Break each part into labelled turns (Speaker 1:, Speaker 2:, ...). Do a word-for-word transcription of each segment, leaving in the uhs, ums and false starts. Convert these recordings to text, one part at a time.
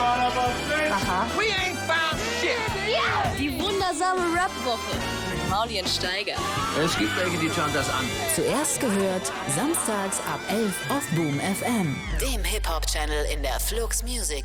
Speaker 1: Aha.
Speaker 2: We ain't found shit.
Speaker 3: Die wundersame Rap-Woche mit Mauli und Steiger.
Speaker 2: Es gibt welche, die schauen das an.
Speaker 4: Zuerst gehört, samstags ab elf auf Boom F M, dem Hip-Hop-Channel in der Flux Music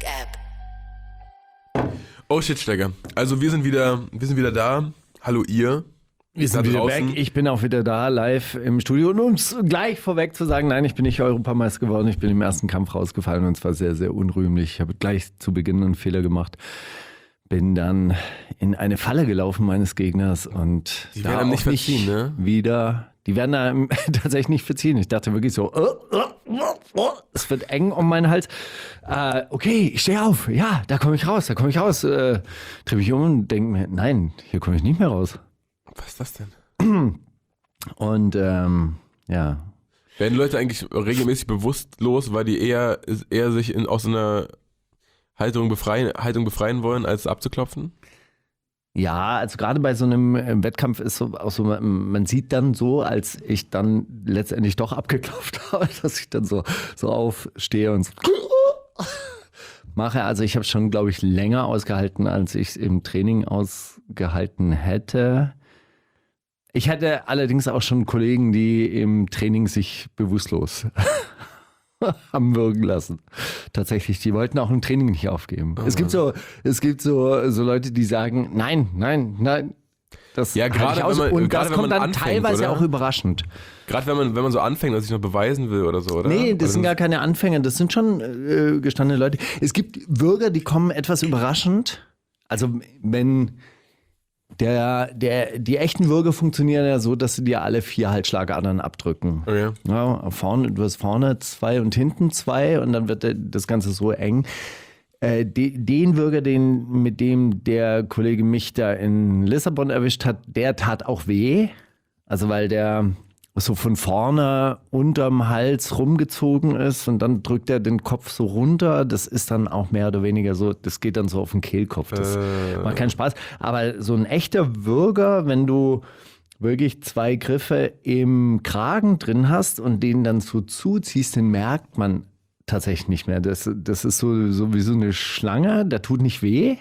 Speaker 4: App.
Speaker 5: Oh shit, Steiger. Also wir sind wieder, wir sind wieder da. Hallo ihr.
Speaker 6: Wir sind wieder
Speaker 5: draußen.
Speaker 6: back. Ich bin auch wieder da, live im Studio. Und um es gleich vorweg zu sagen, nein, ich bin nicht Europameister geworden. Ich bin im ersten Kampf rausgefallen und zwar sehr, sehr unrühmlich. Ich habe gleich zu Beginn einen Fehler gemacht. Bin dann in eine Falle gelaufen meines Gegners und
Speaker 5: Die
Speaker 6: da
Speaker 5: werden einem nicht
Speaker 6: auch nicht
Speaker 5: verziehen, ne?
Speaker 6: wieder. Die werden einem tatsächlich nicht verziehen. Ich dachte wirklich so, uh, uh, uh, uh, es wird eng um meinen Hals. Äh, okay, ich stehe auf. Ja, da komme ich raus, da komme ich raus. Äh, Drehe mich um und denke mir, nein, hier komme ich nicht mehr raus.
Speaker 5: Was ist das denn?
Speaker 6: Und ähm, ja.
Speaker 5: Werden Leute eigentlich regelmäßig bewusstlos, weil die eher, eher sich in, aus einer Haltung befreien, Haltung befreien wollen, als abzuklopfen?
Speaker 6: Ja, also gerade bei so einem äh, Wettkampf ist so auch so, man, man sieht dann so, als ich dann letztendlich doch abgeklopft habe, dass ich dann so, so aufstehe und so mache. Also ich habe schon, glaube ich, länger ausgehalten, als ich es im Training ausgehalten hätte. Ich hatte allerdings auch schon Kollegen, die im Training sich bewusstlos haben wirken lassen. Tatsächlich, die wollten auch im Training nicht aufgeben. Oh, es gibt so, es gibt so, so Leute, die sagen, nein, nein, nein. Das
Speaker 5: ja, gerade
Speaker 6: aus.
Speaker 5: wenn man,
Speaker 6: und
Speaker 5: gerade
Speaker 6: das
Speaker 5: wenn
Speaker 6: kommt
Speaker 5: man
Speaker 6: dann
Speaker 5: anfängt,
Speaker 6: teilweise
Speaker 5: oder?
Speaker 6: auch überraschend.
Speaker 5: Gerade wenn man, wenn man so anfängt und sich noch beweisen will oder so, oder?
Speaker 6: Nee, das
Speaker 5: oder
Speaker 6: sind gar keine Anfänger, das sind schon äh, gestandene Leute. Es gibt Bürger, die kommen etwas überraschend. Also wenn der, der, die echten Würger funktionieren ja so, dass sie dir alle vier Halsschlagadern abdrücken.
Speaker 5: Okay.
Speaker 6: Ja, vorne, du hast vorne zwei und hinten zwei und dann wird das Ganze so eng. Äh, de, den Würger, den, mit dem der Kollege mich da in Lissabon erwischt hat, der tat auch weh. Also weil der so von vorne unterm Hals rumgezogen ist und dann drückt er den Kopf so runter. Das ist dann auch mehr oder weniger so, das geht dann so auf den Kehlkopf. Das
Speaker 5: äh.
Speaker 6: macht keinen Spaß. Aber so ein echter Würger, wenn du wirklich zwei Griffe im Kragen drin hast und den dann so zuziehst, den merkt man tatsächlich nicht mehr. Das, das ist so, so wie so eine Schlange, der tut nicht weh.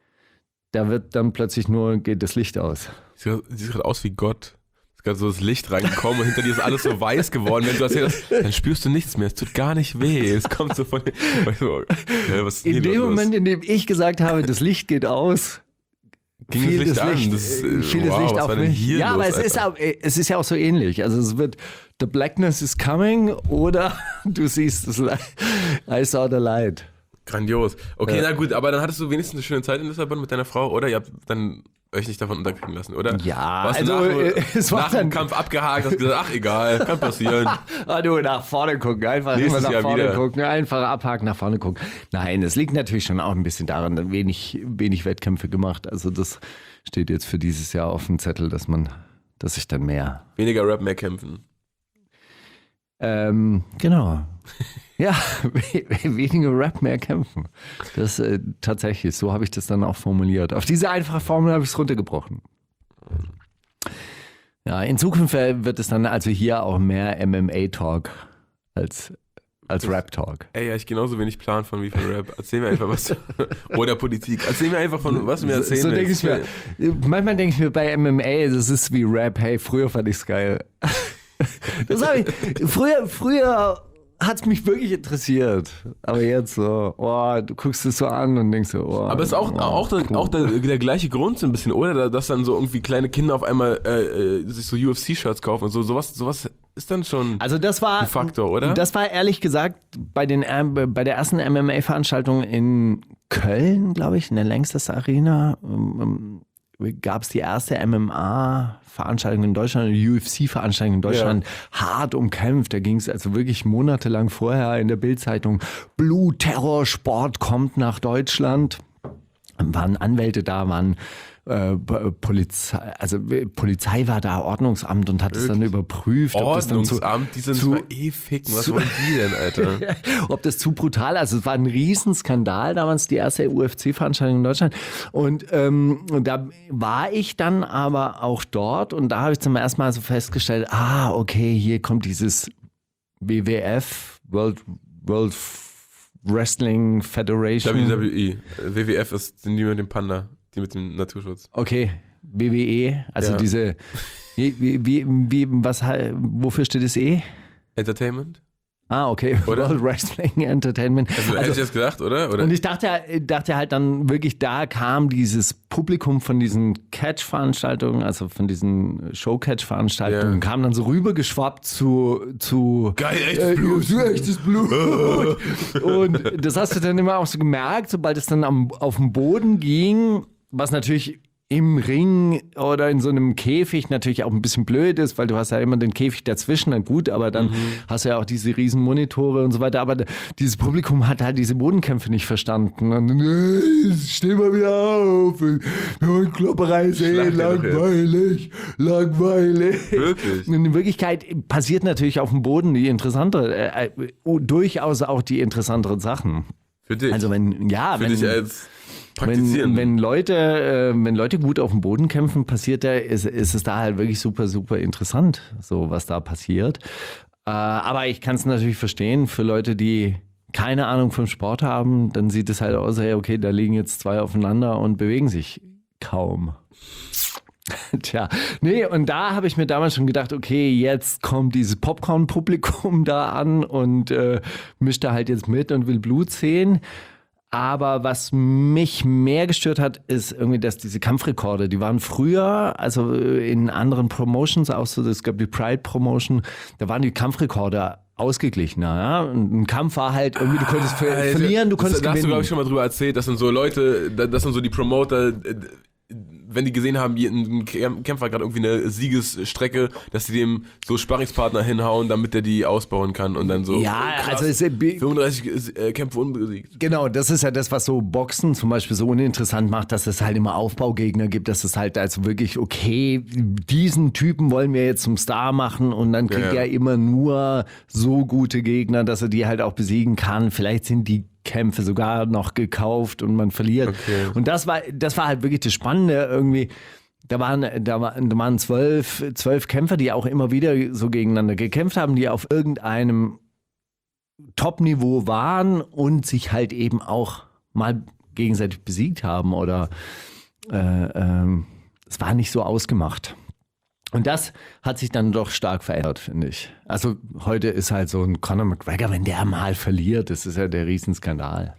Speaker 6: Da wird dann plötzlich nur, geht das Licht aus.
Speaker 5: Sieht, sieht gerade aus wie Gott. Ist gerade so das Licht reingekommen und hinter dir ist alles so weiß geworden. Wenn du das hörst, dann spürst du nichts mehr. Es tut gar nicht weh. Es kommt so von. So, ja, was ist
Speaker 6: in dem
Speaker 5: los?
Speaker 6: Moment, in dem ich gesagt habe, das Licht geht aus,
Speaker 5: ging
Speaker 6: fiel
Speaker 5: das Licht
Speaker 6: das
Speaker 5: an.
Speaker 6: Licht,
Speaker 5: Das ist,
Speaker 6: äh, fiel das
Speaker 5: wow,
Speaker 6: Licht
Speaker 5: was
Speaker 6: auf
Speaker 5: war denn
Speaker 6: mich.
Speaker 5: hier
Speaker 6: Ja,
Speaker 5: los,
Speaker 6: aber es ist,
Speaker 5: Alter?
Speaker 6: auch, es ist ja auch so ähnlich. Also es wird The Blackness is coming oder du siehst das Light. I saw the light.
Speaker 5: Grandios. Okay,
Speaker 6: Ja.
Speaker 5: na gut, aber dann hattest du wenigstens eine schöne Zeit in Lissabon mit deiner Frau, oder? Ihr habt dann euch nicht davon unterkriegen lassen, oder?
Speaker 6: Ja,
Speaker 5: Warst du
Speaker 6: also,
Speaker 5: nach,
Speaker 6: äh, es war
Speaker 5: nach dem
Speaker 6: dann-
Speaker 5: Kampf abgehakt, hast gesagt, ach egal, kann passieren.
Speaker 6: Ah, du, nach vorne gucken, einfach
Speaker 5: Nächstes
Speaker 6: immer nach
Speaker 5: Jahr
Speaker 6: vorne
Speaker 5: wieder.
Speaker 6: gucken, einfach abhaken, nach vorne gucken. Nein, es liegt natürlich schon auch ein bisschen daran, wenig, wenig Wettkämpfe gemacht. Also das steht jetzt für dieses Jahr auf dem Zettel, dass man, dass ich dann mehr.
Speaker 5: Weniger Rap, mehr kämpfen.
Speaker 6: Ähm, genau. Ja, weniger Rap, mehr kämpfen. Das äh, tatsächlich, so habe ich das dann auch formuliert. Auf diese einfache Formel habe ich es runtergebrochen. Ja, in Zukunft wird es dann also hier auch mehr M M A-Talk als, als Rap-Talk.
Speaker 5: Ey, ja, ich genauso wenig Plan von wie von Rap. Erzähl mir einfach was. Oder Politik. Erzähl mir einfach von, was du mir erzählen
Speaker 6: So denke ich
Speaker 5: willst.
Speaker 6: mir. Manchmal denke ich mir bei M M A, das ist wie Rap. Hey, früher fand ich es geil. Das habe ich. Früher, früher hat es mich wirklich interessiert. Aber jetzt so, oh, du guckst es so an und denkst so, oh.
Speaker 5: Aber es ist auch,
Speaker 6: oh,
Speaker 5: auch, der,
Speaker 6: cool.
Speaker 5: auch der, der gleiche Grund so ein bisschen, oder? Dass dann so irgendwie kleine Kinder auf einmal äh, äh, sich so U F C-Shirts kaufen und so. Sowas, sowas ist dann schon
Speaker 6: Also das war
Speaker 5: ein Faktor, oder?
Speaker 6: Das war ehrlich gesagt bei den ähm, bei der ersten M M A-Veranstaltung in Köln, glaube ich, in der Lanxess Arena, ähm, gab es die erste M M A-Veranstaltung in Deutschland, eine U F C-Veranstaltung in Deutschland, ja. Hart umkämpft. Da ging es also wirklich monatelang vorher in der Bild-Zeitung, Blut-Terror-Sport kommt nach Deutschland. Waren Anwälte da, waren äh, Polizei, also Polizei war da, Ordnungsamt und hat es dann überprüft. Ob das dann zu,
Speaker 5: Ordnungsamt, die sind
Speaker 6: zu-
Speaker 5: mal eh ficken. Was wollen die denn, Alter?
Speaker 6: ob das zu brutal, also es war ein Riesenskandal damals, die erste U F C-Veranstaltung in Deutschland. Und, ähm, und da war ich dann aber auch dort und da habe ich zum ersten Mal so festgestellt, ah, okay, hier kommt dieses W W F, World, World Wrestling Federation.
Speaker 5: W W E. W W F ist die mit dem Panda, die mit dem Naturschutz.
Speaker 6: Okay, W W E, also
Speaker 5: Ja.
Speaker 6: diese, wie, wie, wie, wie, was, wofür steht das E?
Speaker 5: Entertainment?
Speaker 6: Ah, okay,
Speaker 5: Oder?
Speaker 6: World Wrestling Entertainment.
Speaker 5: Also, hätte ich das gedacht, oder? oder?
Speaker 6: Und ich dachte, dachte halt dann wirklich, da kam dieses Publikum von diesen Catch-Veranstaltungen, also von diesen Show-Catch-Veranstaltungen,
Speaker 5: Ja.
Speaker 6: kam dann so rübergeschwappt zu, zu
Speaker 5: Geil, echtes Blut.
Speaker 6: Ja, echtes Blut. Und das hast du dann immer auch so gemerkt, sobald es dann am, auf den Boden ging, was natürlich im Ring oder in so einem Käfig natürlich auch ein bisschen blöd ist, weil du hast ja immer den Käfig dazwischen, dann gut, aber dann
Speaker 5: Mhm.
Speaker 6: hast du ja auch diese riesen Monitore und so weiter, aber dieses Publikum hat halt diese Bodenkämpfe nicht verstanden. Und dann, hey, steh mal wieder auf, wir wollen Klopperei sehen,
Speaker 5: Schlag dir doch
Speaker 6: langweilig, langweilig.
Speaker 5: Wirklich?
Speaker 6: Und in Wirklichkeit passiert natürlich auf dem Boden die interessantere, äh, äh, durchaus auch die interessanteren Sachen.
Speaker 5: Für dich.
Speaker 6: Also wenn, ja,
Speaker 5: Für
Speaker 6: wenn,
Speaker 5: dich als
Speaker 6: wenn,
Speaker 5: Praktizierenden.
Speaker 6: wenn Leute, äh, wenn Leute gut auf dem Boden kämpfen, passiert da, ist, ist es da halt wirklich super, super interessant, so was da passiert. Äh, aber ich kann es natürlich verstehen, für Leute, die keine Ahnung vom Sport haben, dann sieht es halt aus, hey, okay, da liegen jetzt zwei aufeinander und bewegen sich kaum. Tja, nee, und da habe ich mir damals schon gedacht, okay, jetzt kommt dieses Popcorn-Publikum da an und äh, mischt da halt jetzt mit und will Blut sehen. Aber was mich mehr gestört hat, ist irgendwie, dass diese Kampfrekorde, die waren früher, also in anderen Promotions, auch so, es gab die Pride-Promotion, da waren die Kampfrekorde ausgeglichener. Ja? Und ein Kampf war halt irgendwie, du konntest ver
Speaker 5: Also,
Speaker 6: verlieren, du
Speaker 5: das-
Speaker 6: konntest
Speaker 5: Da hast du,
Speaker 6: gewinnen.
Speaker 5: glaube ich, schon mal drüber erzählt, das sind so Leute, da- das sind so die Promoter, äh, wenn die gesehen haben, wie ein Kämpfer gerade irgendwie eine Siegesstrecke, dass sie dem so Sparringspartner hinhauen, damit der die ausbauen kann und dann so,
Speaker 6: Ja,
Speaker 5: oh, krass,
Speaker 6: also es ist,
Speaker 5: fünfunddreißig äh, Kämpfe unbesiegt.
Speaker 6: genau, das ist ja das, was so Boxen zum Beispiel so uninteressant macht, dass es halt immer Aufbaugegner gibt, dass es halt also wirklich, okay, diesen Typen wollen wir jetzt zum Star machen und dann kriegt
Speaker 5: Ja, ja.
Speaker 6: er immer nur so gute Gegner, dass er die halt auch besiegen kann. Vielleicht sind die Kämpfe sogar noch gekauft und man verliert.
Speaker 5: Okay.
Speaker 6: Und das war, das war halt wirklich das Spannende irgendwie. Da waren, da waren, da waren zwölf, zwölf Kämpfer, die auch immer wieder so gegeneinander gekämpft haben, die auf irgendeinem Top-Niveau waren und sich halt eben auch mal gegenseitig besiegt haben oder äh, ähm, es war nicht so ausgemacht. Und das hat sich dann doch stark verändert, finde ich. Also heute ist halt so ein Conor McGregor, wenn der mal verliert, das ist ja der Riesenskandal.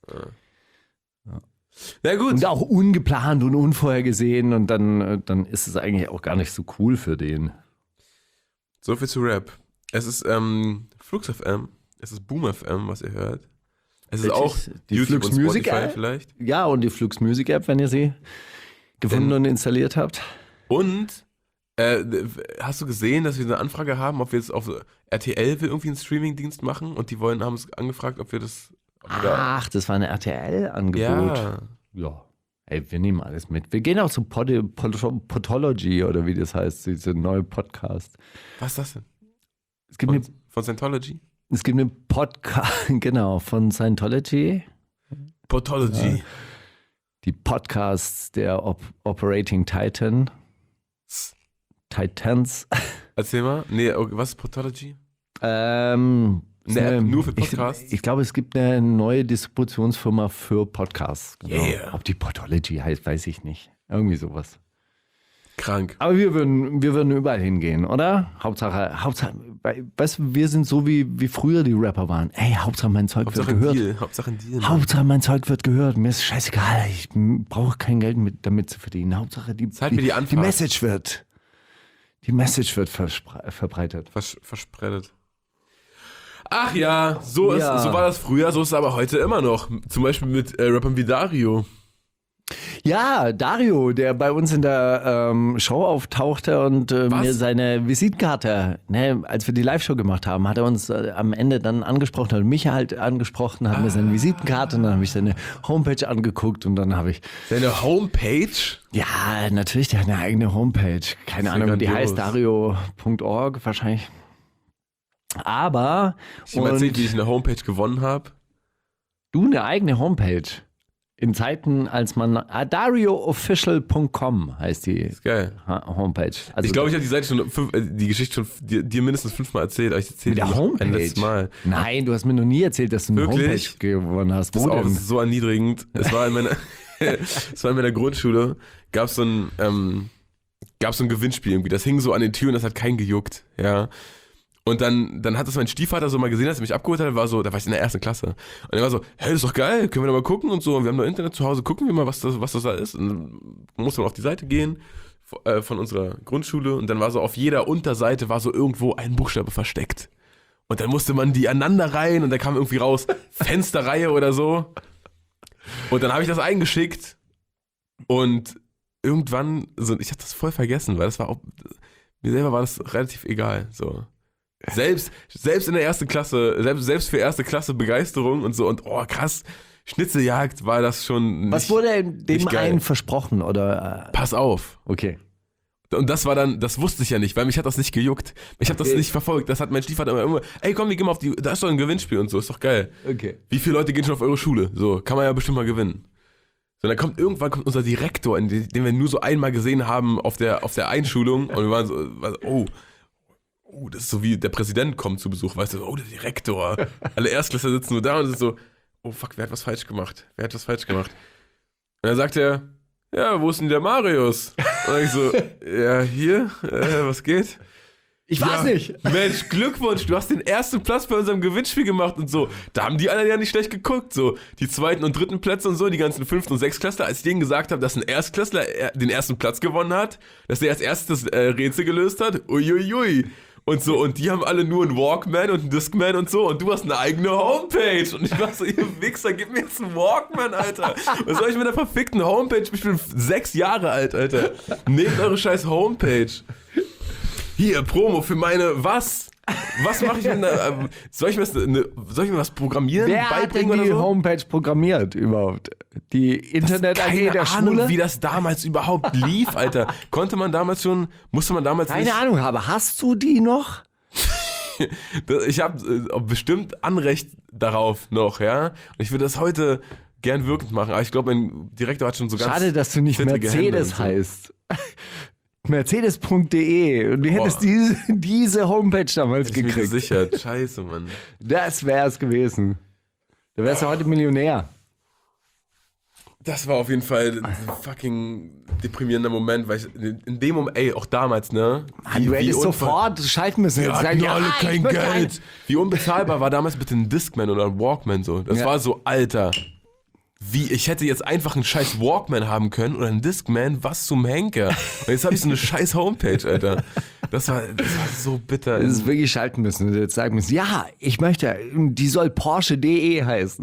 Speaker 5: Na gut.
Speaker 6: Und auch ungeplant und unvorhergesehen und dann, äh, dann ist es eigentlich auch gar nicht so cool für den.
Speaker 5: So viel zu Rap. Es ist ähm, Flux F M, es ist Boom F M, was ihr hört. Es ist
Speaker 6: Richtig.
Speaker 5: auch
Speaker 6: Die
Speaker 5: YouTube
Speaker 6: Flux
Speaker 5: und
Speaker 6: Music
Speaker 5: Spotify
Speaker 6: App.
Speaker 5: vielleicht.
Speaker 6: Ja, und die Flux Music App, wenn ihr sie gefunden
Speaker 5: Ähm,
Speaker 6: und installiert habt.
Speaker 5: Und äh, hast du gesehen, dass wir eine Anfrage haben, ob wir jetzt auf R T L will irgendwie einen Streaming-Dienst machen und die wollen, haben uns angefragt, ob wir das ob wir da-
Speaker 6: Ach, das war ein R T L-Angebot.
Speaker 5: ja.
Speaker 6: Ja. Ey, wir nehmen alles mit. Wir gehen auch zu Pod Pod Podology oder wie das heißt, diese neue Podcast.
Speaker 5: Was ist das denn?
Speaker 6: Es gibt
Speaker 5: Von,
Speaker 6: eine,
Speaker 5: von Scientology?
Speaker 6: es gibt eine Podcast, genau, von Scientology.
Speaker 5: Podology.
Speaker 6: Die Podcasts der Op Operating Titan. Titans.
Speaker 5: Erzähl mal. Nee, okay, was ist Podology?
Speaker 6: Ähm,
Speaker 5: Eine App
Speaker 6: ähm,
Speaker 5: nur für
Speaker 6: ich-
Speaker 5: Podcasts?
Speaker 6: Ich, glaube, es gibt eine neue Distributionsfirma für Podcasts. Genau.
Speaker 5: Yeah.
Speaker 6: Ob die Podology heißt, weiß ich nicht. Irgendwie sowas.
Speaker 5: Krank.
Speaker 6: Aber wir würden, wir würden überall hingehen, oder? Hauptsache, Hauptsache, weißt du, wir sind so wie, wie früher die Rapper waren. Ey, Hauptsache mein Zeug
Speaker 5: Hauptsache
Speaker 6: wird
Speaker 5: ein
Speaker 6: gehört.
Speaker 5: Deal. Hauptsache ein Deal. Mann.
Speaker 6: Hauptsache mein Zeug wird gehört. Mir ist scheißegal. Ich brauche kein Geld mit, damit zu verdienen. Hauptsache die,
Speaker 5: Zeig mir die Anfrage.
Speaker 6: die Message wird. Die Message wird verspre- verbreitet.
Speaker 5: Vers verspreadet. Ach ja, so,
Speaker 6: Ja.
Speaker 5: Ist, so war das früher, so ist es aber heute immer noch. Zum Beispiel mit äh, Rappern wie Dario.
Speaker 6: Ja, Dario, der bei uns in der ähm, Show auftauchte und äh,
Speaker 5: Was?
Speaker 6: mir seine Visitenkarte, ne, als wir die Live-Show gemacht haben, hat er uns äh, am Ende dann angesprochen, hat mich halt angesprochen, hat mir seine Visitenkarte und dann habe ich seine Homepage angeguckt und dann habe ich,
Speaker 5: Seine Homepage?
Speaker 6: ja, natürlich, der hat eine eigene Homepage. Keine
Speaker 5: Das ist
Speaker 6: Ahnung, wie die
Speaker 5: grandios.
Speaker 6: heißt, dario punkt org wahrscheinlich. Aber,
Speaker 5: Ich habe
Speaker 6: und
Speaker 5: erzählt, wie ich eine Homepage gewonnen habe.
Speaker 6: du eine eigene Homepage. In Zeiten, als man ah, dario official punkt com heißt die
Speaker 5: Ist geil.
Speaker 6: ha- Homepage. Also
Speaker 5: Ich glaube, ich habe die Seite schon fünf, äh, die Geschichte schon dir, dir mindestens fünfmal erzählt, aber ich erzähle
Speaker 6: mit der
Speaker 5: die noch
Speaker 6: Homepage.
Speaker 5: ein letztes Mal.
Speaker 6: Nein, du hast mir noch nie erzählt, dass du eine
Speaker 5: Wirklich?
Speaker 6: Homepage gewonnen hast.
Speaker 5: Das
Speaker 6: Wo
Speaker 5: ist auch
Speaker 6: denn?
Speaker 5: so erniedrigend. Es war in meiner, es war in meiner Grundschule, gab es so ein, ähm, gab so ein Gewinnspiel irgendwie. Das hing so an den Türen, das hat keinen gejuckt, ja. Und dann, dann hat das mein Stiefvater so mal gesehen, als er mich abgeholt hat, war so, da war ich in der ersten Klasse. Und er war so, hey, das ist doch geil, können wir da mal gucken und so. Und wir haben noch Internet zu Hause, gucken wir mal, was das, was das da ist. Und dann musste man auf die Seite gehen äh, von unserer Grundschule. Und dann war so auf jeder Unterseite war so irgendwo ein Buchstabe versteckt. Und dann musste man die aneinander reihen und da kam irgendwie raus, Fensterreihe oder so. Und dann habe ich das eingeschickt und irgendwann, so, ich habe das voll vergessen, weil das war auch, mir selber war das relativ egal, so. Selbst, selbst in der ersten Klasse, selbst, selbst für erste Klasse Begeisterung und so und oh krass, Schnitzeljagd war das schon nicht,
Speaker 6: Was wurde dem
Speaker 5: nicht geil.
Speaker 6: einen versprochen? Oder? äh,
Speaker 5: Pass auf.
Speaker 6: Okay.
Speaker 5: Und das war dann, das wusste ich ja nicht, weil mich hat das nicht gejuckt. Ich habe das
Speaker 6: Okay.
Speaker 5: nicht verfolgt. Das hat mein Stiefvater immer, immer, ey komm, wir gehen mal auf die, da ist doch ein Gewinnspiel und so, ist doch geil.
Speaker 6: Okay.
Speaker 5: Wie viele Leute gehen schon auf eure Schule? So, kann man ja bestimmt mal gewinnen. So, dann kommt irgendwann kommt unser Direktor, in den, den wir nur so einmal gesehen haben auf der, auf der Einschulung und wir waren so, war so, oh, oh, das ist so wie der Präsident kommt zu Besuch, weißt du, oh, der Direktor. Alle Erstklässler sitzen nur da und es ist so, oh fuck, wer hat was falsch gemacht? Wer hat was falsch gemacht? Und dann sagt er, ja, wo ist denn der Marius? Und ich so, ja, hier, äh, was geht?
Speaker 6: Ich weiß
Speaker 5: Ja,
Speaker 6: nicht.
Speaker 5: Mensch, Glückwunsch, du hast den ersten Platz bei unserem Gewinnspiel gemacht und so. Da haben die anderen ja nicht schlecht geguckt, so. Die zweiten und dritten Plätze und so, die ganzen fünften und sechstklässler, als ich denen gesagt habe, dass ein Erstklässler äh, den ersten Platz gewonnen hat, dass der als erstes das äh, Rätsel gelöst hat, uiuiui. Und so, und die haben alle nur einen Walkman und einen Discman und so, und du hast eine eigene Homepage. Und ich war so, ihr Wichser, gib mir jetzt einen Walkman, Alter. Was soll ich mit einer verfickten Homepage? Ich bin sechs Jahre alt, Alter. Nehmt eure scheiß Homepage. Hier, Promo für meine, was? Was mache ich mit einer, äh, soll ich mir, was, eine, soll ich mir was programmieren,
Speaker 6: Wer hat denn
Speaker 5: beibringen
Speaker 6: die
Speaker 5: oder so?
Speaker 6: Homepage programmiert überhaupt? Die Internet-A G
Speaker 5: Keine
Speaker 6: der
Speaker 5: Ahnung,
Speaker 6: Schule?
Speaker 5: wie das damals überhaupt lief, Alter. Konnte man damals schon, musste man damals
Speaker 6: Keine
Speaker 5: nicht...
Speaker 6: Ahnung, aber hast du die noch?
Speaker 5: Ich habe äh, bestimmt Anrecht darauf noch, ja. Und ich würde das heute gern wirkend machen, aber ich glaube, mein Direktor hat schon so ganz...
Speaker 6: Schade, dass du nicht
Speaker 5: zittrige Hände
Speaker 6: Mercedes
Speaker 5: und so.
Speaker 6: heißt. Mercedes punkt de und du hättest
Speaker 5: Boah.
Speaker 6: diese, diese Homepage damals
Speaker 5: Ich bin mir
Speaker 6: gekriegt.
Speaker 5: gesichert. Scheiße, Mann.
Speaker 6: Das wär's gewesen. Da wärst du heute Millionär.
Speaker 5: Das war auf jeden Fall ein fucking deprimierender Moment, weil ich in dem Moment, ey, auch damals, ne?
Speaker 6: Mann, du hättest
Speaker 5: unver-
Speaker 6: sofort schalten müssen.
Speaker 5: Wir
Speaker 6: Jetzt
Speaker 5: hatten
Speaker 6: sagen,
Speaker 5: alle
Speaker 6: ja, ich
Speaker 5: kein
Speaker 6: möchte ein-
Speaker 5: Geld. Wie unbezahlbar war damals bitte ein Discman oder ein Walkman so. Das
Speaker 6: Ja.
Speaker 5: war so, Alter. Wie, ich hätte jetzt einfach einen scheiß Walkman haben können oder einen Discman, was zum Henker. Und jetzt habe ich so eine scheiß Homepage, Alter. Das war, das war so bitter.
Speaker 6: Das ist wirklich schalten müssen und jetzt sagen müssen, ja, ich möchte, die soll Porsche punkt de heißen.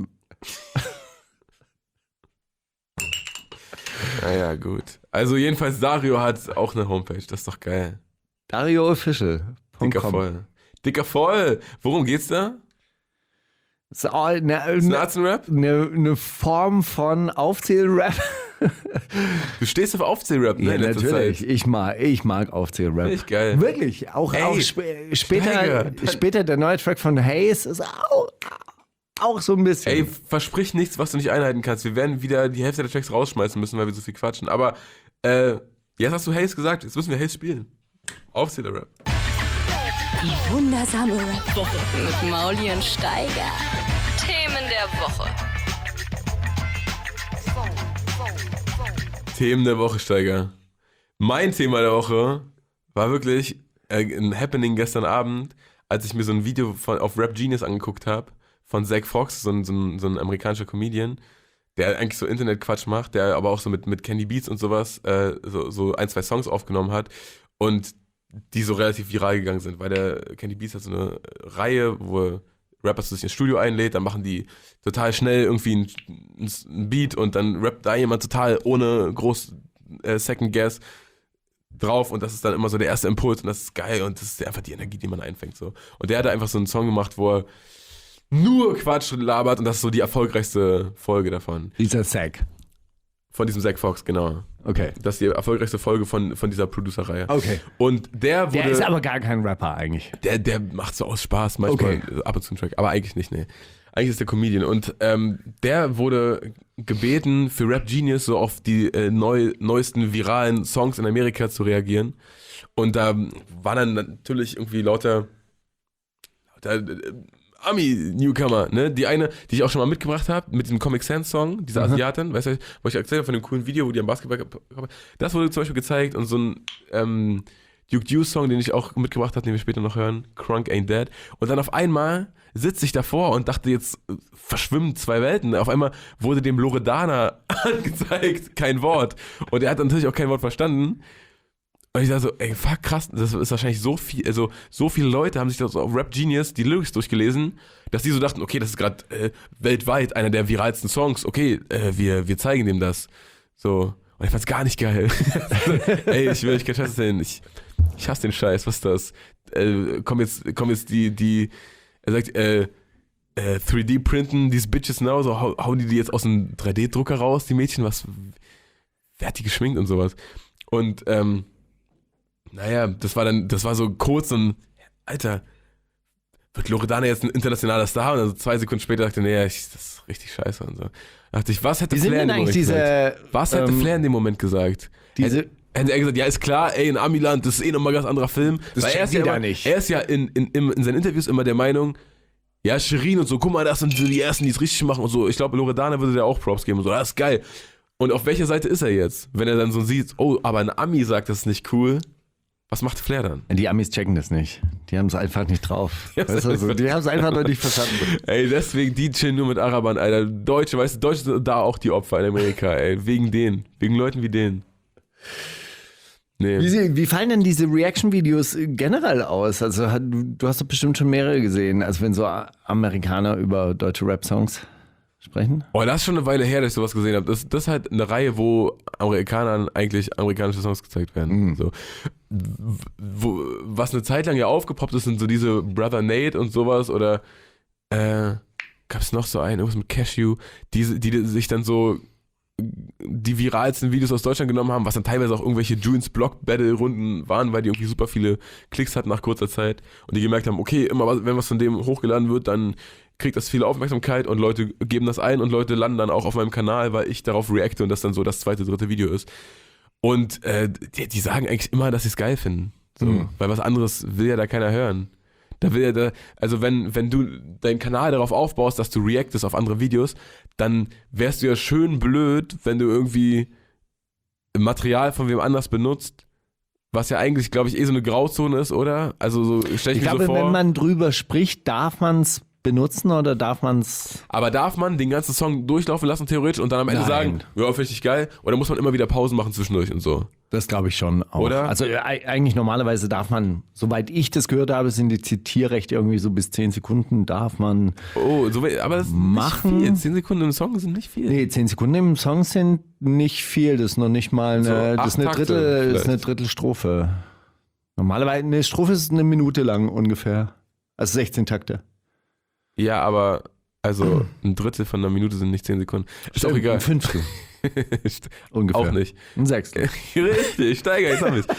Speaker 5: Naja, gut. Also jedenfalls, Dario hat auch eine Homepage, das ist doch geil.
Speaker 6: Dario Official.
Speaker 5: Dicker voll. Dicker voll. Worum geht's da?
Speaker 6: Das ist all- eine,
Speaker 5: Ist ein
Speaker 6: eine,
Speaker 5: Arzt-Rap?
Speaker 6: eine, eine Form von Aufzählrap.
Speaker 5: Du stehst auf Aufzählrap, ne?
Speaker 6: Ja,
Speaker 5: in letzter
Speaker 6: natürlich.
Speaker 5: Zeit.
Speaker 6: Ich mag, ich mag Aufzählrap.
Speaker 5: Finde ich geil.
Speaker 6: Wirklich. Auch,
Speaker 5: Ey,
Speaker 6: auch sp später,
Speaker 5: Steiger.
Speaker 6: später der neue Track von Hayes ist auch, auch so ein bisschen.
Speaker 5: Ey, versprich nichts, was du nicht einhalten kannst. Wir werden wieder die Hälfte der Tracks rausschmeißen müssen, weil wir so viel quatschen. Aber, äh, jetzt hast du Haze gesagt, jetzt müssen wir Haze spielen. Aufzähler-Rap.
Speaker 3: Die wundersame Rap-Woche mit Mauli und Steiger. Themen der Woche.
Speaker 5: Themen der Woche, Steiger. Mein Thema der Woche war wirklich äh, ein Happening gestern Abend, als ich mir so ein Video von, auf Rap Genius angeguckt habe, von Zach Fox, so ein, so, ein, so ein amerikanischer Comedian, der eigentlich so Internetquatsch macht, der aber auch so mit, mit Candy Beats und sowas äh, so, so ein, zwei Songs aufgenommen hat und die so relativ viral gegangen sind, weil der Candy Beats hat so eine Reihe, wo Rappers sich ins Studio einlädt, dann machen die total schnell irgendwie ein, ein Beat und dann rappt da jemand total ohne groß äh, Second Guess drauf und das ist dann immer so der erste Impuls und das ist geil und das ist einfach die Energie, die man einfängt so. Und der hat da einfach so einen Song gemacht, wo er nur Quatsch labert und das ist so die erfolgreichste Folge davon.
Speaker 6: Dieser Sack.
Speaker 5: Von diesem Zach Fox, genau.
Speaker 6: Okay.
Speaker 5: Das ist die erfolgreichste Folge von, von dieser Producer-Reihe.
Speaker 6: Okay.
Speaker 5: Und der wurde...
Speaker 6: Der ist aber gar kein Rapper eigentlich.
Speaker 5: Der, der macht so aus Spaß manchmal
Speaker 6: Okay.
Speaker 5: ab und zu einen Track, aber eigentlich nicht, ne. Eigentlich ist der Comedian und ähm, der wurde gebeten, für Rap Genius so auf die äh, neu, neuesten viralen Songs in Amerika zu reagieren. Und da waren dann natürlich irgendwie lauter, lauter äh, Ami-Newcomer, ne? Die eine, die ich auch schon mal mitgebracht habe, mit dem Comic Sans Song, diese
Speaker 6: Mhm.
Speaker 5: Asiatin, weißt du, wo ich erzählt habe von dem coolen Video, wo die am Basketball, das wurde zum Beispiel gezeigt und so ein ähm, Duke Deuce Song, den ich auch mitgebracht habe, den wir später noch hören, Crunk Ain't Dead. Und dann auf einmal sitze ich davor und dachte, jetzt verschwimmen zwei Welten. Auf einmal wurde dem Loredana angezeigt, kein Wort. Und er hat natürlich auch kein Wort verstanden. Und ich dachte so, ey, fuck, krass, das ist wahrscheinlich so viel, also so viele Leute haben sich das auf Rap Genius die Lyrics durchgelesen, dass die so dachten, okay, das ist gerade äh, weltweit einer der viralsten Songs, okay, äh, wir, wir zeigen dem das. So, und ich fand's gar nicht geil. Ey, ich will euch keinen Scheiß erzählen, ich, ich hasse den Scheiß, was ist das? Äh, komm jetzt, komm jetzt die, die, er sagt, äh, äh, drei D printen, these bitches now, so hau, hauen die die jetzt aus dem drei D Drucker raus, die Mädchen, was, wer hat die geschminkt und sowas? Und, ähm, naja, das war dann, das war so kurz und, Alter, wird Loredana jetzt ein internationaler Star? Und dann zwei Sekunden später dachte ich, nee, ich, das ist richtig scheiße und so. Da dachte ich, was hätte
Speaker 6: Wie sind
Speaker 5: Flair in
Speaker 6: denn
Speaker 5: dem Moment
Speaker 6: eigentlich diese,
Speaker 5: gesagt? Was hätte
Speaker 6: ähm,
Speaker 5: Flair in dem Moment gesagt?
Speaker 6: diese-
Speaker 5: hätte, hätte er gesagt, ja, ist klar, ey, in Amiland, das ist eh nochmal ein ganz anderer Film.
Speaker 6: Das
Speaker 5: Weil er ist
Speaker 6: checken
Speaker 5: ja
Speaker 6: die da
Speaker 5: immer,
Speaker 6: nicht.
Speaker 5: Er ist ja in, in, in, in seinen Interviews immer der Meinung, ja, Shirin und so, guck mal, das sind so die Ersten, die es richtig machen und so. Ich glaube, Loredana würde der auch Props geben und so, das ist geil. Und auf welcher Seite ist er jetzt? Wenn er dann so sieht, oh, aber ein Ami sagt, das ist nicht cool. Was macht Flair dann?
Speaker 6: Die Amis checken das nicht. Die haben es einfach nicht drauf.
Speaker 5: Ja,
Speaker 6: Weißt du, so, die haben es einfach noch nicht verstanden.
Speaker 5: Ey, deswegen, die chillen nur mit Arabern, Alter. Deutsche, weißt du, Deutsche sind da auch die Opfer in Amerika, ey. Wegen denen. Wegen Leuten wie denen. Nee.
Speaker 6: Wie, sie- wie fallen denn diese Reaction-Videos generell aus? Also hat, du du hast doch bestimmt schon mehrere gesehen, als wenn so A- Amerikaner über deutsche Rap-Songs sprechen.
Speaker 5: Oh, das ist schon eine Weile her, dass ich sowas gesehen habe. Das, das ist halt eine Reihe, wo Amerikanern eigentlich amerikanische Songs gezeigt werden. So. Wo, was eine Zeit lang ja aufgepoppt ist, sind so diese Brother Nate und sowas oder äh, gab es noch so einen, irgendwas mit Cashew, die, die sich dann so die viralsten Videos aus Deutschland genommen haben, was dann teilweise auch irgendwelche Junes Block Battle Runden waren, weil die irgendwie super viele Klicks hatten nach kurzer Zeit und die gemerkt haben, okay, immer was- wenn was von dem hochgeladen wird, dann kriegt das viel Aufmerksamkeit und Leute geben das ein und Leute landen dann auch auf meinem Kanal, weil ich darauf reacte und das dann so das zweite, dritte Video ist. Und äh, die, die sagen eigentlich immer, dass sie es geil finden. So,
Speaker 6: Mhm.
Speaker 5: weil was anderes will ja da keiner hören. Da will ja da, also wenn, wenn du deinen Kanal darauf aufbaust, dass du reactest auf andere Videos, dann wärst du ja schön blöd, wenn du irgendwie Material von wem anders benutzt, was ja eigentlich, glaube ich, eh so eine Grauzone ist, oder? Also so stell ich,
Speaker 6: Ich
Speaker 5: mir
Speaker 6: glaube,
Speaker 5: so vor.
Speaker 6: wenn man drüber spricht, darf man es benutzen oder darf man es...
Speaker 5: Aber darf man den ganzen Song durchlaufen lassen, theoretisch, und dann am Ende
Speaker 6: Nein.
Speaker 5: sagen, ja, finde ich geil? Oder muss man immer wieder Pausen machen zwischendurch und so?
Speaker 6: Das glaube ich schon auch.
Speaker 5: Oder?
Speaker 6: Also äh, eigentlich normalerweise darf man, soweit ich das gehört habe, sind die Zitierrechte irgendwie so bis zehn Sekunden darf man...
Speaker 5: Oh, so, we- aber das ist
Speaker 6: Machen.
Speaker 5: nicht viel. Zehn Sekunden im Song sind nicht viel.
Speaker 6: Nee, zehn Sekunden im Song sind nicht viel. Das ist noch nicht mal eine,
Speaker 5: So,
Speaker 6: das
Speaker 5: acht
Speaker 6: ist eine,
Speaker 5: Takte
Speaker 6: Drittel, das ist eine
Speaker 5: vielleicht.
Speaker 6: Drittelstrophe. Normalerweise, eine Strophe ist eine Minute lang ungefähr. Also sechzehn Takte.
Speaker 5: Ja, aber also ein Drittel von einer Minute sind nicht zehn Sekunden. Ist auch egal.
Speaker 6: Ein Fünftel ungefähr.
Speaker 5: Auch nicht.
Speaker 6: Ein Sechstel.
Speaker 5: Richtig, Steiger, jetzt haben wir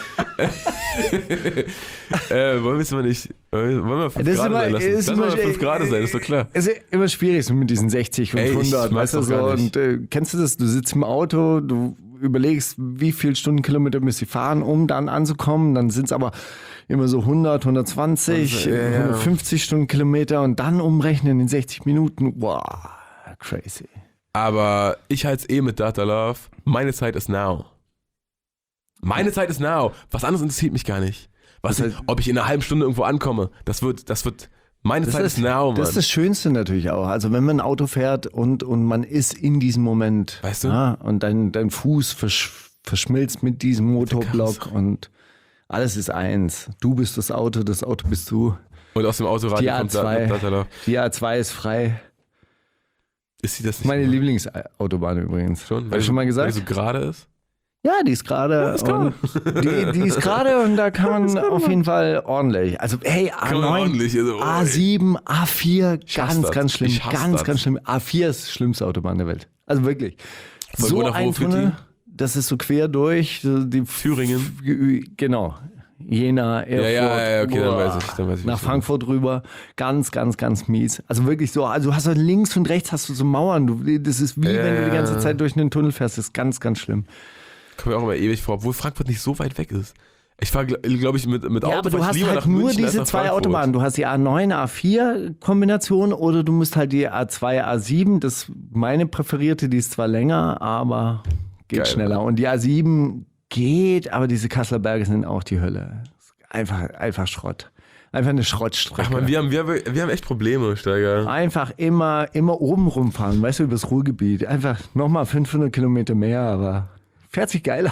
Speaker 5: es. äh, wollen wir es mal nicht, wollen wir fünf
Speaker 6: Das ist
Speaker 5: Grad
Speaker 6: immer-
Speaker 5: sein lassen?
Speaker 6: ist
Speaker 5: Lass mal
Speaker 6: immer-
Speaker 5: fünf Grad sein, ist doch klar.
Speaker 6: Es ist immer schwierig so mit diesen sechzig und
Speaker 5: Ey, ich
Speaker 6: hundert,
Speaker 5: mag's
Speaker 6: weißt du
Speaker 5: doch
Speaker 6: so.
Speaker 5: gar nicht.
Speaker 6: Und äh, kennst du das? Du sitzt im Auto, du überlegst, wie viel Stundenkilometer müsst ihr fahren, um dann anzukommen. Dann sind es aber immer so hundert, hundertzwanzig,
Speaker 5: Also, ja, ja.
Speaker 6: hundertfünfzig Stundenkilometer und dann umrechnen in sechzig Minuten. Wow, crazy.
Speaker 5: Aber ich halte es eh mit Data Love. Meine Zeit ist now. Meine Zeit ist now. Was anderes interessiert mich gar nicht. Was,
Speaker 6: Das heißt-
Speaker 5: ob ich in einer halben Stunde irgendwo ankomme, das wird, das wird, meine Zeit ist, now, Mann.
Speaker 6: das ist das Schönste natürlich auch. Also wenn man ein Auto fährt und, und man ist in diesem Moment.
Speaker 5: Weißt du?
Speaker 6: Ja, und dein, dein Fuß versch, verschmilzt mit diesem Motorblock und alles ist eins. Du bist das Auto, das Auto bist du.
Speaker 5: Und aus dem Autoradio
Speaker 6: Die
Speaker 5: kommt
Speaker 6: A
Speaker 5: Da-
Speaker 6: zwei.
Speaker 5: Data Love.
Speaker 6: Die A zwei ist frei.
Speaker 5: Ist sie das nicht?
Speaker 6: Meine Lieblingsautobahn übrigens.
Speaker 5: schon?
Speaker 6: Hab
Speaker 5: Weil
Speaker 6: ich schon mal
Speaker 5: Weil
Speaker 6: gesagt?
Speaker 5: die so gerade ist?
Speaker 6: Ja, die ist gerade.
Speaker 5: ist gerade.
Speaker 6: und Die, die ist gerade und da kann man auf jeden Fall ordentlich. Also, hey, A
Speaker 5: Kann man
Speaker 6: neun,
Speaker 5: ordentlich, also, oh,
Speaker 6: A sieben, A vier,
Speaker 5: hasse
Speaker 6: ganz,
Speaker 5: das.
Speaker 6: ganz schlimm.
Speaker 5: Ich hasse
Speaker 6: Ganz,
Speaker 5: das.
Speaker 6: ganz schlimm. A vier ist die schlimmste Autobahn der Welt. Also wirklich.
Speaker 5: Von
Speaker 6: so
Speaker 5: wo nach wo
Speaker 6: ein
Speaker 5: führt
Speaker 6: Tunnel, das ist so quer durch. so Die
Speaker 5: Thüringen.
Speaker 6: F- Genau. Jena, Erfurt,
Speaker 5: Ja, ja, ja, okay, dann
Speaker 6: boah,
Speaker 5: weiß ich, dann weiß ich,
Speaker 6: nach
Speaker 5: was du
Speaker 6: Frankfurt rüber. Ganz, ganz, ganz mies. Also wirklich so, also du hast so links und rechts hast du so Mauern. Du, das ist wie
Speaker 5: Ja,
Speaker 6: wenn du die ganze
Speaker 5: ja.
Speaker 6: Zeit durch einen Tunnel fährst. Das ist ganz, ganz schlimm.
Speaker 5: Kommt mir auch immer ewig vor, obwohl Frankfurt nicht so weit weg ist. Ich fahre, glaube ich, mit, mit Auto
Speaker 6: Ja, aber du
Speaker 5: fahr ich
Speaker 6: hast
Speaker 5: lieber
Speaker 6: halt
Speaker 5: nach
Speaker 6: nur
Speaker 5: München als
Speaker 6: diese
Speaker 5: nach
Speaker 6: zwei
Speaker 5: Frankfurt.
Speaker 6: Autobahnen. Du hast die A neun, A vier Kombination oder du musst halt die A zwei, A sieben. Das ist meine präferierte, die ist zwar länger, aber geht
Speaker 5: Geil,
Speaker 6: schneller. Und die A sieben geht, aber diese Kasseler Berge sind auch die Hölle. Einfach, einfach Schrott. Einfach eine Schrottstrecke.
Speaker 5: Ach man, wir haben, wir, haben, wir haben echt Probleme, Steiger.
Speaker 6: Einfach immer, immer oben rumfahren, weißt du, übers Ruhrgebiet. Einfach nochmal fünfhundert Kilometer mehr, aber fährt sich geiler.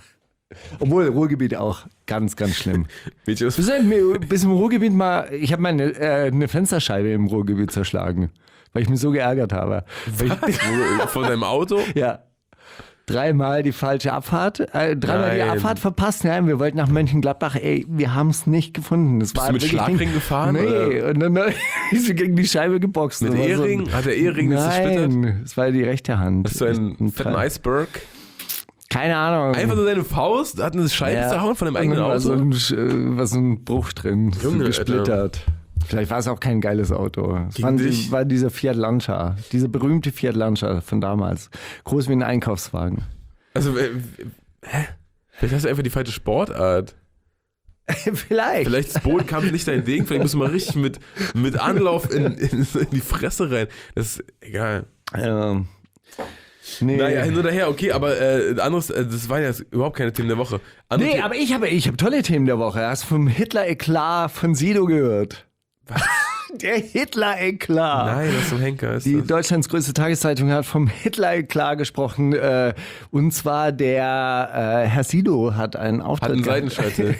Speaker 6: Obwohl, Ruhrgebiet auch ganz, ganz schlimm.
Speaker 5: Mädchen,
Speaker 6: Wir sind mir bis im Ruhrgebiet mal, ich habe meine äh, eine Fensterscheibe im Ruhrgebiet zerschlagen, weil ich mich so geärgert habe. Weil ich,
Speaker 5: von deinem Auto?
Speaker 6: ja. Dreimal die falsche Abfahrt, äh, dreimal die
Speaker 5: Nein.
Speaker 6: Abfahrt verpasst. Nein, wir wollten nach Mönchengladbach. Ey, wir haben es nicht gefunden. Das war
Speaker 5: du mit
Speaker 6: wirklich
Speaker 5: Schlagring
Speaker 6: Ding-
Speaker 5: gefahren,
Speaker 6: Nee,
Speaker 5: oder?
Speaker 6: und dann ist sie gegen die Scheibe geboxt.
Speaker 5: Mit
Speaker 6: Das war so
Speaker 5: Ehering?
Speaker 6: ein-
Speaker 5: Hat der Ehering das zersplittert?
Speaker 6: Nein, es war die rechte Hand.
Speaker 5: Hast du einen
Speaker 6: Ein
Speaker 5: fetten
Speaker 6: Fall.
Speaker 5: Iceberg?
Speaker 6: Keine Ahnung.
Speaker 5: Einfach nur deine Faust? Hat eine Scheibe
Speaker 6: Ja.
Speaker 5: zerhauen von deinem
Speaker 6: Und
Speaker 5: eigenen
Speaker 6: dann war
Speaker 5: Auto?
Speaker 6: so ein, Sch- äh, war so ein Bruch drin,
Speaker 5: Junge,
Speaker 6: so gesplittert. Vielleicht war es auch kein geiles Auto. Es
Speaker 5: Gegen
Speaker 6: war,
Speaker 5: dich?
Speaker 6: war dieser Fiat Lancia, dieser berühmte Fiat Lancia von damals. Groß wie ein Einkaufswagen.
Speaker 5: Also, äh, hä? Vielleicht hast du einfach die falsche Sportart.
Speaker 6: Vielleicht.
Speaker 5: Vielleicht ist Bodenkampf nicht dein Ding. Vielleicht musst du mal richtig mit, mit Anlauf in, in, in die Fresse rein. Das ist egal.
Speaker 6: Ähm, nee.
Speaker 5: Naja, hin oder her, okay, aber äh, anderes, äh, das waren ja jetzt überhaupt keine Themen der Woche. Andere
Speaker 6: nee,
Speaker 5: The-
Speaker 6: aber ich habe ich hab tolle Themen der Woche. Hast du vom Hitler-Eklat von Sido gehört? Was? Der Hitler-Eklat.
Speaker 5: Nein, was zum Henker ist
Speaker 6: Die
Speaker 5: das?
Speaker 6: Deutschlands größte Tageszeitung hat vom Hitler-Eklat gesprochen. Äh, und zwar der äh, Herr Sido hat einen Auftritt
Speaker 5: Hat einen
Speaker 6: gehabt.
Speaker 5: Seitenscheitel.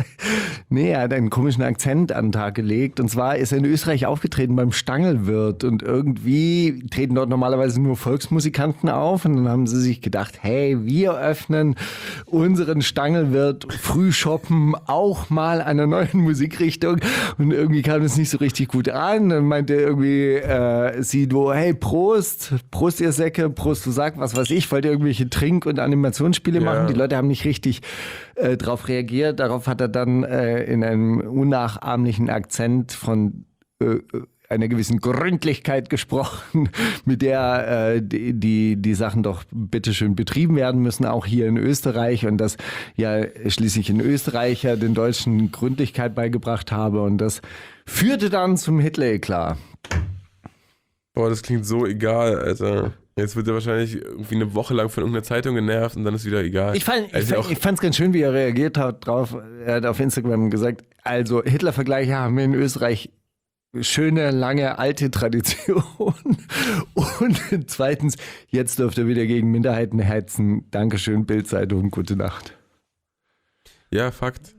Speaker 6: Nee, er hat einen komischen Akzent an den Tag gelegt. Und zwar ist er in Österreich aufgetreten beim Stangelwirt. Und irgendwie treten dort normalerweise nur Volksmusikanten auf. Und dann haben sie sich gedacht, hey, wir öffnen unseren Stangelwirt Frühshoppen auch mal einer neuen Musikrichtung. Und irgendwie kam das nicht so richtig gut an. Dann meinte irgendwie äh, Sido, hey, Prost, Prost ihr Säcke, Prost, du sag was weiß ich, wollt ihr irgendwelche Trink- und Animationsspiele
Speaker 5: Ja.
Speaker 6: machen? Die Leute haben nicht richtig äh, darauf reagiert. Darauf hat er dann äh, in einem unnachahmlichen Akzent von äh, einer gewissen Gründlichkeit gesprochen, mit der äh, die, die die Sachen doch bitteschön betrieben werden müssen, auch hier in Österreich. Und dass ja schließlich ein Österreicher den Deutschen Gründlichkeit beigebracht habe. Und das führte dann zum Hitler-Eklat.
Speaker 5: Boah, das klingt so egal, Alter. Jetzt wird er wahrscheinlich irgendwie eine Woche lang von irgendeiner Zeitung genervt und dann ist wieder egal.
Speaker 6: Ich fand
Speaker 5: Also
Speaker 6: ich,
Speaker 5: auch-
Speaker 6: fand, ich fand's ganz schön, wie er reagiert hat drauf. Er hat auf Instagram gesagt, also Hitler-Vergleiche haben wir in Österreich schöne, lange, alte Tradition. Und zweitens, jetzt dürft ihr wieder gegen Minderheiten heizen. Dankeschön, Bild-Zeitung, gute Nacht.
Speaker 5: Ja, Fakt.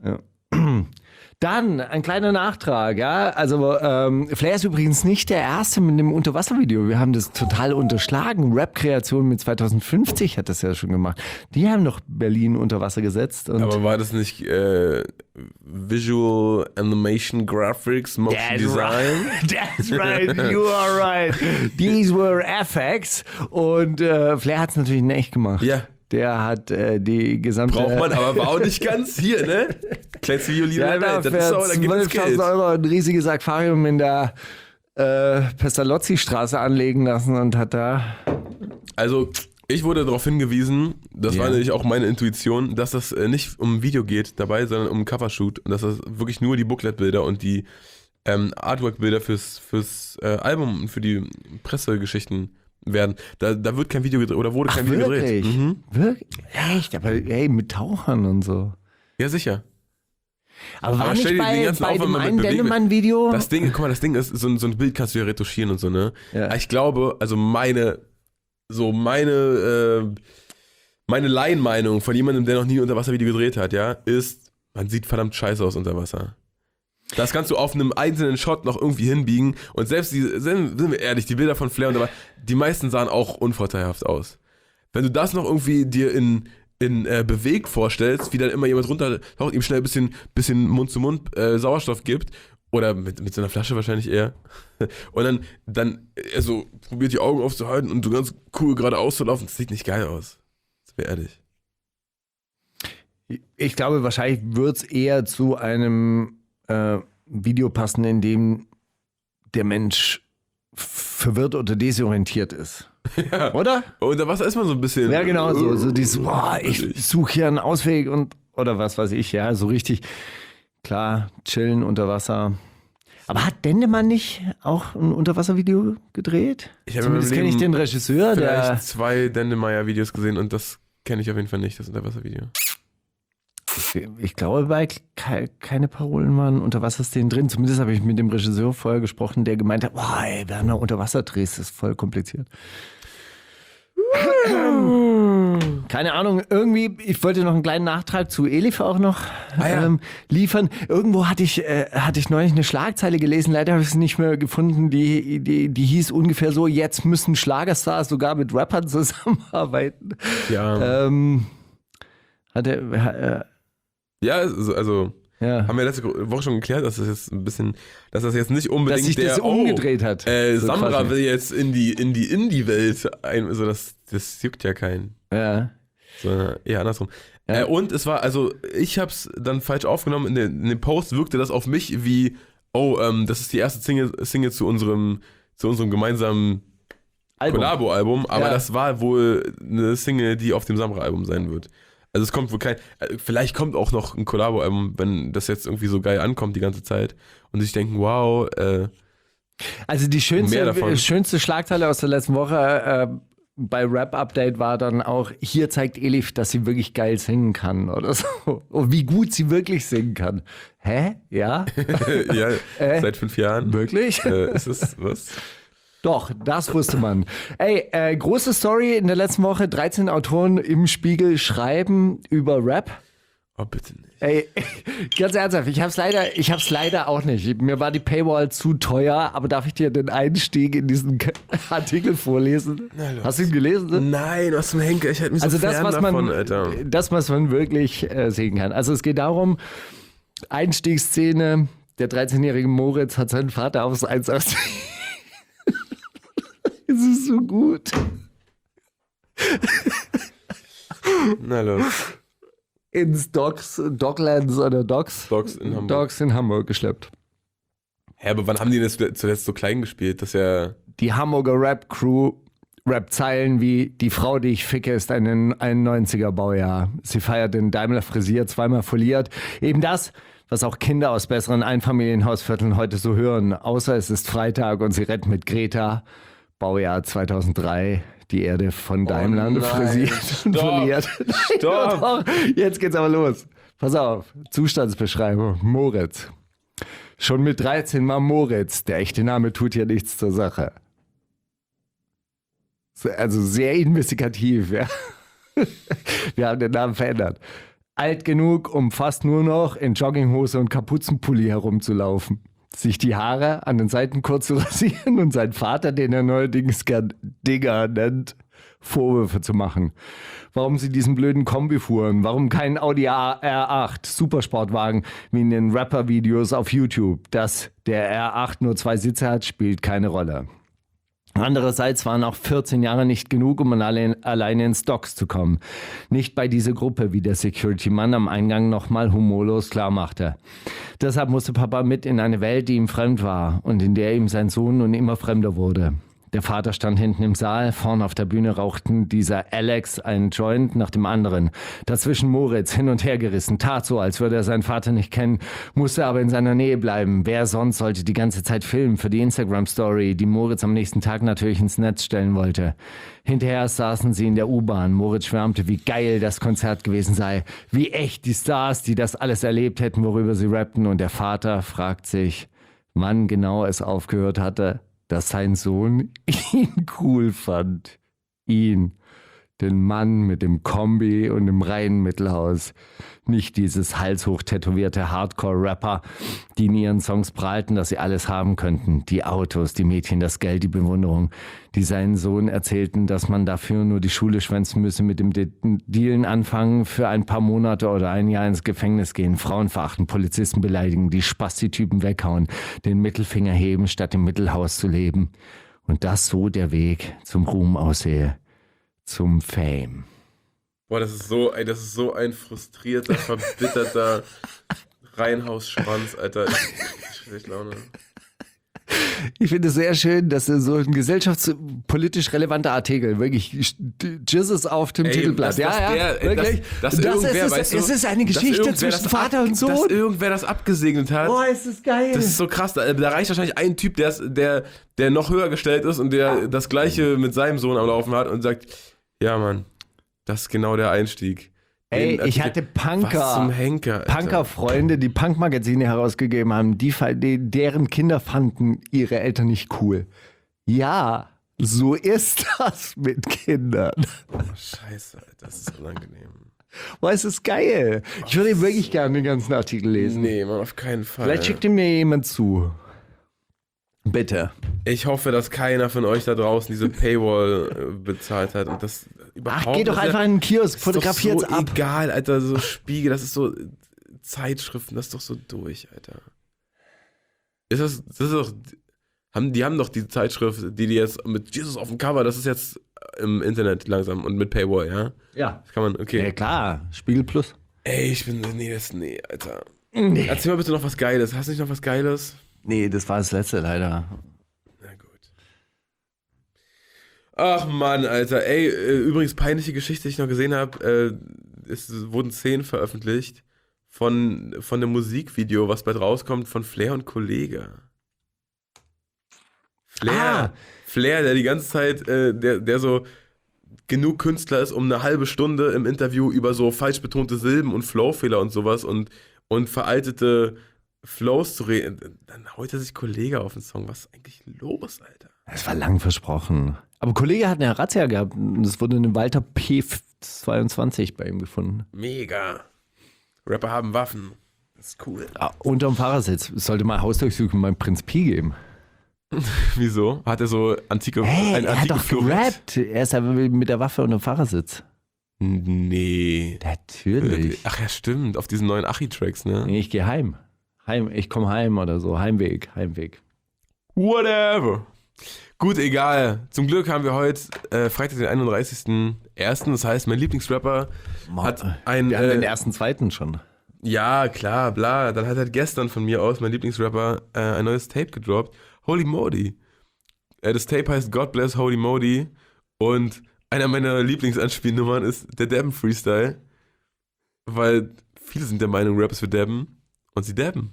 Speaker 6: Dann ein kleiner Nachtrag, ja. Also ähm, Flair ist übrigens nicht der Erste mit dem Unterwasservideo. Wir haben das total unterschlagen. Rap-Kreation mit zwanzig fünfzig hat das ja schon gemacht. Die haben doch Berlin unter Wasser gesetzt. Und
Speaker 5: Aber war das nicht äh, Visual Animation Graphics Motion
Speaker 6: That's
Speaker 5: Design?
Speaker 6: right. That's right. You are right. These were F X. Und äh, Flair hat es natürlich in echt gemacht.
Speaker 5: Ja.
Speaker 6: Der hat äh, die gesamte...
Speaker 5: Braucht man, aber war auch nicht ganz hier, ne? Kleinste Violine
Speaker 6: ja,
Speaker 5: der Welt.
Speaker 6: da
Speaker 5: Das ist
Speaker 6: für
Speaker 5: auch, da gibt es
Speaker 6: zwölftausend
Speaker 5: Geld.
Speaker 6: Euro ein riesiges Aquarium in der äh, Pestalozzi-Straße anlegen lassen und hat da...
Speaker 5: Also, ich wurde darauf hingewiesen, das
Speaker 6: Ja.
Speaker 5: war nämlich auch meine Intuition, dass das äh, nicht um ein Video geht dabei, sondern um ein Covershoot und dass das wirklich nur die Booklet-Bilder und die ähm, Artwork-Bilder fürs, fürs äh, Album und für die Pressegeschichten werden. Da, da wird kein Video gedreht oder wurde
Speaker 6: Ach,
Speaker 5: kein Video
Speaker 6: wirklich?
Speaker 5: gedreht. Mhm.
Speaker 6: Wirklich? Echt? Aber ey, mit Tauchern und so.
Speaker 5: Ja, sicher.
Speaker 6: Aber war
Speaker 5: Aber stell
Speaker 6: nicht
Speaker 5: dir den
Speaker 6: bei,
Speaker 5: ganzen
Speaker 6: bei
Speaker 5: Aufwand
Speaker 6: dem
Speaker 5: mal mit
Speaker 6: einen
Speaker 5: Bewegen-
Speaker 6: Dennemann-Video...
Speaker 5: Das Ding, guck mal, das Ding ist, so ein, so ein Bild kannst du ja retuschieren und so, ne?
Speaker 6: Ja.
Speaker 5: Aber ich glaube, also meine, so meine, äh, meine Laienmeinung von jemandem, der noch nie ein Unterwasservideo gedreht hat, ja, ist, man sieht verdammt scheiße aus unter Wasser. Das kannst du auf einem einzelnen Shot noch irgendwie hinbiegen und selbst die, sind, sind wir ehrlich, die Bilder von Flair und dabei, die meisten sahen auch unvorteilhaft aus. Wenn du das noch irgendwie dir in, in äh, Beweg vorstellst, wie dann immer jemand runter taucht, ihm schnell ein bisschen, bisschen Mund-zu-Mund äh, Sauerstoff gibt, oder mit, mit so einer Flasche wahrscheinlich eher, und dann, dann er so probiert die Augen aufzuhalten und so ganz cool geradeaus zu laufen, das sieht nicht geil aus. Das wäre ehrlich.
Speaker 6: Ich glaube, wahrscheinlich wird es eher zu einem äh, Video passen, in dem der Mensch verwirrt oder desorientiert ist.
Speaker 5: Ja.
Speaker 6: Oder?
Speaker 5: Unter Wasser ist man so ein bisschen.
Speaker 6: Ja, genau, so, so dieses, boah, ich suche hier einen Ausweg und oder was weiß ich, ja, so richtig klar, chillen unter Wasser. Aber hat Dendemann nicht auch ein Unterwasservideo gedreht?
Speaker 5: Ich habe
Speaker 6: Zumindest kenne ich den Regisseur,
Speaker 5: vielleicht
Speaker 6: der.
Speaker 5: zwei Dendemeyer-Videos gesehen und das kenne ich auf jeden Fall nicht, das Unterwasservideo.
Speaker 6: Ich, ich glaube, bei ke- keine Parolen waren Unterwasserszenen drin. Zumindest habe ich mit dem Regisseur vorher gesprochen, der gemeint hat, boah, ey, wir haben da Unterwasserdrehs, das ist voll kompliziert. Keine Ahnung, irgendwie, ich wollte noch einen kleinen Nachtrag zu Elif auch noch
Speaker 5: Ah, ja.
Speaker 6: ähm, liefern. Irgendwo hatte ich, äh, hatte ich neulich eine Schlagzeile gelesen, leider habe ich sie nicht mehr gefunden, die, die, die hieß ungefähr so, jetzt müssen Schlagerstars sogar mit Rappern zusammenarbeiten.
Speaker 5: Ja,
Speaker 6: Ähm, hat er,
Speaker 5: ja also, also
Speaker 6: äh, ja.
Speaker 5: haben wir letzte Woche schon geklärt, dass das jetzt ein bisschen, dass das jetzt nicht unbedingt
Speaker 6: Dass sich
Speaker 5: der,
Speaker 6: das umgedreht hat.
Speaker 5: Oh, äh,
Speaker 6: So
Speaker 5: Samra
Speaker 6: quasi.
Speaker 5: will jetzt in die in die Indie-Welt ein, also das, das juckt ja keinen.
Speaker 6: Ja.
Speaker 5: So, eher andersrum.
Speaker 6: Ja.
Speaker 5: Äh, und es war, also ich hab's dann falsch aufgenommen, in, den, in dem Post wirkte das auf mich wie, oh, ähm, das ist die erste Single, Single zu unserem, zu unserem gemeinsamen
Speaker 6: Album.
Speaker 5: Collabo-Album, aber
Speaker 6: Ja.
Speaker 5: das war wohl eine Single, die auf dem Samra-Album sein wird. Also es kommt wohl kein, äh, vielleicht kommt auch noch ein Collabo-Album, wenn das jetzt irgendwie so geil ankommt die ganze Zeit und sich denken, wow, äh,
Speaker 6: Also die
Speaker 5: Mehr
Speaker 6: schönste,
Speaker 5: davon.
Speaker 6: schönste Schlagzeile aus der letzten Woche äh, bei Rap Update war dann auch, hier zeigt Elif, dass sie wirklich geil singen kann oder so. Und wie gut sie wirklich singen kann. Hä? Ja?
Speaker 5: ja,
Speaker 6: Äh?
Speaker 5: seit fünf Jahren.
Speaker 6: Wirklich?
Speaker 5: Äh, ist es, was?
Speaker 6: Doch, das wusste man. Ey, äh, große Story in der letzten Woche. dreizehn Autoren im Spiegel schreiben über Rap.
Speaker 5: Oh, bitte nicht.
Speaker 6: Ey, ganz ernsthaft, ich hab's leider, ich hab's leider auch nicht. Mir war die Paywall zu teuer, aber darf ich dir den Einstieg in diesen Artikel vorlesen?
Speaker 5: Na los.
Speaker 6: Hast du ihn gelesen?
Speaker 5: Nein, was zum Henker, ich hätte mich
Speaker 6: Also
Speaker 5: so
Speaker 6: das,
Speaker 5: fern
Speaker 6: was
Speaker 5: davon,
Speaker 6: man,
Speaker 5: Alter.
Speaker 6: das, was man wirklich äh, sehen kann. Also es geht darum, Einstiegsszene, der dreizehnjährige Moritz hat seinen Vater aufs eins aus. Es ist so gut.
Speaker 5: Na los.
Speaker 6: Ins Docs, Docklands oder Docks,
Speaker 5: Docs in Hamburg.
Speaker 6: Docks in Hamburg geschleppt.
Speaker 5: Hä, aber wann haben die das zuletzt so klein gespielt? Das ist ja.
Speaker 6: Die Hamburger Rap-Crew Rap-Zeilen wie die Frau, die ich ficke, ist ein einundneunziger Baujahr. Sie feiert den Daimler frisiert, zweimal foliert. Eben das, was auch Kinder aus besseren Einfamilienhausvierteln heute so hören. Außer es ist Freitag und sie rennt mit Greta. Baujahr zweitausenddrei. Die Erde von Daimler
Speaker 5: nein.
Speaker 6: frisiert und
Speaker 5: Stopp.
Speaker 6: foliert.
Speaker 5: Stopp.
Speaker 6: Doch, jetzt geht's aber los. Pass auf. Zustandsbeschreibung. Moritz. Schon mit dreizehn war Moritz. Der echte Name tut hier nichts zur Sache. Also sehr investigativ, ja. Wir haben den Namen verändert. Alt genug, um fast nur noch in Jogginghose und Kapuzenpulli herumzulaufen. Sich die Haare an den Seiten kurz zu rasieren und seinen Vater, den er neuerdings gern Digger nennt, Vorwürfe zu machen. Warum sie diesen blöden Kombi fuhren, warum kein Audi R acht Supersportwagen wie in den Rapper-Videos auf YouTube. Dass der R acht nur zwei Sitze hat, spielt keine Rolle. Andererseits waren auch vierzehn Jahre nicht genug, um allein, alleine ins Docks zu kommen. Nicht bei dieser Gruppe, wie der Security-Mann am Eingang nochmal humorlos klarmachte. Deshalb musste Papa mit in eine Welt, die ihm fremd war und in der ihm sein Sohn nun immer fremder wurde. Der Vater stand hinten im Saal, vorn auf der Bühne rauchten dieser Alex einen Joint nach dem anderen. Dazwischen Moritz, hin und her gerissen, tat so, als würde er seinen Vater nicht kennen, musste aber in seiner Nähe bleiben. Wer sonst sollte die ganze Zeit filmen für die Instagram-Story, die Moritz am nächsten Tag natürlich ins Netz stellen wollte. Hinterher saßen sie in der U-Bahn. Moritz schwärmte, wie geil das Konzert gewesen sei, wie echt die Stars, die das alles erlebt hätten, worüber sie rappten. Und der Vater fragt sich, wann genau es aufgehört hatte, dass sein Sohn ihn cool fand. Ihn, den Mann mit dem Kombi und dem reinen Mittelhaus. Nicht dieses halshoch tätowierte Hardcore-Rapper, die in ihren Songs prahlten, dass sie alles haben könnten. Die Autos, die Mädchen, das Geld, die Bewunderung. Die seinen Sohn erzählten, dass man dafür nur die Schule schwänzen müsse, mit dem De- Dealen anfangen, für ein paar Monate oder ein Jahr ins Gefängnis gehen, Frauen verachten, Polizisten beleidigen, die Spasti-Typen weghauen, den Mittelfinger heben, statt im Mittelhaus zu leben. Und dass so der Weg zum Ruhm aussehe. Zum Fame.
Speaker 5: Boah, das ist so, ey, das ist so ein frustrierter, verbitterter Reihenhausschwanz, Alter. Ich krieg schlecht Laune.
Speaker 6: Ich finde es sehr schön, dass so ein gesellschaftspolitisch relevanter Artikel, wirklich Jizzes auf dem
Speaker 5: Ey,
Speaker 6: Titelblatt.
Speaker 5: dass-
Speaker 6: ja,
Speaker 5: dass
Speaker 6: ja,
Speaker 5: der-
Speaker 6: wirklich.
Speaker 5: dass- dass
Speaker 6: das
Speaker 5: irgendwer,
Speaker 6: ist,
Speaker 5: weißt du,
Speaker 6: es ist eine
Speaker 5: dass
Speaker 6: Geschichte
Speaker 5: irgendwer
Speaker 6: zwischen
Speaker 5: das
Speaker 6: Vater
Speaker 5: ab-
Speaker 6: und Sohn.
Speaker 5: Dass irgendwer das abgesegnet hat.
Speaker 6: Boah, ist das geil.
Speaker 5: Das ist so krass. Da, da reicht wahrscheinlich ein Typ, der, ist- der, der noch höher gestellt ist und der das Gleiche mit seinem Sohn am Laufen hat und sagt, ja Mann, das ist genau der Einstieg.
Speaker 6: Ey,
Speaker 5: Den
Speaker 6: ich
Speaker 5: Artikel-
Speaker 6: hatte Punker,
Speaker 5: Was zum Henker, Alter.
Speaker 6: Punker-Freunde, die Punk-Magazine herausgegeben haben, die, die, deren Kinder fanden ihre Eltern nicht cool. Ja, so ist das mit Kindern.
Speaker 5: Scheiße, Alter, das ist unangenehm.
Speaker 6: Boah, es ist geil. Ich würde wirklich gerne den ganzen Artikel lesen.
Speaker 5: Nee, Mann, auf keinen Fall.
Speaker 6: Vielleicht schickt ihn mir jemand zu. Bitte.
Speaker 5: Ich hoffe, dass keiner von euch da draußen diese Paywall äh, bezahlt hat und das überhaupt.
Speaker 6: Ach, geh doch
Speaker 5: das ist
Speaker 6: einfach
Speaker 5: ja-
Speaker 6: in den Kiosk,
Speaker 5: das
Speaker 6: fotografiert's
Speaker 5: ist doch so
Speaker 6: ab.
Speaker 5: egal, Alter, so Spiegel, das ist so Zeitschriften, das ist doch so durch, Alter. Ist das, das ist doch, haben, die haben doch die Zeitschrift, die die jetzt mit Jesus auf dem Cover, das ist jetzt im Internet langsam und mit Paywall, ja?
Speaker 6: Ja.
Speaker 5: Das kann man, okay.
Speaker 6: Ja, klar. Spiegel Plus.
Speaker 5: Ey, ich bin, nee, das, nee, Alter. Nee. Erzähl mal bitte noch was Geiles. Hast du nicht noch was Geiles?
Speaker 6: Nee, das war das letzte leider.
Speaker 5: Na gut. Ach Mann, Alter. Ey, äh, übrigens peinliche Geschichte, die ich noch gesehen habe. Äh, es wurden Szenen veröffentlicht von, von dem Musikvideo, was bald rauskommt, von Flair und Kollege. Flair.
Speaker 6: Ah.
Speaker 5: Flair, der die ganze Zeit, äh, der, der so genug Künstler ist, um eine halbe Stunde im Interview über so falsch betonte Silben und Flowfehler und sowas und, und veraltete Flows zu reden. Dann haut er sich Kollege auf den Song. Was ist eigentlich los, Alter?
Speaker 6: Das war lang versprochen. Aber Kollege hat eine Razzia gehabt. Das wurde in einem Walter P zweiundzwanzig bei ihm gefunden.
Speaker 5: Mega. Rapper haben Waffen. Das ist cool.
Speaker 6: Ah, unterm Fahrersitz. Es sollte mal Hausdurchsuchung beim Prinz Pi geben.
Speaker 5: Wieso? Hat er so antike,
Speaker 6: Hey,
Speaker 5: ein
Speaker 6: er hat
Speaker 5: antike
Speaker 6: doch
Speaker 5: Florett?
Speaker 6: gerappt. Er ist aber mit der Waffe unterm Fahrersitz.
Speaker 5: Nee.
Speaker 6: Natürlich.
Speaker 5: Ach ja, stimmt. Auf diesen neuen Achi-Tracks, ne?
Speaker 6: Nee, ich gehe heim. Heim. Ich komme heim oder so. Heimweg. Heimweg.
Speaker 5: Whatever. Gut, egal. Zum Glück haben wir heute äh, Freitag, den einunddreißigsten ersten Das heißt, mein Lieblingsrapper hat ein...
Speaker 6: Wir haben
Speaker 5: äh,
Speaker 6: den ersten, zweiten schon.
Speaker 5: Ja, klar, bla. Dann hat halt gestern von mir aus mein Lieblingsrapper äh, ein neues Tape gedroppt. Holy Modi. Äh, das Tape heißt God Bless Holy Modi. Und einer meiner Lieblingsanspielnummern ist der Dabben Freestyle. Weil viele sind der Meinung, Rap ist für Dabben. Und sie dabben.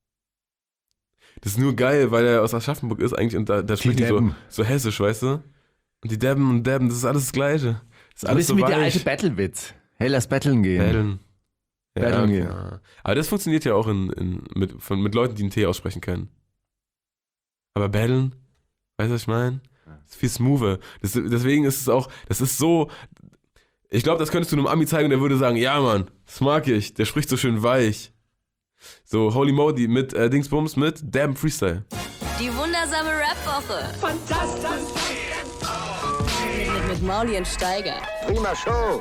Speaker 5: Das ist nur geil, weil er aus Aschaffenburg ist eigentlich und da, da spricht die so,
Speaker 6: dabben.
Speaker 5: so hessisch, weißt du? Und die dabben und dabben, das ist alles das Gleiche. Das ist
Speaker 6: Ein
Speaker 5: alles
Speaker 6: bisschen
Speaker 5: so
Speaker 6: wie der
Speaker 5: weich.
Speaker 6: alte Battle-Witz. Hey, lass battlen gehen.
Speaker 5: Battlen. Ja,
Speaker 6: Battlen
Speaker 5: okay,
Speaker 6: gehen.
Speaker 5: ja. Aber das funktioniert ja auch in, in, mit, von, mit Leuten, die einen T aussprechen können. Aber battlen, weißt du, was ich meine? Das ist viel smoother. Das, deswegen ist es auch, das ist so, ich glaube, das könntest du einem Ami zeigen und der würde sagen, ja Mann, das mag ich, der spricht so schön weich. So, Holy Modi mit äh, Dingsbums mit Damn Freestyle.
Speaker 3: Die wundersame Rap-Woche. Fantastisch. Mit, mit Mauli und Steiger.
Speaker 2: Prima Show.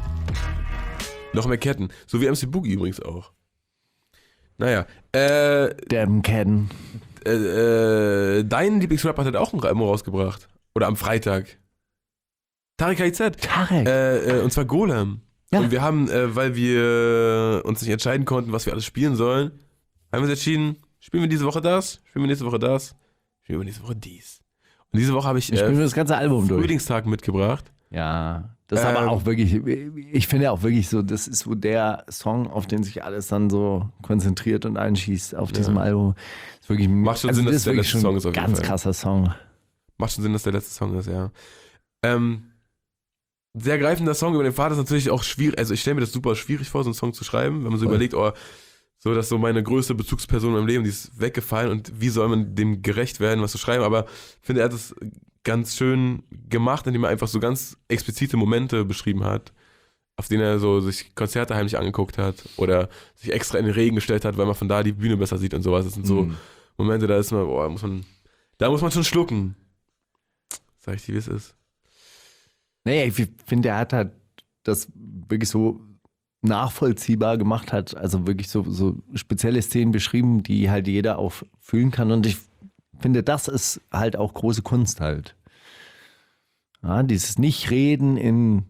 Speaker 5: Noch mehr Ketten. So wie M C Boogie übrigens auch. Naja, äh,
Speaker 6: Damn Ken.
Speaker 5: äh, äh, dein Lieblingsrapper hat halt auch ein Album rausgebracht. Oder am Freitag. Tarek K I Z.
Speaker 6: Tarek.
Speaker 5: Äh, äh, und zwar Golem.
Speaker 6: Ja.
Speaker 5: Und wir haben, äh, weil wir uns nicht entscheiden konnten, was wir alles spielen sollen, haben wir uns entschieden, spielen wir diese Woche das, spielen wir nächste Woche das, spielen wir nächste Woche dies. Und diese Woche habe ich
Speaker 6: Ich spiele
Speaker 5: äh,
Speaker 6: das ganze Album durch.
Speaker 5: Frühlingstag mitgebracht.
Speaker 6: Ja, das ist
Speaker 5: Ähm,
Speaker 6: aber auch wirklich, ich finde auch wirklich so, das ist so der Song, auf den sich alles dann so konzentriert und einschießt auf diesem Album. Ist wirklich,
Speaker 5: Macht schon
Speaker 6: also
Speaker 5: Sinn,
Speaker 6: das
Speaker 5: dass
Speaker 6: ist
Speaker 5: der
Speaker 6: wirklich
Speaker 5: letzte
Speaker 6: schon
Speaker 5: Song
Speaker 6: ein
Speaker 5: ist auf jeden
Speaker 6: ganz
Speaker 5: Fall.
Speaker 6: krasser Song.
Speaker 5: Macht schon Sinn, dass der letzte Song ist, ja. Ähm, sehr greifender Song über den Vater ist natürlich auch schwierig, also ich stelle mir das super schwierig vor, so einen Song zu schreiben, wenn man so
Speaker 6: Voll.
Speaker 5: überlegt, oh, so, dass so meine größte Bezugsperson in meinem Leben, die ist weggefallen und wie soll man dem gerecht werden, was zu schreiben, aber ich finde, er hat es ganz schön gemacht, indem er einfach so ganz explizite Momente beschrieben hat, auf denen er so sich Konzerte heimlich angeguckt hat oder sich extra in den Regen gestellt hat, weil man von da die Bühne besser sieht und sowas. Das sind so
Speaker 6: Mhm.
Speaker 5: Momente, da ist man, boah, muss man, da muss man schon schlucken. Sag ich dir, wie es ist.
Speaker 6: Naja, ich finde, er hat halt das wirklich so nachvollziehbar gemacht hat, also wirklich so, so spezielle Szenen beschrieben, die halt jeder auch fühlen kann und ich finde, das ist halt auch große Kunst halt. Ja, dieses Nicht-Reden in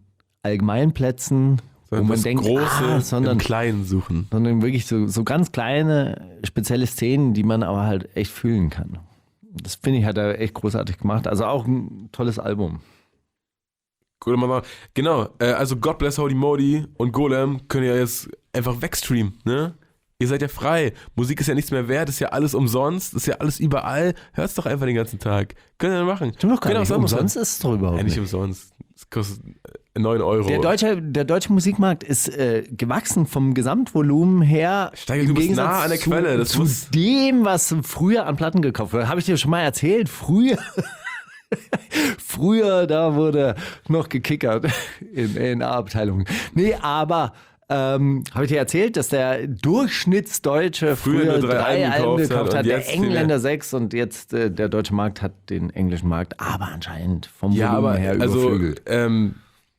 Speaker 6: Allgemeinplätzen, wo man
Speaker 5: das
Speaker 6: denkt,
Speaker 5: Große
Speaker 6: ah, sondern,
Speaker 5: im Kleinen suchen.
Speaker 6: sondern wirklich so, so ganz kleine, spezielle Szenen, die man aber halt echt fühlen kann. Das finde ich, hat er echt großartig gemacht. Also auch ein tolles Album.
Speaker 5: Cool, Mama. Genau, äh, also God Bless Holy Modi und Golem können ja jetzt einfach wegstreamen, ne? Ihr seid ja frei. Musik ist ja nichts mehr wert, ist ja alles umsonst, ist ja alles überall. Hört's doch einfach den ganzen Tag. Könnt ihr machen.
Speaker 6: Stimmt doch gar
Speaker 5: Genau,
Speaker 6: nicht.
Speaker 5: was anderes
Speaker 6: Umsonst
Speaker 5: sein.
Speaker 6: ist es doch überhaupt
Speaker 5: Ja, nicht
Speaker 6: nicht.
Speaker 5: umsonst. Es kostet neun Euro.
Speaker 6: Der deutsche, der deutsche Musikmarkt ist äh, gewachsen vom Gesamtvolumen her.
Speaker 5: Steiger,
Speaker 6: im
Speaker 5: du bist
Speaker 6: Gegensatz
Speaker 5: nah an der
Speaker 6: zu,
Speaker 5: Quelle, das
Speaker 6: zu
Speaker 5: muss-
Speaker 6: dem, was früher an Platten gekauft wurde. Habe ich dir schon mal erzählt. Früher, früher, da wurde noch gekickert in, in A-Abteilungen. Nee, aber ähm, habe ich dir erzählt, dass der Durchschnittsdeutsche
Speaker 5: Früher
Speaker 6: früher,
Speaker 5: nur drei
Speaker 6: drei
Speaker 5: Alben
Speaker 6: Alben
Speaker 5: gekauft
Speaker 6: gekauft
Speaker 5: hat
Speaker 6: hat,
Speaker 5: und
Speaker 6: der
Speaker 5: jetzt viel mehr.
Speaker 6: Engländer sechs und jetzt äh, der deutsche Markt hat den englischen Markt, aber anscheinend vom
Speaker 5: Ja,
Speaker 6: Volumen
Speaker 5: aber
Speaker 6: her
Speaker 5: also,
Speaker 6: überflügelt.
Speaker 5: ähm,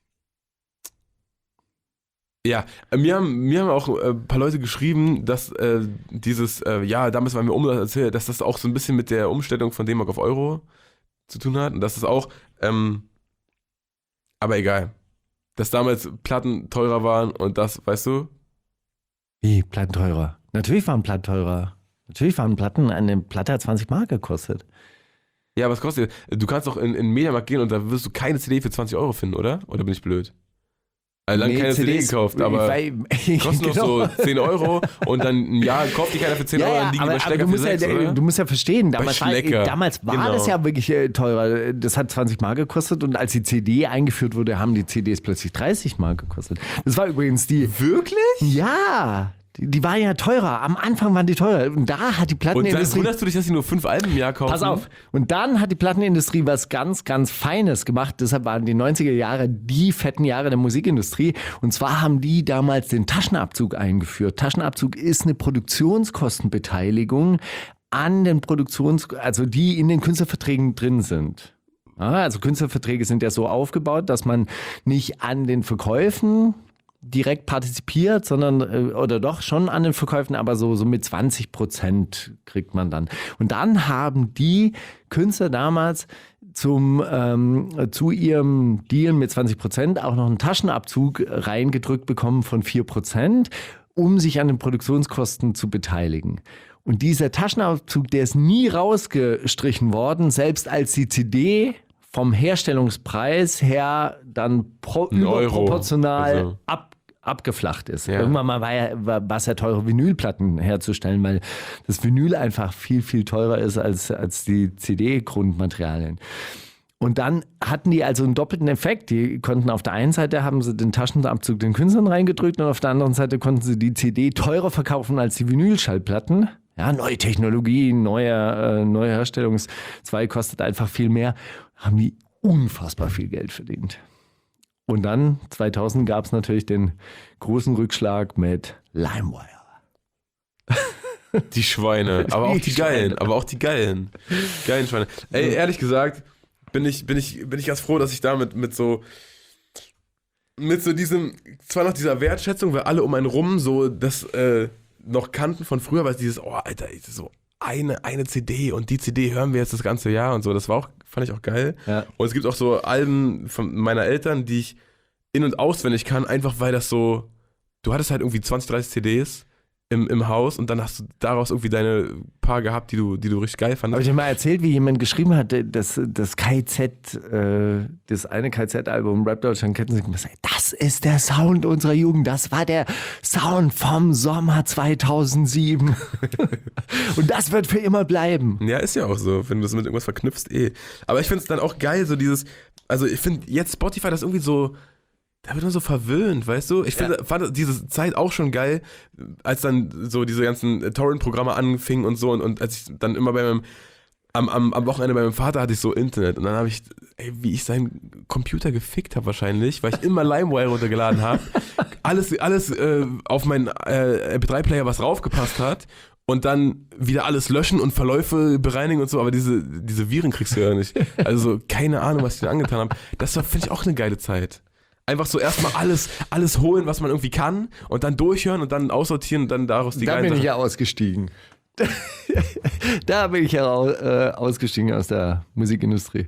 Speaker 5: ja, äh, mir haben, mir haben auch äh, ein paar Leute geschrieben, dass äh, dieses, äh, ja, damals war mir Umsatz erzählt, dass das auch so ein bisschen mit der Umstellung von D-Mark auf Euro zu tun hat und dass das auch, ähm, aber egal, dass damals Platten teurer waren und das, weißt du?
Speaker 6: Wie, Platten teurer? Natürlich waren Platten teurer. Natürlich waren Platten, eine Platte hat zwanzig Mark gekostet.
Speaker 5: Ja, was kostet die? Du kannst doch in, in den Mediamarkt gehen und da wirst du keine C D für zwanzig Euro finden, oder? Oder bin ich blöd? Also lange
Speaker 6: Nee,
Speaker 5: keine C D
Speaker 6: C Ds
Speaker 5: gekauft, aber
Speaker 6: weil-
Speaker 5: kostet noch
Speaker 6: genau.
Speaker 5: so zehn Euro und dann ein Jahr kauft die keiner für zehn
Speaker 6: Ja,
Speaker 5: Euro,
Speaker 6: ja,
Speaker 5: dann liegen
Speaker 6: aber,
Speaker 5: bei
Speaker 6: aber
Speaker 5: Schlecker
Speaker 6: du,
Speaker 5: für
Speaker 6: musst ja,
Speaker 5: sechs, oder?
Speaker 6: du musst ja verstehen, damals war,
Speaker 5: Schlecker.
Speaker 6: damals war
Speaker 5: Genau.
Speaker 6: das ja wirklich äh, teurer. Das hat zwanzig Mark gekostet und als die C D eingeführt wurde, haben die C Ds plötzlich dreißig Mark gekostet. Das war übrigens die...
Speaker 5: Wirklich?
Speaker 6: Ja, die, die war ja teurer. Am Anfang waren die teurer. Und da hat die
Speaker 5: Und dann
Speaker 6: Plattenindustrie...
Speaker 5: wunderst du dich, dass sie nur fünf Alben im Jahr kaufen?
Speaker 6: Pass auf. Und dann hat die Plattenindustrie was ganz, ganz Feines gemacht. Deshalb waren die neunziger Jahre die fetten Jahre der Musikindustrie. Und zwar haben die damals den Taschenabzug eingeführt. Taschenabzug ist eine Produktionskostenbeteiligung an den Produktions... also die in den Künstlerverträgen drin sind. Ja, also Künstlerverträge sind ja so aufgebaut, dass man nicht an den Verkäufen direkt partizipiert, sondern, äh, oder doch schon an den Verkäufen, aber so, so mit zwanzig Prozent kriegt man dann. Und dann haben die Künstler damals zum, ähm, zu ihrem Deal mit zwanzig Prozent auch noch einen Taschenabzug reingedrückt bekommen von vier Prozent, um sich an den Produktionskosten zu beteiligen. Und dieser Taschenabzug, der ist nie rausgestrichen worden, selbst als die C D vom Herstellungspreis her dann pro,
Speaker 5: Ein Euro.
Speaker 6: überproportional
Speaker 5: Also.
Speaker 6: ab, abgeflacht ist.
Speaker 5: Ja.
Speaker 6: Irgendwann mal war ja, war, war es ja teure Vinylplatten herzustellen, weil das Vinyl einfach viel, viel teurer ist als, als die C D-Grundmaterialien. Und dann hatten die also einen doppelten Effekt. Die konnten auf der einen Seite haben sie den Taschenabzug den Künstlern reingedrückt und auf der anderen Seite konnten sie die C D teurer verkaufen als die Vinylschallplatten. Ja, neue Technologie, neuer, äh, neuer Herstellungszweig kostet einfach viel mehr. Haben die unfassbar viel Geld verdient. Und dann, zweitausend, gab es natürlich den großen Rückschlag mit LimeWire.
Speaker 5: Die Schweine, aber auch die geilen, aber auch die geilen. Geilen Schweine. Ey, ehrlich gesagt, bin ich, bin ich, bin ich ganz froh, dass ich damit mit so, mit so diesem, zwar noch dieser Wertschätzung, weil alle um einen rum so das äh, noch kannten von früher, weil dieses, oh Alter, so eine, eine C D und die C D hören wir jetzt das ganze Jahr und so, das war auch, fand ich auch geil.
Speaker 6: Ja.
Speaker 5: Und es gibt auch so Alben von meiner Eltern, die ich in- und auswendig kann, einfach weil das so, du hattest halt irgendwie zwanzig, dreißig C Ds im, im Haus und dann hast du daraus irgendwie deine paar gehabt, die du, die du richtig geil
Speaker 6: Habe
Speaker 5: fandest.
Speaker 6: ich dir mal erzählt, wie jemand geschrieben hat, das, das K Z, äh, das eine K Z-Album, Rap Deutschland Kettensägen, das ist der Sound unserer Jugend, das war der Sound vom Sommer zweitausendsieben. Und das wird für immer bleiben.
Speaker 5: Ja, ist ja auch so, wenn du das mit irgendwas verknüpfst, eh. Aber ich finde es dann auch geil, so dieses, also ich finde jetzt Spotify das irgendwie so, da wird man so verwöhnt, weißt du? Ich finde, fand diese Zeit auch schon geil, als dann so diese ganzen Torrent-Programme anfingen und so und, und als ich dann immer bei meinem, am, am, am Wochenende bei meinem Vater hatte ich so Internet und dann habe ich, ey, wie ich seinen Computer gefickt habe wahrscheinlich, weil ich immer LimeWire runtergeladen habe, alles, alles äh, auf meinen äh, M P drei Player, was raufgepasst hat. Und dann wieder alles löschen und Verläufe bereinigen und so, aber diese, diese Viren kriegst du ja nicht. Also keine Ahnung, was ich dir angetan habe. Das war, finde ich, auch eine geile Zeit. Einfach so erstmal alles, alles holen, was man irgendwie kann und dann durchhören und dann aussortieren und dann daraus die
Speaker 6: Da
Speaker 5: geilen
Speaker 6: bin ich
Speaker 5: Sachen.
Speaker 6: ja ausgestiegen. Da bin ich ja au- äh, ausgestiegen aus der Musikindustrie.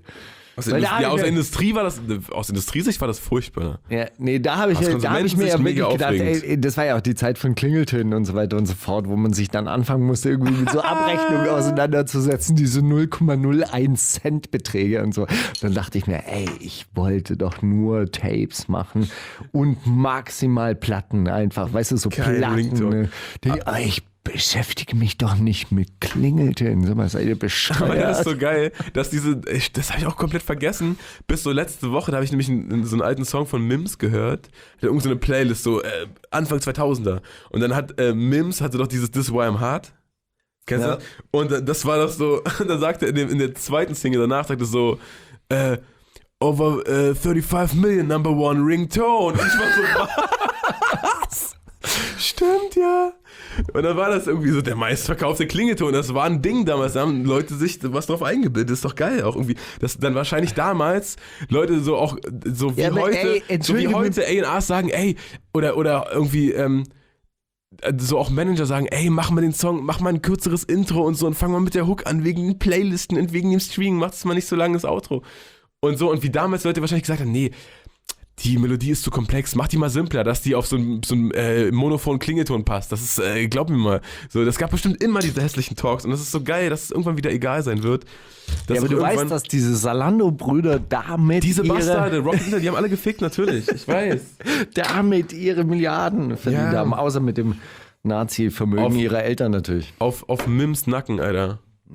Speaker 5: Aus der,
Speaker 6: Weil
Speaker 5: Indust-
Speaker 6: da
Speaker 5: ja,
Speaker 6: hab
Speaker 5: aus
Speaker 6: ich
Speaker 5: der
Speaker 6: mir-
Speaker 5: Industrie war das, aus Industriesicht war das furchtbar.
Speaker 6: Ja, nee, da habe ich,
Speaker 5: Als
Speaker 6: mir- da hab ich mir ja
Speaker 5: Konsumentensicht
Speaker 6: wirklich
Speaker 5: mega
Speaker 6: gedacht,
Speaker 5: aufregend.
Speaker 6: ey, das war ja auch die Zeit von Klingeltönen und so weiter und so fort, wo man sich dann anfangen musste, irgendwie mit so Abrechnungen auseinanderzusetzen, diese null Komma null eins Cent Beträge und so. Dann dachte ich mir, ey, ich wollte doch nur Tapes machen und maximal Platten einfach, weißt du, so
Speaker 5: Kein
Speaker 6: Platten.
Speaker 5: Ringtone.
Speaker 6: Ne? Die, aber ich beschäftige mich doch nicht mit Klingeltönen. Sag mal, seid ihr bescheuert?
Speaker 5: Aber das ist so geil, dass diese, ich, das habe ich auch komplett vergessen, bis so letzte Woche, da habe ich nämlich einen, so einen alten Song von Mims gehört, der irgend so eine Playlist, so äh, Anfang zweitausender. Und dann hat äh, Mims, hatte doch dieses This Is Why I'm Hard. Kennst
Speaker 6: Ja.
Speaker 5: du das? Und äh, das war doch so, da sagte er in, dem, in der zweiten Single danach, sagte er so, äh, over äh, thirty-five million number one ringtone. Und ich war so, was? Stimmt, ja. Und dann war das irgendwie so der meistverkaufte Klingelton. Das war ein Ding damals. Da haben Leute sich was drauf eingebildet. Das ist doch geil auch irgendwie. Dass dann wahrscheinlich damals Leute so auch, so wie
Speaker 6: Ja, aber
Speaker 5: heute,
Speaker 6: ey,
Speaker 5: so wie
Speaker 6: entschuldige
Speaker 5: heute A und Rs sagen, ey, oder, oder irgendwie, ähm, so auch Manager sagen, ey, mach mal den Song, mach mal ein kürzeres Intro und so und fang mal mit der Hook an, wegen den Playlisten und wegen dem Streaming, mach das mal nicht so langes Outro. Und so, und wie damals Leute wahrscheinlich gesagt haben, nee, die Melodie ist zu komplex, mach die mal simpler, dass die auf so einen so einen, äh, monophonen Klingelton passt. Das ist, äh, glaub mir mal, so, das gab bestimmt immer diese hässlichen Talks und das ist so geil, dass es irgendwann wieder egal sein wird. Dass
Speaker 6: Ja, aber du
Speaker 5: irgendwann-
Speaker 6: weißt, dass diese Salando-Brüder damit
Speaker 5: diese
Speaker 6: ihre,
Speaker 5: Bastarde, Rocket Internet, die haben alle gefickt, natürlich, ich weiß.
Speaker 6: damit ihre Milliarden verdient
Speaker 5: Ja.
Speaker 6: haben, außer mit dem Nazi-Vermögen
Speaker 5: Auf-
Speaker 6: ihrer Eltern natürlich.
Speaker 5: Auf, auf Mims Nacken, Alter.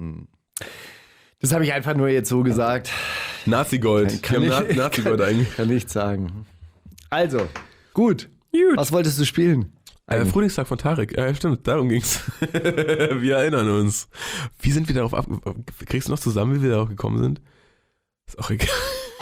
Speaker 6: Das habe ich einfach nur jetzt so gesagt.
Speaker 5: Nazi-Gold.
Speaker 6: Kann
Speaker 5: Die haben
Speaker 6: ich-
Speaker 5: Na- Nazi-Gold eigentlich.
Speaker 6: Kann ich sagen. Also, gut. Was wolltest du spielen?
Speaker 5: Äh, Frühlingstag von Tarek, ja stimmt, darum ging's. Wir erinnern uns. Wie sind wir darauf ab... Kriegst du noch zusammen, wie wir darauf gekommen sind? Ist auch egal.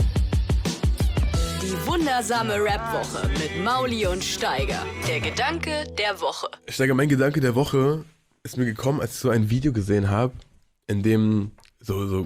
Speaker 3: Die wundersame Rap-Woche mit Mauli und Steiger. Der Gedanke der Woche.
Speaker 5: Steiger, mein Gedanke der Woche ist mir gekommen, als ich so ein Video gesehen habe, in dem so, so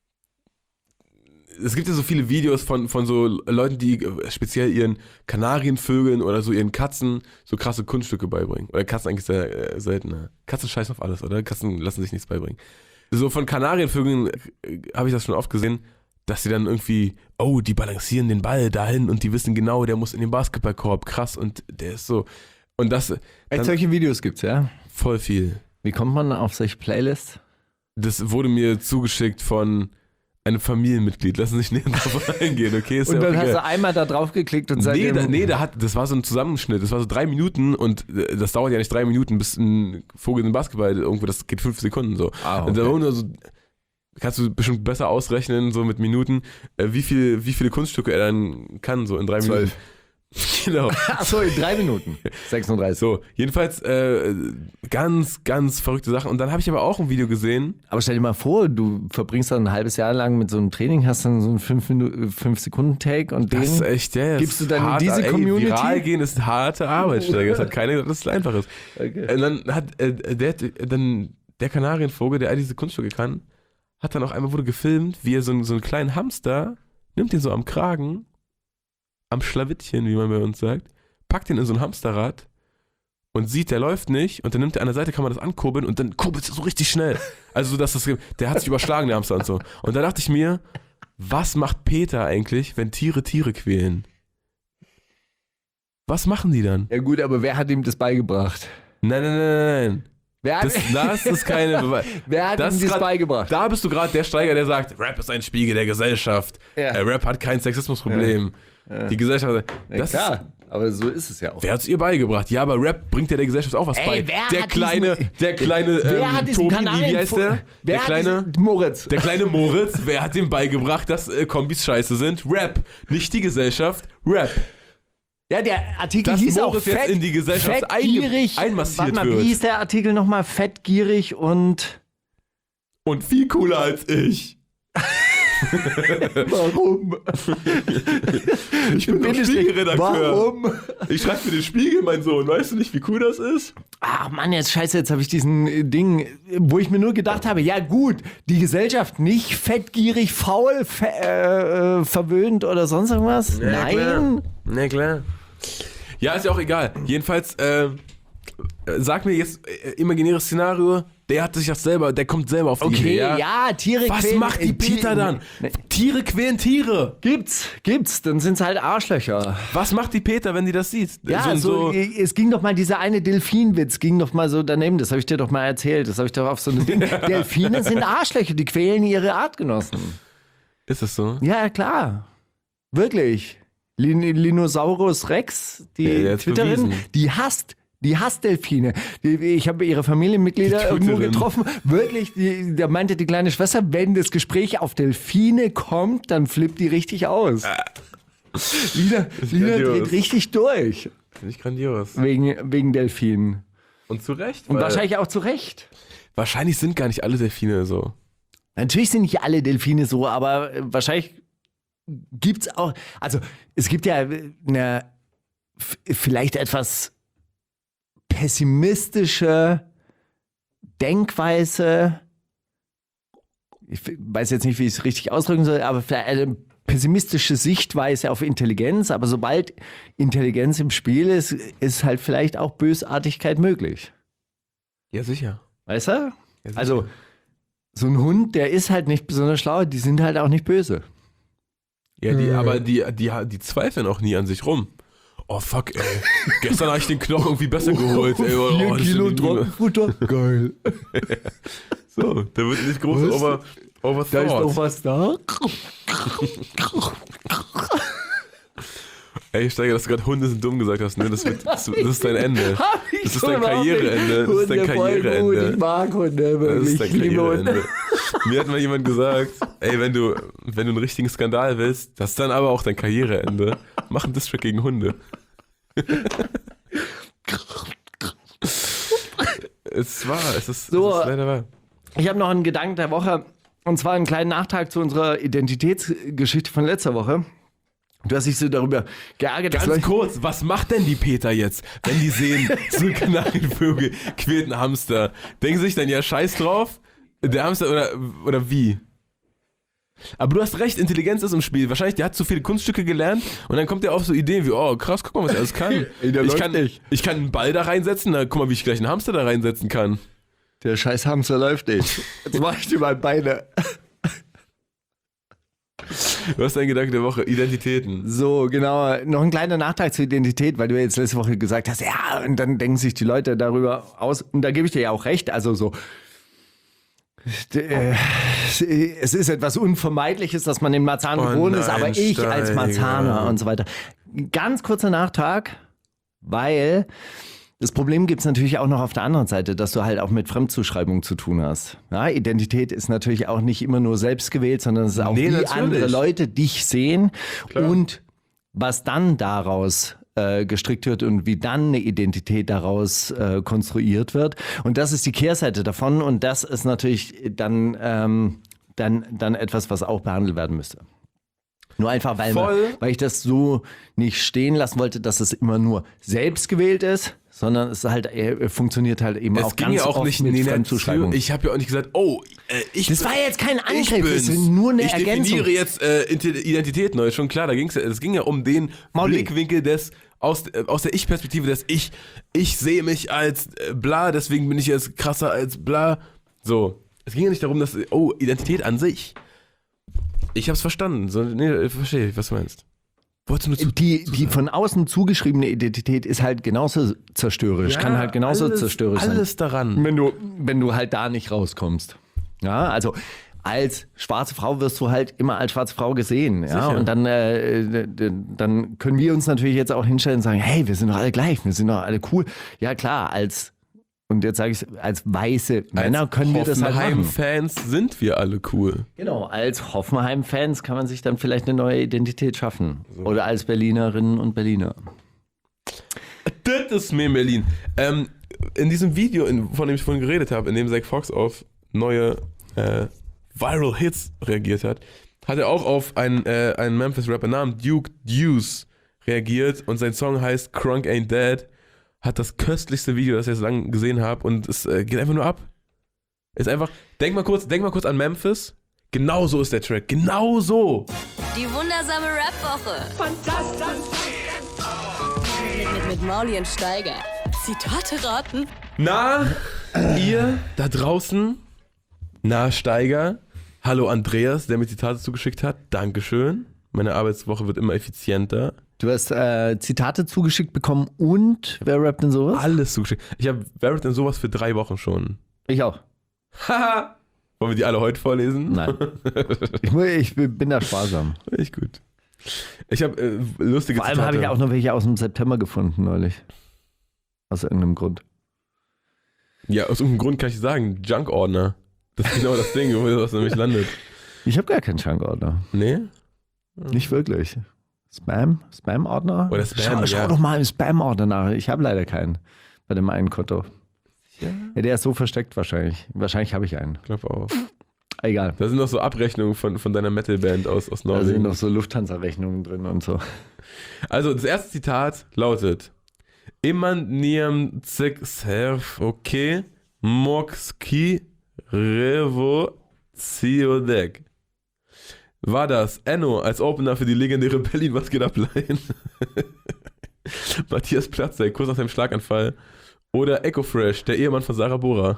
Speaker 5: es gibt ja so viele Videos von, von so Leuten, die speziell ihren Kanarienvögeln oder so ihren Katzen so krasse Kunststücke beibringen. Oder Katzen eigentlich sehr äh, seltener. Katzen scheißen auf alles, oder? Katzen lassen sich nichts beibringen. So von Kanarienvögeln äh, habe ich das schon oft gesehen, dass sie dann irgendwie, oh, die balancieren den Ball dahin und die wissen genau, der muss in den Basketballkorb, krass, und der ist so. Und das
Speaker 6: Echt,
Speaker 5: dann
Speaker 6: solche Videos gibt's, ja?
Speaker 5: voll viel.
Speaker 6: Wie kommt man auf solche Playlists?
Speaker 5: Das wurde mir zugeschickt von einem Familienmitglied. Lass uns nicht näher drauf eingehen, okay? Ist
Speaker 6: Und
Speaker 5: ja
Speaker 6: dann
Speaker 5: auch
Speaker 6: hast
Speaker 5: egal.
Speaker 6: du einmal da drauf geklickt und
Speaker 5: Nee,
Speaker 6: seitdem...
Speaker 5: da, nee, da hat, das war so ein Zusammenschnitt. Das war so drei Minuten und äh, das dauert ja nicht drei Minuten, bis ein Vogel in den Basketball irgendwo, das geht fünf Sekunden so.
Speaker 6: Ah, okay.
Speaker 5: Und da war nur so, kannst du bestimmt besser ausrechnen, so mit Minuten, äh, wie, viel, wie viele Kunststücke er dann kann, so in drei
Speaker 6: Zwölf.
Speaker 5: Minuten. Genau.
Speaker 6: Achso, in drei Minuten. sechsunddreißig.
Speaker 5: So, jedenfalls äh, ganz, ganz verrückte Sachen. Und dann habe ich aber auch ein Video gesehen.
Speaker 6: Aber stell dir mal vor, du verbringst dann ein halbes Jahr lang mit so einem Training, hast dann so einen fünf Sekunden Take und den...
Speaker 5: Das ist echt, ja, ja,
Speaker 6: Gibst
Speaker 5: ist
Speaker 6: du dann in
Speaker 5: hart,
Speaker 6: diese
Speaker 5: ey,
Speaker 6: Community?
Speaker 5: Viral gehen ist harte Arbeit, Steiger. Das hat keiner gesagt, dass es einfach ist.
Speaker 6: Okay.
Speaker 5: Und dann hat äh, der, dann der Kanarienvogel, der all diese Kunststücke kann, hat dann auch einmal wurde gefilmt, wie er so, einen- so einen kleinen Hamster nimmt den so am Kragen, am Schlawittchen, wie man bei uns sagt, packt den in so ein Hamsterrad und sieht, der läuft nicht, und dann nimmt er an der Seite, kann man das ankurbeln und dann kurbelt es so richtig schnell. Also so, dass das, der hat sich überschlagen, der Hamster und so. Und da dachte ich mir, was macht Peter eigentlich, wenn Tiere Tiere quälen? Was machen die dann?
Speaker 6: Ja gut, aber wer hat ihm das beigebracht?
Speaker 5: Nein, nein, nein, nein.
Speaker 6: Wer hat,
Speaker 5: Das, das ist keine Beweis.
Speaker 6: wer hat
Speaker 5: Das
Speaker 6: ihm
Speaker 5: ist
Speaker 6: das
Speaker 5: grad-
Speaker 6: beigebracht?
Speaker 5: Da bist du gerade der Steiger, der sagt, Rap ist ein Spiegel der Gesellschaft.
Speaker 6: Ja.
Speaker 5: Äh, Rap hat kein Sexismusproblem. Die Gesellschaft.
Speaker 6: Ja,
Speaker 5: Das
Speaker 6: klar,
Speaker 5: Ist,
Speaker 6: aber so ist es ja auch.
Speaker 5: wer hat's ihr beigebracht? Ja, aber Rap bringt ja der Gesellschaft auch was
Speaker 6: Ey,
Speaker 5: bei.
Speaker 6: wer
Speaker 5: Der
Speaker 6: hat
Speaker 5: kleine,
Speaker 6: diesen-
Speaker 5: der kleine,
Speaker 6: Wer
Speaker 5: ähm,
Speaker 6: hat diesen
Speaker 5: Tobi,
Speaker 6: Kanal...
Speaker 5: wie heißt der?
Speaker 6: Wer
Speaker 5: Der
Speaker 6: hat
Speaker 5: kleine,
Speaker 6: diesen, Moritz.
Speaker 5: der kleine Moritz, wer hat dem beigebracht, dass äh, Kombis scheiße sind? Rap. Nicht die Gesellschaft, Rap.
Speaker 6: Ja, der Artikel
Speaker 5: Dass
Speaker 6: hieß auch
Speaker 5: Moritz jetzt
Speaker 6: fett,
Speaker 5: in die Gesellschaft
Speaker 6: fettgierig.
Speaker 5: einge- einmassiert
Speaker 6: Warte mal,
Speaker 5: wird.
Speaker 6: wie hieß der Artikel nochmal? Fettgierig und...
Speaker 5: Und viel cooler als ich.
Speaker 6: Warum?
Speaker 5: Ich bin doch
Speaker 6: Bindestrich.
Speaker 5: Spiegelredakteur.
Speaker 6: Warum?
Speaker 5: Ich schreibe für den Spiegel, mein Sohn. Weißt du nicht, wie cool das ist?
Speaker 6: Ach Mann, jetzt scheiße, jetzt habe ich diesen äh, Ding, wo ich mir nur gedacht habe, ja gut, die Gesellschaft nicht fettgierig, faul, fe äh, äh, verwöhnt oder sonst irgendwas? Nein.
Speaker 5: Na klar. Ja, ist ja auch egal. Jedenfalls, äh, sag mir jetzt, äh, imaginäres Szenario, der hat sich das selber, der kommt selber auf die
Speaker 6: Okay,
Speaker 5: Idee.
Speaker 6: ja,
Speaker 5: Ja?
Speaker 6: Tiere
Speaker 5: Was
Speaker 6: quälen.
Speaker 5: macht die Peter dann? Tiere quälen Tiere.
Speaker 6: Gibt's, gibt's, dann sind's halt Arschlöcher.
Speaker 5: Was macht die Peter, wenn die das sieht?
Speaker 6: Ja, so, es ging doch mal, dieser eine Delfinwitz ging doch mal so daneben, das habe ich dir doch mal erzählt, das habe ich doch auf so eine Ding. Delfine sind Arschlöcher, die quälen ihre Artgenossen.
Speaker 5: Ist das so?
Speaker 6: Ja, klar. Wirklich. Lin Linosaurus Rex, die
Speaker 5: Ja, jetzt
Speaker 6: Twitterin,
Speaker 5: bewiesen.
Speaker 6: die hasst, die hasst Delfine. Die, ich habe ihre Familienmitglieder
Speaker 5: Die
Speaker 6: irgendwo
Speaker 5: Twitterin.
Speaker 6: getroffen. Wirklich, die, da meinte die kleine Schwester, wenn das Gespräch auf Delfine kommt, dann flippt die richtig aus. Lina, Lina
Speaker 5: grandios.
Speaker 6: dreht richtig durch.
Speaker 5: Finde ich grandios.
Speaker 6: Wegen, wegen Delfinen.
Speaker 5: Und zu Recht.
Speaker 6: Und
Speaker 5: weil
Speaker 6: wahrscheinlich auch zu Recht.
Speaker 5: wahrscheinlich sind gar nicht alle Delfine so.
Speaker 6: Natürlich sind nicht alle Delfine so, aber äh, wahrscheinlich gibt's auch, also es gibt ja eine f- vielleicht etwas pessimistische Denkweise. Ich f- weiß jetzt nicht, wie ich es richtig ausdrücken soll, aber vielleicht eine pessimistische Sichtweise auf Intelligenz. Aber sobald Intelligenz im Spiel ist, ist halt vielleicht auch Bösartigkeit möglich.
Speaker 5: Ja, sicher.
Speaker 6: Weißt du?
Speaker 5: Ja, sicher.
Speaker 6: Also, so ein Hund, der ist halt nicht besonders schlau, die sind halt auch nicht böse.
Speaker 5: Ja, die, aber die, die, die zweifeln auch nie an sich rum. Oh fuck, ey. Gestern habe ich den Knochen irgendwie besser geholt. Ey. Oh,
Speaker 6: Vier
Speaker 5: das ist
Speaker 6: Kilo
Speaker 5: ja die Grüne.
Speaker 6: Trockenfutter. Geil.
Speaker 5: So, da wird nicht groß
Speaker 6: Was?
Speaker 5: over,
Speaker 6: Da ist noch
Speaker 5: overthought.
Speaker 6: was da.
Speaker 5: Ey, Steiger, dass du gerade Hunde sind dumm gesagt hast, ne? Das, wird, das, das ist dein Ende.
Speaker 6: Hab ich
Speaker 5: Das ist
Speaker 6: so
Speaker 5: dein
Speaker 6: überhaupt nicht.
Speaker 5: Karriereende. Das ist dein
Speaker 6: Hunde voll gut.
Speaker 5: Karriereende.
Speaker 6: Ich mag Hunde,
Speaker 5: Das
Speaker 6: wirklich.
Speaker 5: ist dein
Speaker 6: Ich liebe Hunde.
Speaker 5: Karriereende. Mir hat mal jemand gesagt, ey, wenn du, wenn du einen richtigen Skandal willst, das ist dann aber auch dein Karriereende. Mach einen Distrack gegen Hunde. Es war, es ist,
Speaker 6: So.
Speaker 5: es ist leider wahr.
Speaker 6: Ich habe noch einen Gedanken der Woche. Und zwar einen kleinen Nachtrag zu unserer Identitätsgeschichte von letzter Woche. Du hast dich so darüber geärgert, dass
Speaker 5: Ganz
Speaker 6: Leute...
Speaker 5: kurz, was macht denn die Peter jetzt, wenn die sehen, so ein Kanarienvögel quält einen Hamster? Denken sie sich dann, ja, scheiß drauf? Der Hamster oder, oder wie? Aber du hast recht, Intelligenz ist im Spiel. Wahrscheinlich, der hat zu viele Kunststücke gelernt und dann kommt der auf so Ideen wie, oh krass, guck mal, was er alles kann.
Speaker 6: Ey, der
Speaker 5: ich,
Speaker 6: läuft
Speaker 5: kann
Speaker 6: nicht.
Speaker 5: ich kann einen Ball da reinsetzen, na, guck mal, wie ich gleich einen Hamster da reinsetzen kann.
Speaker 6: Der scheiß Hamster läuft nicht. Jetzt mach ich dir mal Beine.
Speaker 5: Was ist dein Gedanke der Woche? Identitäten.
Speaker 6: So, genau. Noch ein kleiner Nachtrag zur Identität, weil du jetzt letzte Woche gesagt hast, ja, und dann denken sich die Leute darüber aus. Und da gebe ich dir ja auch recht. Also so, äh, es ist etwas Unvermeidliches, dass man in Marzahn
Speaker 5: Oh
Speaker 6: geboren ist,
Speaker 5: nein,
Speaker 6: aber ich als
Speaker 5: Steiger.
Speaker 6: Marzaner und so weiter. Ganz kurzer Nachtrag, weil das Problem gibt es natürlich auch noch auf der anderen Seite, dass du halt auch mit Fremdzuschreibung zu tun hast. Ja, Identität ist natürlich auch nicht immer nur selbst gewählt, sondern es ist auch,
Speaker 5: Nee,
Speaker 6: wie
Speaker 5: natürlich.
Speaker 6: andere Leute dich sehen und was dann daraus äh, gestrickt wird und wie dann eine Identität daraus äh, konstruiert wird. Und das ist die Kehrseite davon und das ist natürlich dann, ähm, dann, dann etwas, was auch behandelt werden müsste. Nur einfach, weil, man,
Speaker 5: Voll.
Speaker 6: weil ich das so nicht stehen lassen wollte, dass es immer nur selbst gewählt ist, sondern es halt äh, funktioniert halt eben
Speaker 5: Es
Speaker 6: auch
Speaker 5: ging
Speaker 6: ganz
Speaker 5: ja auch
Speaker 6: oft
Speaker 5: nicht
Speaker 6: mit
Speaker 5: nee,
Speaker 6: Fremdzuschreibung.
Speaker 5: Ich habe ja auch nicht gesagt, oh, äh, ich
Speaker 6: Das
Speaker 5: bin-
Speaker 6: war jetzt kein
Speaker 5: ich
Speaker 6: Angriff,
Speaker 5: bin's.
Speaker 6: das ist nur eine
Speaker 5: ich
Speaker 6: Ergänzung.
Speaker 5: definiere jetzt äh, Identität neu, schon klar, da ging's ja, es ging ja um den
Speaker 6: Mauli.
Speaker 5: Blickwinkel des aus, äh, aus der Ich-Perspektive des Ich. Ich sehe mich als äh, bla, deswegen bin ich jetzt krasser als bla. So, es ging ja nicht darum, dass oh, Identität an sich. Ich hab's verstanden. So, nee, verstehe ich, was du meinst. Wolltest du nur zu,
Speaker 6: Die,
Speaker 5: zu
Speaker 6: die von außen zugeschriebene Identität ist halt genauso zerstörerisch,
Speaker 5: Ja,
Speaker 6: kann halt genauso
Speaker 5: alles,
Speaker 6: zerstörerisch sein.
Speaker 5: Alles daran.
Speaker 6: Wenn du, wenn du halt da nicht rauskommst. Ja, also als schwarze Frau wirst du halt immer als schwarze Frau gesehen. Ja,
Speaker 5: Sicher.
Speaker 6: und dann, äh, d- dann können wir uns natürlich jetzt auch hinstellen und sagen, hey, wir sind doch alle gleich, wir sind doch alle cool. Ja klar, als, und jetzt sage ich als weiße Männer
Speaker 5: Als
Speaker 6: können wir das halt machen.
Speaker 5: Hoffenheim-Fans sind wir alle cool.
Speaker 6: Genau, als Hoffenheim-Fans kann man sich dann vielleicht eine neue Identität schaffen. Oder als Berlinerinnen und Berliner.
Speaker 5: Das ist mir in Berlin. Ähm, in diesem Video, in, von dem ich vorhin geredet habe, in dem Zach Fox auf neue äh, Viral Hits reagiert hat, hat er auch auf einen, äh, einen Memphis-Rapper namens Duke Deuce reagiert und sein Song heißt Crunk Ain't Dead. Hat das köstlichste Video, das ich jetzt lange gesehen habe und es äh, geht einfach nur ab. Ist einfach, denk mal kurz, denk mal kurz an Memphis. Genau so ist der Track, genau so.
Speaker 3: Die wundersame Rap-Woche. Fantastisch. Mit, mit, mit Mauli und Steiger. Zitate raten.
Speaker 5: Na, Ihr da draußen, na Steiger, hallo Andreas, der mir Zitate zugeschickt hat, Dankeschön. Meine Arbeitswoche wird immer effizienter.
Speaker 6: Du hast äh, Zitate zugeschickt bekommen und wer rappt denn sowas?
Speaker 5: Alles zugeschickt. Ich habe Wer rappt denn sowas für drei Wochen schon.
Speaker 6: Ich auch.
Speaker 5: Haha. Wollen wir die alle heute vorlesen?
Speaker 6: Nein. ich, muss, ich bin da sparsam.
Speaker 5: Echt gut. Ich habe äh, lustige
Speaker 6: Vor allem
Speaker 5: Zitate.
Speaker 6: habe ich auch noch welche aus dem September gefunden neulich. Aus irgendeinem Grund.
Speaker 5: Ja, aus irgendeinem Grund kann ich sagen, Junk-Ordner. Das ist genau das Ding, wo das nämlich landet.
Speaker 6: Ich habe gar keinen Junk-Ordner.
Speaker 5: Nee?
Speaker 6: Nicht wirklich. Spam? Spam-Ordner?
Speaker 5: Oder Spam,
Speaker 6: schau, schau
Speaker 5: ja.
Speaker 6: doch mal im Spam-Ordner nach. Ich habe leider keinen bei dem einen Konto.
Speaker 5: Ja.
Speaker 6: Ja, der ist so versteckt wahrscheinlich. Wahrscheinlich habe ich einen.
Speaker 5: Ich glaube auch.
Speaker 6: Egal.
Speaker 5: Da sind noch so Abrechnungen von, von deiner Metal-Band aus, aus
Speaker 6: Da sind
Speaker 5: Norwegen.
Speaker 6: noch so Lufthansa-Rechnungen drin und so.
Speaker 5: Also das erste Zitat lautet: Iman niem cik serv okay mokski revo ciodek. War das Enno als Opener für die legendäre Berlin Was geht ab Line? Matthias Platzek, kurz nach seinem Schlaganfall. Oder Echo Fresh, der Ehemann von Sarah Bora.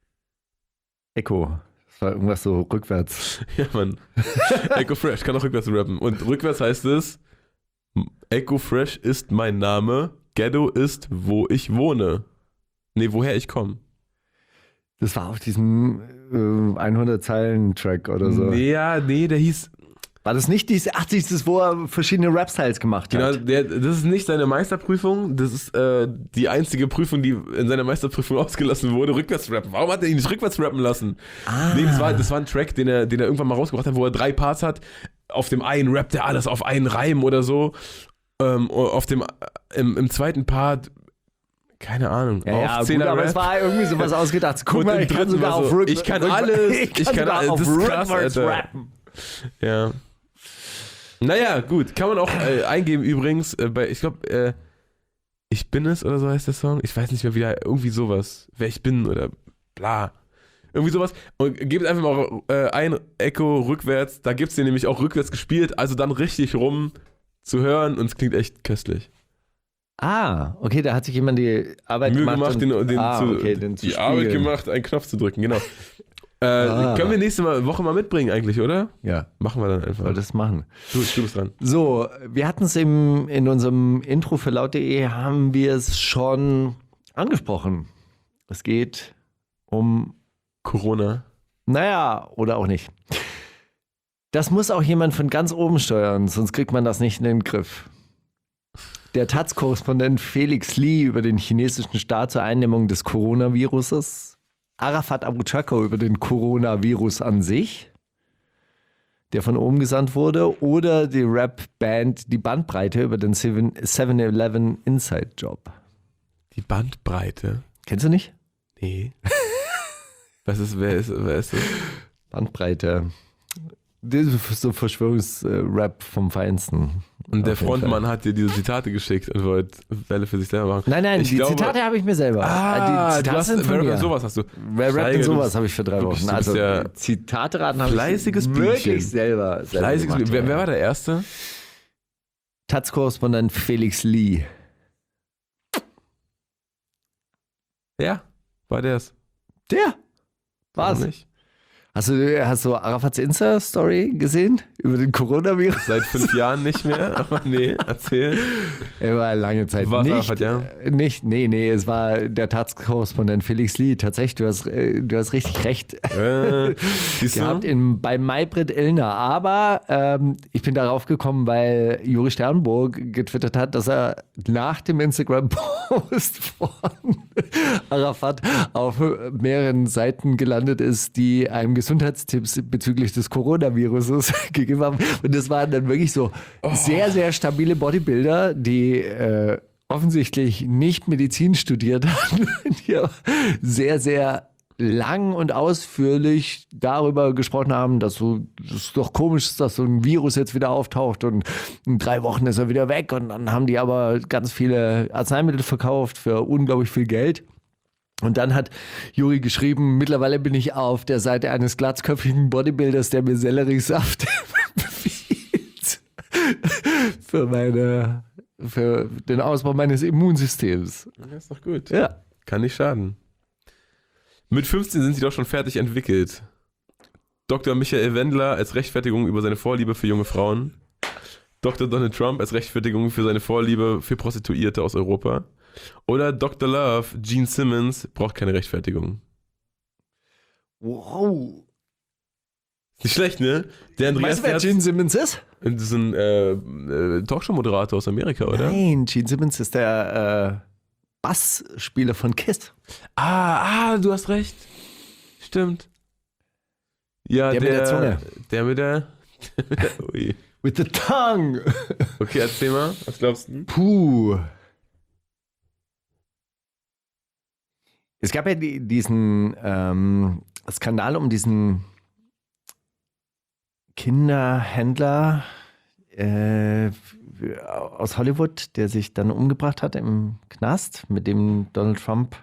Speaker 6: Echo. Das war irgendwas so rückwärts.
Speaker 5: Ja, Mann. Echo Fresh kann auch rückwärts rappen. Und rückwärts heißt es: Echo Fresh ist mein Name, Ghetto ist, wo ich wohne. Nee, woher ich komme.
Speaker 6: Das war auf diesem äh, hundert-Zeilen-Track oder so.
Speaker 5: Nee, ja, nee, der hieß.
Speaker 6: War das nicht dieses, ach, dieses, wo er verschiedene Rap-Styles gemacht
Speaker 5: Genau,
Speaker 6: hat?
Speaker 5: der, das ist nicht seine Meisterprüfung, das ist äh, die einzige Prüfung, die in seiner Meisterprüfung ausgelassen wurde, rückwärts rappen. Warum hat er ihn nicht rückwärts rappen lassen?
Speaker 6: Ah.
Speaker 5: Nee, das war, das war ein Track, den er, den er irgendwann mal rausgebracht hat, wo er drei Parts hat. Auf dem einen rappt er alles auf einen Reim oder so. Ähm, auf dem, im, im zweiten Part, keine Ahnung,
Speaker 6: Ja, ja,
Speaker 5: auf
Speaker 6: gut, aber es war irgendwie sowas ausgedacht. Guck
Speaker 5: Und
Speaker 6: mal,
Speaker 5: im
Speaker 6: ich kann
Speaker 5: dritten
Speaker 6: sogar
Speaker 5: war so,
Speaker 6: auf Rück
Speaker 5: ich kann
Speaker 6: Rück-
Speaker 5: alles,
Speaker 6: ich kann,
Speaker 5: ich kann
Speaker 6: sogar
Speaker 5: alles,
Speaker 6: auf
Speaker 5: das ist krass,
Speaker 6: rückwärts
Speaker 5: Alter.
Speaker 6: rappen.
Speaker 5: Ja. Naja, gut. Kann man auch äh, eingeben übrigens. Äh, bei, ich glaube, äh, Ich bin es oder so heißt der Song. Ich weiß nicht mehr, wie der, irgendwie sowas. Wer ich bin oder bla. Irgendwie sowas. Und gebt einfach mal äh, ein Echo rückwärts. Da gibt es den nämlich auch rückwärts gespielt. Also dann richtig rum zu hören. Und es klingt echt köstlich.
Speaker 6: Ah, okay, da hat sich jemand die Arbeit
Speaker 5: Mühe
Speaker 6: gemacht.
Speaker 5: gemacht,
Speaker 6: und,
Speaker 5: den, den
Speaker 6: ah,
Speaker 5: zu,
Speaker 6: okay, den zu
Speaker 5: die Arbeit
Speaker 6: spiegeln.
Speaker 5: gemacht, einen Knopf zu drücken, genau. Äh,
Speaker 6: Ah.
Speaker 5: Können wir nächste mal, Woche mal mitbringen eigentlich, oder?
Speaker 6: Ja,
Speaker 5: Machen wir dann einfach.
Speaker 6: soll das machen.
Speaker 5: Du, du bist dran.
Speaker 6: So, wir hatten es im, in unserem Intro für laut punkt de haben wir es schon angesprochen. Es geht um,
Speaker 5: Corona.
Speaker 6: naja, oder auch nicht. Das muss auch jemand von ganz oben steuern, sonst kriegt man das nicht in den Griff. Der Taz-Korrespondent Felix Lee über den chinesischen Staat zur Eindämmung des Coronaviruses, Arafat Abu Chaka über den Coronavirus an sich, der von oben gesandt wurde, oder die Rap-Band Die Bandbreite über den seven eleven Inside-Job.
Speaker 5: Die Bandbreite.
Speaker 6: Kennst du nicht?
Speaker 5: Nee. Was ist, wer ist, wer ist das?
Speaker 6: Bandbreite. Das ist so Verschwörungsrap vom Feinsten.
Speaker 5: Und der
Speaker 6: Auf jeden
Speaker 5: Frontmann hat dir diese Zitate geschickt und wollte Welle für sich selber machen.
Speaker 6: Nein, nein,
Speaker 5: Ich
Speaker 6: die
Speaker 5: glaube-
Speaker 6: Zitate habe ich mir selber.
Speaker 5: Ah,
Speaker 6: die
Speaker 5: du
Speaker 6: Zitate
Speaker 5: hast,
Speaker 6: sind von
Speaker 5: wer
Speaker 6: mir.
Speaker 5: rappt sowas hast du.
Speaker 6: Wer rappt
Speaker 5: Steiger,
Speaker 6: denn
Speaker 5: du
Speaker 6: sowas,
Speaker 5: bist-
Speaker 6: habe ich für drei
Speaker 5: du
Speaker 6: Wochen.
Speaker 5: bist- du
Speaker 6: Also
Speaker 5: bist ja
Speaker 6: Zitate raten habe
Speaker 5: fleißiges
Speaker 6: ich
Speaker 5: Bienchen.
Speaker 6: wirklich selber, selber
Speaker 5: Fleißiges
Speaker 6: gemacht.
Speaker 5: wer, wer war der Erste?
Speaker 6: Taz-Korrespondent Felix Lee.
Speaker 5: Ja, war der's.
Speaker 6: Der?
Speaker 5: Warum
Speaker 6: Was?
Speaker 5: nicht?
Speaker 6: Hast du, hast du Arafats Insta-Story gesehen über den Coronavirus?
Speaker 5: Seit fünf Jahren nicht mehr, aber nee, erzähl.
Speaker 6: Er war lange Zeit
Speaker 5: War es
Speaker 6: nicht.
Speaker 5: Arafat, ja?
Speaker 6: äh, Nicht, nee, nee, es war der Taz-Korrespondent Felix Lee. Tatsächlich, du hast, äh, du hast richtig recht
Speaker 5: Äh, siehst
Speaker 6: gehabt
Speaker 5: du?
Speaker 6: in, bei Maybrit Illner. Aber ähm, ich bin darauf gekommen, weil Juri Sternburg getwittert hat, dass er nach dem Instagram-Post von Arafat auf mehreren Seiten gelandet ist, die einem Gesundheitstipps bezüglich des Coronaviruses gegeben haben. Und das waren dann wirklich so sehr, sehr stabile Bodybuilder, die äh, offensichtlich nicht Medizin studiert haben, die aber sehr, sehr lang und ausführlich darüber gesprochen haben, dass so, das ist doch komisch ist, dass so ein Virus jetzt wieder auftaucht und in drei Wochen ist er wieder weg und dann haben die aber ganz viele Arzneimittel verkauft für unglaublich viel Geld. Und dann hat Juri geschrieben, mittlerweile bin ich auf der Seite eines glatzköpfigen Bodybuilders, der mir Selleriesaft empfiehlt für meine, für den Ausbau meines Immunsystems.
Speaker 5: Ja, ist doch gut.
Speaker 6: Ja.
Speaker 5: Kann nicht schaden. Mit fünfzehn sind sie doch schon fertig entwickelt. Doktor Michael Wendler als Rechtfertigung über seine Vorliebe für junge Frauen. Doktor Donald Trump als Rechtfertigung für seine Vorliebe für Prostituierte aus Europa. Oder Doktor Love, Gene Simmons, braucht keine Rechtfertigung.
Speaker 6: Wow.
Speaker 5: Nicht schlecht, ne? Der Andreas,
Speaker 6: Weißt du, wer
Speaker 5: der
Speaker 6: Gene Simmons ist?
Speaker 5: Das ist ein äh, äh, Talkshow-Moderator aus Amerika, oder?
Speaker 6: Nein, Gene Simmons ist der äh, Bassspieler von Kiss.
Speaker 5: Ah, ah, du hast recht. Stimmt. Ja,
Speaker 6: Der
Speaker 5: der,
Speaker 6: mit der Zunge.
Speaker 5: Der mit der... Der mit der ui.
Speaker 6: With the tongue.
Speaker 5: Okay, erzähl mal, was glaubst du?
Speaker 6: Puh. Es gab ja die, diesen ähm, Skandal um diesen Kinderhändler äh, aus Hollywood, der sich dann umgebracht hat im Knast, mit dem Donald Trump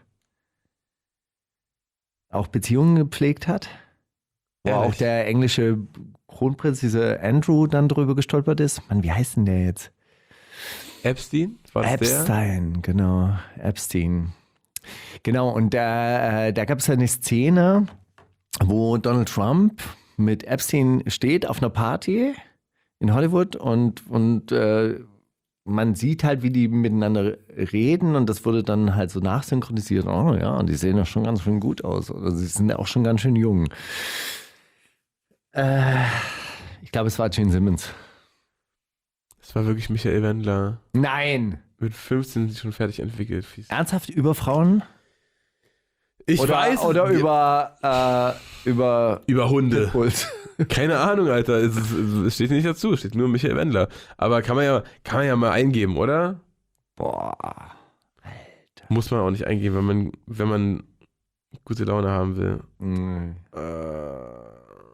Speaker 6: auch Beziehungen gepflegt hat. Wo
Speaker 5: Ehrlich?
Speaker 6: auch der englische Kronprinz, dieser Andrew, dann drüber gestolpert ist. Mann, wie heißt denn der jetzt?
Speaker 5: Epstein? War das
Speaker 6: Epstein, genau. Epstein. Genau, und da, äh, da gab es eine Szene, wo Donald Trump mit Epstein steht auf einer Party in Hollywood und, und äh, man sieht halt, wie die miteinander reden und das wurde dann halt so nachsynchronisiert. Oh ja, und die sehen doch schon ganz schön gut aus. Oder sie sind auch schon ganz schön jung. Äh, ich glaube, es war Gene Simmons.
Speaker 5: Das war wirklich Michael Wendler.
Speaker 6: Nein!
Speaker 5: Mit fünfzehn sind sie schon fertig entwickelt. Fies.
Speaker 6: Ernsthaft über Frauen?
Speaker 5: Ich
Speaker 6: oder,
Speaker 5: weiß.
Speaker 6: Oder
Speaker 5: wir-
Speaker 6: über, äh, über,
Speaker 5: Über Hunde.
Speaker 6: Pitbulls.
Speaker 5: Keine Ahnung, Alter. Es, ist, es steht nicht dazu. Es steht nur Michael Wendler. Aber kann man ja, kann man ja mal eingeben, oder?
Speaker 6: Boah.
Speaker 5: Muss man auch nicht eingeben, wenn man, wenn man gute Laune haben will.
Speaker 6: Mhm.
Speaker 5: Äh,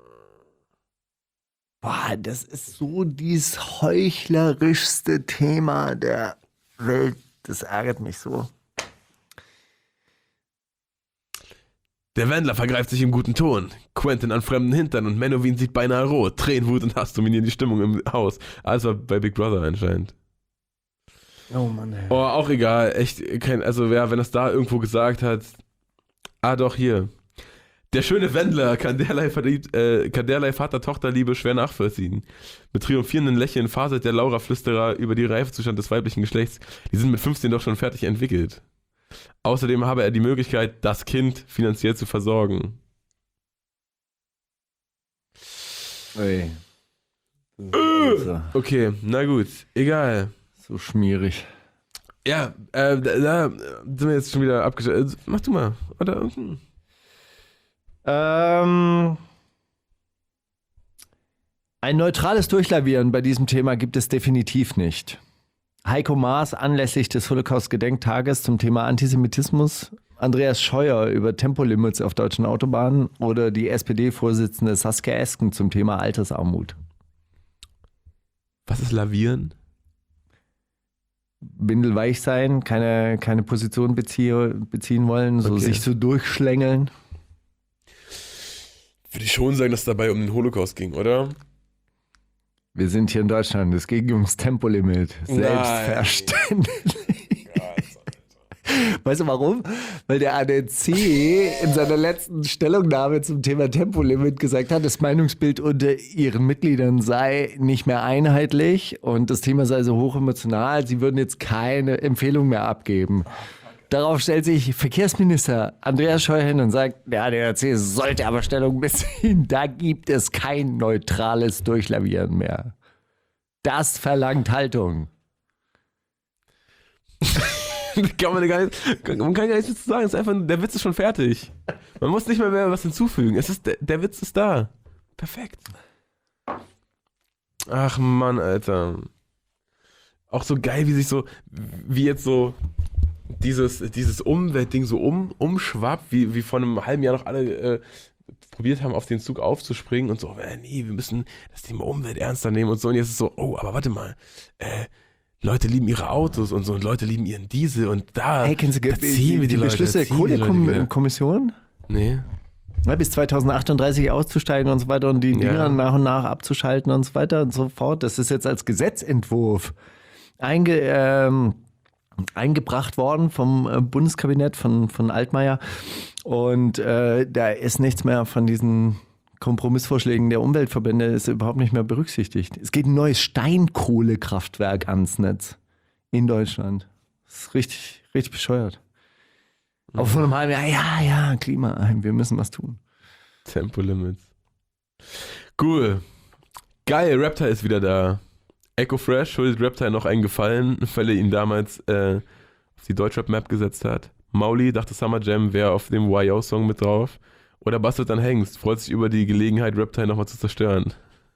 Speaker 6: Boah, das ist so dieses heuchlerischste Thema der Welt. Das ärgert mich so.
Speaker 5: Der Wendler vergreift sich im guten Ton. Quentin an fremden Hintern und Menowin sieht beinahe rot. Tränen, Wut und Hass dominieren die Stimmung im Haus. Alles war bei Big Brother anscheinend.
Speaker 6: Oh Mann, ey.
Speaker 5: Oh, auch egal. Echt, kein, also ja, wenn das da irgendwo gesagt hat. Ah, doch, hier. Der schöne Wendler kann derlei, verliebt, äh, kann derlei Vater-Tochter-Liebe schwer nachvollziehen. Mit triumphierenden Lächeln faselt der Laura-Flüsterer über die Reifezustand des weiblichen Geschlechts. Die sind mit fünfzehn doch schon fertig entwickelt. Außerdem habe er die Möglichkeit, das Kind finanziell zu versorgen.
Speaker 6: Ey. So,
Speaker 5: Okay, na gut, egal.
Speaker 6: so schmierig.
Speaker 5: Ja, äh, da, da sind wir jetzt schon wieder abgeschaltet. Mach du mal, oder? Hm.
Speaker 6: Ähm, ein neutrales Durchlavieren bei diesem Thema gibt es definitiv nicht. Heiko Maas anlässlich des Holocaust-Gedenktages zum Thema Antisemitismus, Andreas Scheuer über Tempolimits auf deutschen Autobahnen oder die S P D-Vorsitzende Saskia Esken zum Thema Altersarmut.
Speaker 5: Was ist Lavieren?
Speaker 6: Windelweich sein, keine, keine Position beziehe, beziehen wollen, so
Speaker 5: Okay.
Speaker 6: sich so durchschlängeln.
Speaker 5: Würde ich schon sagen, dass es dabei um den Holocaust ging, oder?
Speaker 6: Wir sind hier in Deutschland, es ging ums Tempolimit. Selbstverständlich. Weißt du warum? Weil der A D C in seiner letzten Stellungnahme zum Thema Tempolimit gesagt hat, das Meinungsbild unter ihren Mitgliedern sei nicht mehr einheitlich und das Thema sei so hochemotional, sie würden jetzt keine Empfehlung mehr abgeben. Darauf stellt sich Verkehrsminister Andreas Scheuer hin und sagt, der A D C sollte aber Stellung beziehen. Da gibt es kein neutrales Durchlavieren mehr. Das verlangt Haltung.
Speaker 5: kann man, gar nicht, man kann gar nichts dazu sagen. Es ist einfach, der Witz ist schon fertig. Man muss nicht mal mehr was hinzufügen. Es ist, der, der Witz ist da. Perfekt. Ach Mann, Alter. Auch so geil, wie sich so, wie jetzt so dieses, dieses Umweltding so um, umschwappt, wie, wie vor einem halben Jahr noch alle äh, probiert haben, auf den Zug aufzuspringen und so, äh, nee, wir müssen das Thema Umwelt ernster nehmen und so. Und jetzt ist es so, oh, aber warte mal, äh, Leute lieben ihre Autos und so und Leute lieben ihren Diesel und da,
Speaker 6: Hey, kennst du
Speaker 5: da ziehen wir die,
Speaker 6: die
Speaker 5: Leute,
Speaker 6: Beschlüsse
Speaker 5: da
Speaker 6: der
Speaker 5: ziehen die Leute wieder.
Speaker 6: Kohlekommission?
Speaker 5: Nee.
Speaker 6: Ja, bis zweitausendachtunddreißig auszusteigen und so weiter und die
Speaker 5: Ja.
Speaker 6: Dinger nach und nach abzuschalten und so weiter und so fort. Das ist jetzt als Gesetzentwurf einge, ähm, eingebracht worden vom äh, Bundeskabinett von, von Altmaier. Und äh, da ist nichts mehr von diesen Kompromissvorschlägen der Umweltverbände, ist überhaupt nicht mehr berücksichtigt. Es geht ein neues Steinkohlekraftwerk ans Netz in Deutschland. Das ist richtig, richtig bescheuert. Mhm. Auch von einem halben Jahr, ja, ja, Klima, wir müssen was tun.
Speaker 5: Tempolimits. Cool. Geil, Reptile ist wieder da. Echo Fresh schuldet Reptile noch einen Gefallen, weil er ihn damals äh, auf die Deutschrap-Map gesetzt hat. Mauli dachte Summer Jam wäre auf dem Y O-Song mit drauf. Oder bastelt dann Hengst, freut sich über die Gelegenheit, Reptile nochmal zu zerstören.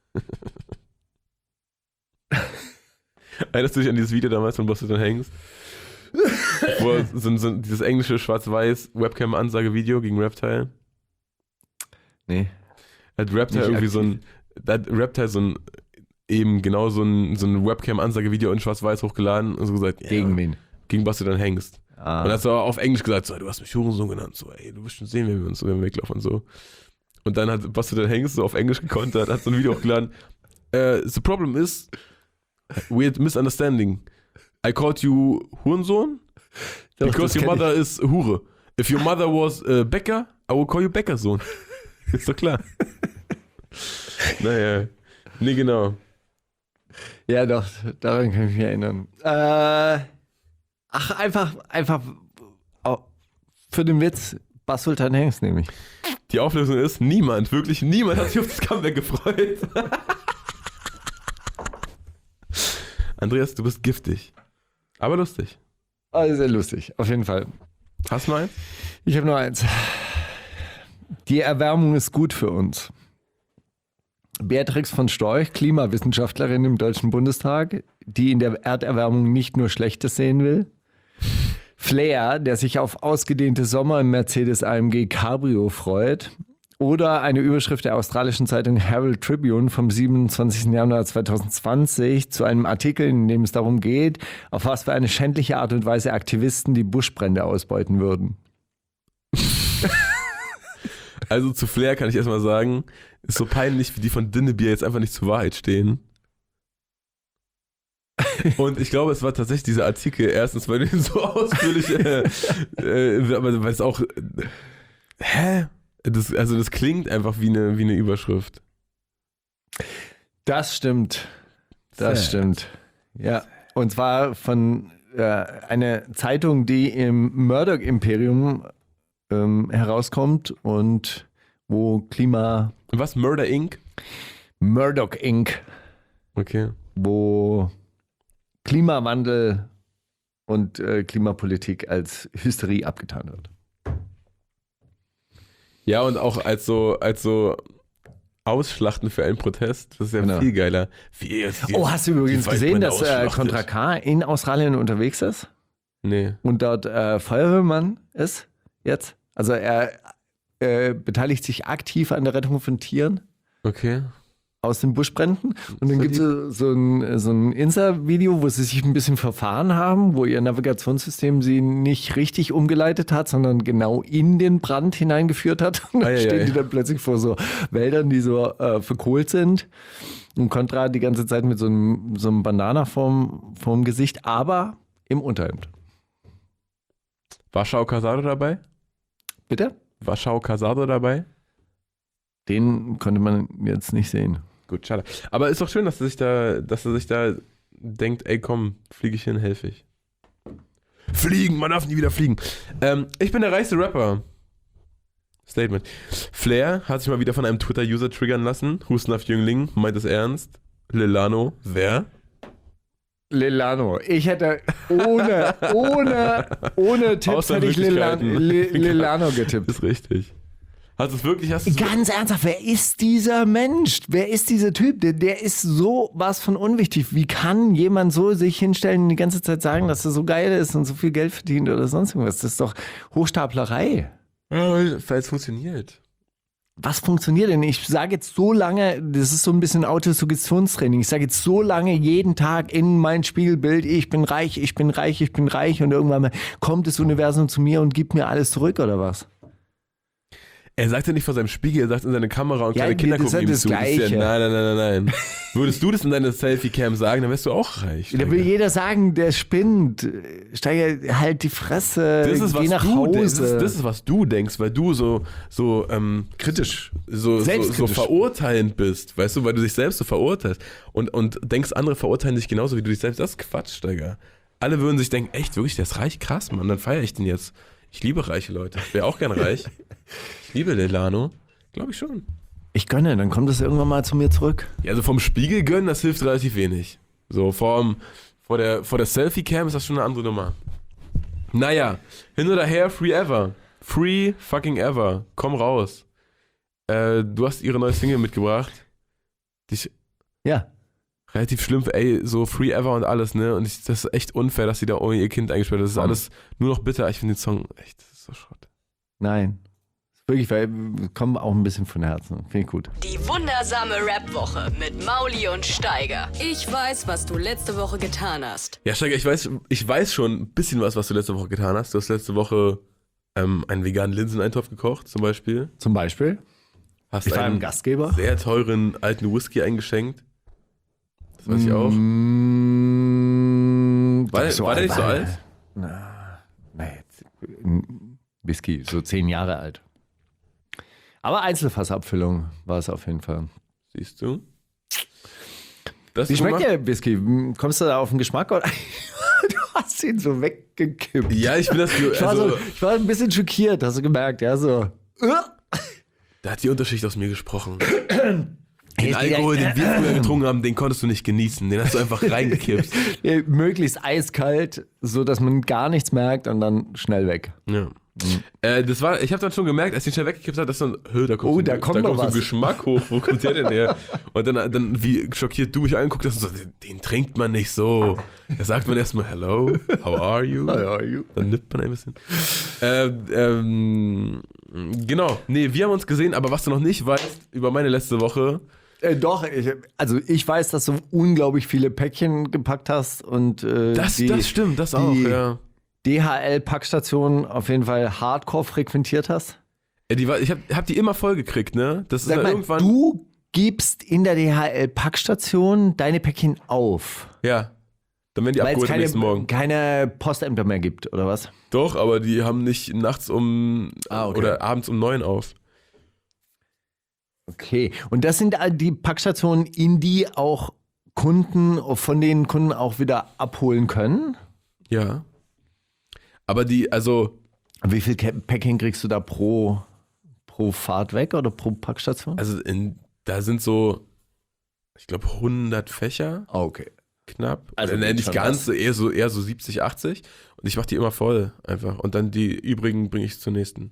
Speaker 5: Erinnerst du dich an dieses Video damals von Bastelt dann Hengst? Wo so, so dieses englische schwarz-weiß Webcam-Ansage-Video gegen Reptile?
Speaker 6: Nee.
Speaker 5: Hat Reptile irgendwie aktiv. so ein, da hat Reptile so ein, eben genau so ein, so ein Webcam-Ansage-Video in schwarz-weiß hochgeladen und so gesagt, ja,
Speaker 6: gegen wen?
Speaker 5: Gegen Bastelt dann Hengst. Ah. Und hat so auf Englisch gesagt, so, du hast mich Hurensohn genannt, so, ey, du wirst schon sehen, wenn wir uns so weglaufen und so. Und dann hat Bastelt dann Hengst so auf Englisch gekontert, hat so ein Video hochgeladen. Uh, the problem is, we had misunderstanding. I called you Hurensohn because your mother ich. is Hure. If your mother was uh, Bäcker, I will call you Bäckersohn. Ist doch klar. Naja, nee, genau.
Speaker 6: Ja, doch, daran kann ich mich erinnern. Äh, ach, einfach, einfach für den Witz, Bastelt dann Hengst nämlich.
Speaker 5: Die Auflösung ist, niemand, wirklich niemand hat sich auf das Comeback gefreut. Andreas, du bist giftig. Aber lustig.
Speaker 6: Oh, sehr lustig, auf jeden Fall.
Speaker 5: Hast du mal eins?
Speaker 6: Ich habe nur eins. Die Erwärmung ist gut für uns. Beatrix von Storch, Klimawissenschaftlerin im Deutschen Bundestag, die in der Erderwärmung nicht nur Schlechtes sehen will. Flair, der sich auf ausgedehnte Sommer im Mercedes A M G Cabrio freut. Oder eine Überschrift der australischen Zeitung Herald Tribune vom siebenundzwanzigsten Januar zweitausendzwanzig zu einem Artikel, in dem es darum geht, auf was für eine schändliche Art und Weise Aktivisten die Buschbrände ausbeuten würden.
Speaker 5: Also zu Flair kann ich erstmal sagen, ist so peinlich, wie die von Dinnebier jetzt einfach nicht zur Wahrheit stehen. Und ich glaube, es war tatsächlich dieser Artikel, erstens, weil den so ausführlich, äh, äh, aber weil es auch, äh, hä? Das, also das klingt einfach wie eine, wie eine Überschrift.
Speaker 6: Das stimmt. Das Sad. stimmt. Ja, und zwar von äh, einer Zeitung, die im Murdoch-Imperium ähm, herauskommt und wo Klima...
Speaker 5: Was? Murder Incorporated?
Speaker 6: Murdoch Incorporated.
Speaker 5: Okay.
Speaker 6: Wo Klimawandel und äh, Klimapolitik als Hysterie abgetan wird.
Speaker 5: Ja, und auch als so, als so Ausschlachten für einen Protest, das ist ja genau. viel geiler. Wie, die,
Speaker 6: oh, hast du übrigens gesehen, dass äh, Contra K in Australien unterwegs ist?
Speaker 5: Nee.
Speaker 6: Und dort äh, Feuerwehrmann ist jetzt? Also er äh, beteiligt sich aktiv an der Rettung von Tieren.
Speaker 5: Okay.
Speaker 6: Aus den Buschbränden. Und dann gibt es so ein, so ein Insta-Video, wo sie sich ein bisschen verfahren haben, wo ihr Navigationssystem sie nicht richtig umgeleitet hat, sondern genau in den Brand hineingeführt hat. Und dann ah, stehen ja, die ja. dann plötzlich vor so Wäldern, die so äh, verkohlt sind. Und Contra die ganze Zeit mit so einem, so einem Bandana vorm, vorm Gesicht, aber im Unterhemd.
Speaker 5: War Shao Casado dabei?
Speaker 6: Bitte?
Speaker 5: War Shao Casado dabei?
Speaker 6: Den konnte man jetzt nicht sehen.
Speaker 5: Gut, schade. Aber ist doch schön, dass er sich da, dass er sich da denkt, ey komm, fliege ich hin, helfe ich. Fliegen, man darf nie wieder fliegen. Ähm, ich bin der reichste Rapper. Statement. Flair hat sich mal wieder von einem Twitter-User triggern lassen. Husten auf Jüngling, meint es ernst. Lilano, wer?
Speaker 6: Lilano. Ich hätte ohne, ohne, ohne Tipps hätte ich Lilano, Lilano getippt.
Speaker 5: Das ist richtig. Hast du es wirklich? Hast
Speaker 6: Ganz ernsthaft, wer ist dieser Mensch? Wer ist dieser Typ? Der, der ist so was von unwichtig. Wie kann jemand so sich hinstellen und die ganze Zeit sagen, dass er so geil ist und so viel Geld verdient oder sonst irgendwas? Das ist doch Hochstaplerei.
Speaker 5: Ja, weil es funktioniert.
Speaker 6: Was funktioniert denn? Ich sage jetzt so lange, das ist so ein bisschen Autosuggestionstraining, ich sage jetzt so lange jeden Tag in mein Spiegelbild, ich bin reich, ich bin reich, ich bin reich und irgendwann mal kommt das Universum zu mir und gibt mir alles zurück oder was?
Speaker 5: Er sagt ja nicht vor seinem Spiegel, er sagt in seine Kamera und
Speaker 6: Ja,
Speaker 5: kleine Kinder
Speaker 6: das ist
Speaker 5: gucken
Speaker 6: ja
Speaker 5: ihm
Speaker 6: das
Speaker 5: zu. Das ist ja,
Speaker 6: Gleiche.
Speaker 5: nein, nein, nein, nein, nein. Würdest du das in deine Selfie-Cam sagen, dann wärst du auch reich.
Speaker 6: Da will jeder sagen, der spinnt. Steiger, halt die Fresse,
Speaker 5: Das ist,
Speaker 6: geh
Speaker 5: was
Speaker 6: nach
Speaker 5: du,
Speaker 6: Hause.
Speaker 5: das, ist, das ist, was du denkst, weil du so, so ähm, kritisch, so, so, so
Speaker 6: Selbstkritisch.
Speaker 5: verurteilend bist, weißt du, weil du dich selbst so verurteilst und, und denkst, andere verurteilen dich genauso wie du dich selbst. Das ist Quatsch, Digga. Alle würden sich denken, echt, wirklich, der ist reich? Krass, Mann, dann feiere ich den jetzt. Ich liebe reiche Leute. Ich wäre auch gern reich. Ich liebe Delano. Glaube ich schon.
Speaker 6: Ich gönne, dann kommt es irgendwann mal zu mir zurück.
Speaker 5: Ja, also vom Spiegel gönnen, das hilft relativ wenig. So, vorm, vor der, vor der Selfie-Cam ist das schon eine andere Nummer. Naja, hin oder her, free ever. Free fucking ever. Komm raus. Äh, du hast ihre neue Single mitgebracht. Die ist
Speaker 6: Ja.
Speaker 5: relativ schlimm, ey, so free ever und alles, ne? Und ich, das ist echt unfair, dass sie da ohne ihr Kind eingesperrt hat. Das ist alles nur noch bitter. Ich finde den Song echt, das ist so Schrott.
Speaker 6: Nein. Wirklich, weil wir kommen auch ein bisschen von Herzen. Finde ich gut.
Speaker 3: Die wundersame Rap-Woche mit Mauli und Steiger. Ich weiß, was du letzte Woche getan hast.
Speaker 5: Ja, Steiger, ich weiß, ich weiß schon ein bisschen was, was du letzte Woche getan hast. Du hast letzte Woche ähm, einen veganen Linseneintopf gekocht, zum Beispiel.
Speaker 6: Zum Beispiel?
Speaker 5: Hast
Speaker 6: Ich war
Speaker 5: einen
Speaker 6: ein Gastgeber.
Speaker 5: sehr teuren alten Whisky eingeschenkt. Das weiß ich auch.
Speaker 6: Mmh,
Speaker 5: War,
Speaker 6: das
Speaker 5: war der nicht so alt?
Speaker 6: Na, nein, Whisky, so zehn Jahre alt. Aber Einzelfassabfüllung war es auf jeden Fall.
Speaker 5: Siehst du? Das
Speaker 6: Wie
Speaker 5: ist
Speaker 6: schmeckt
Speaker 5: gemacht-
Speaker 6: der Whisky? Kommst du da auf den Geschmack? Oder? Du hast ihn so weggekippt.
Speaker 5: Ja, ich bin das.
Speaker 6: Ich war,
Speaker 5: Also,
Speaker 6: so, ich war ein bisschen schockiert, hast du gemerkt, ja, so.
Speaker 5: da hat die Unterschicht aus mir gesprochen.
Speaker 6: Hey,
Speaker 5: Den Alkohol, den wir früher getrunken haben, den konntest du nicht genießen. Den hast du einfach reingekippt.
Speaker 6: Ja, möglichst eiskalt, so dass man gar nichts merkt und dann schnell weg.
Speaker 5: Ja. Äh, das war, ich habe dann schon gemerkt, als ich den schnell weggekippt hat, dass dann, hö, da kommt,
Speaker 6: Oh,
Speaker 5: so,
Speaker 6: da kommt noch
Speaker 5: so ein
Speaker 6: was.
Speaker 5: Geschmack hoch. Wo kommt der denn her? Und dann, dann wie schockiert du mich anguckst, dass du so, den, den trinkt man nicht so. Da sagt man erstmal, hello, how are you?
Speaker 6: How are you?
Speaker 5: Dann nippt man ein bisschen. Äh, ähm, genau, nee, wir haben uns gesehen, aber was du noch nicht weißt über meine letzte Woche,
Speaker 6: Äh, doch, ich, also ich weiß, dass du unglaublich viele Päckchen gepackt hast und äh,
Speaker 5: das,
Speaker 6: die
Speaker 5: das stimmt, das auch,
Speaker 6: die
Speaker 5: ja.
Speaker 6: D H L-Packstation auf jeden Fall hardcore frequentiert hast.
Speaker 5: Ja, die war, ich habe hab die immer voll gekriegt, ne? Das ist
Speaker 6: Sag
Speaker 5: ja
Speaker 6: mal,
Speaker 5: irgendwann.
Speaker 6: du gibst in der D H L-Packstation deine Päckchen auf.
Speaker 5: Ja. Dann werden die
Speaker 6: Weil es
Speaker 5: abgeholt am
Speaker 6: keine,
Speaker 5: nächsten Morgen.
Speaker 6: keine Postämter mehr gibt, oder was?
Speaker 5: Doch, aber die haben nicht nachts um
Speaker 6: Ah, okay.
Speaker 5: oder abends um neun auf.
Speaker 6: Okay. Und das sind all die Packstationen, in die auch Kunden, von denen Kunden auch wieder abholen können?
Speaker 5: Ja. Aber die, also,
Speaker 6: Wie viel Ke- Päckchen kriegst du da pro, pro Fahrt weg oder pro Packstation?
Speaker 5: also in, da sind so, ich glaube, hundert Fächer
Speaker 6: Okay.
Speaker 5: knapp.
Speaker 6: Also
Speaker 5: Also,
Speaker 6: geht
Speaker 5: nicht
Speaker 6: schon
Speaker 5: ganz,
Speaker 6: was.
Speaker 5: so eher so eher so siebzig, achtzig. Und ich mache die immer voll einfach. Und dann die übrigen bringe ich zur nächsten.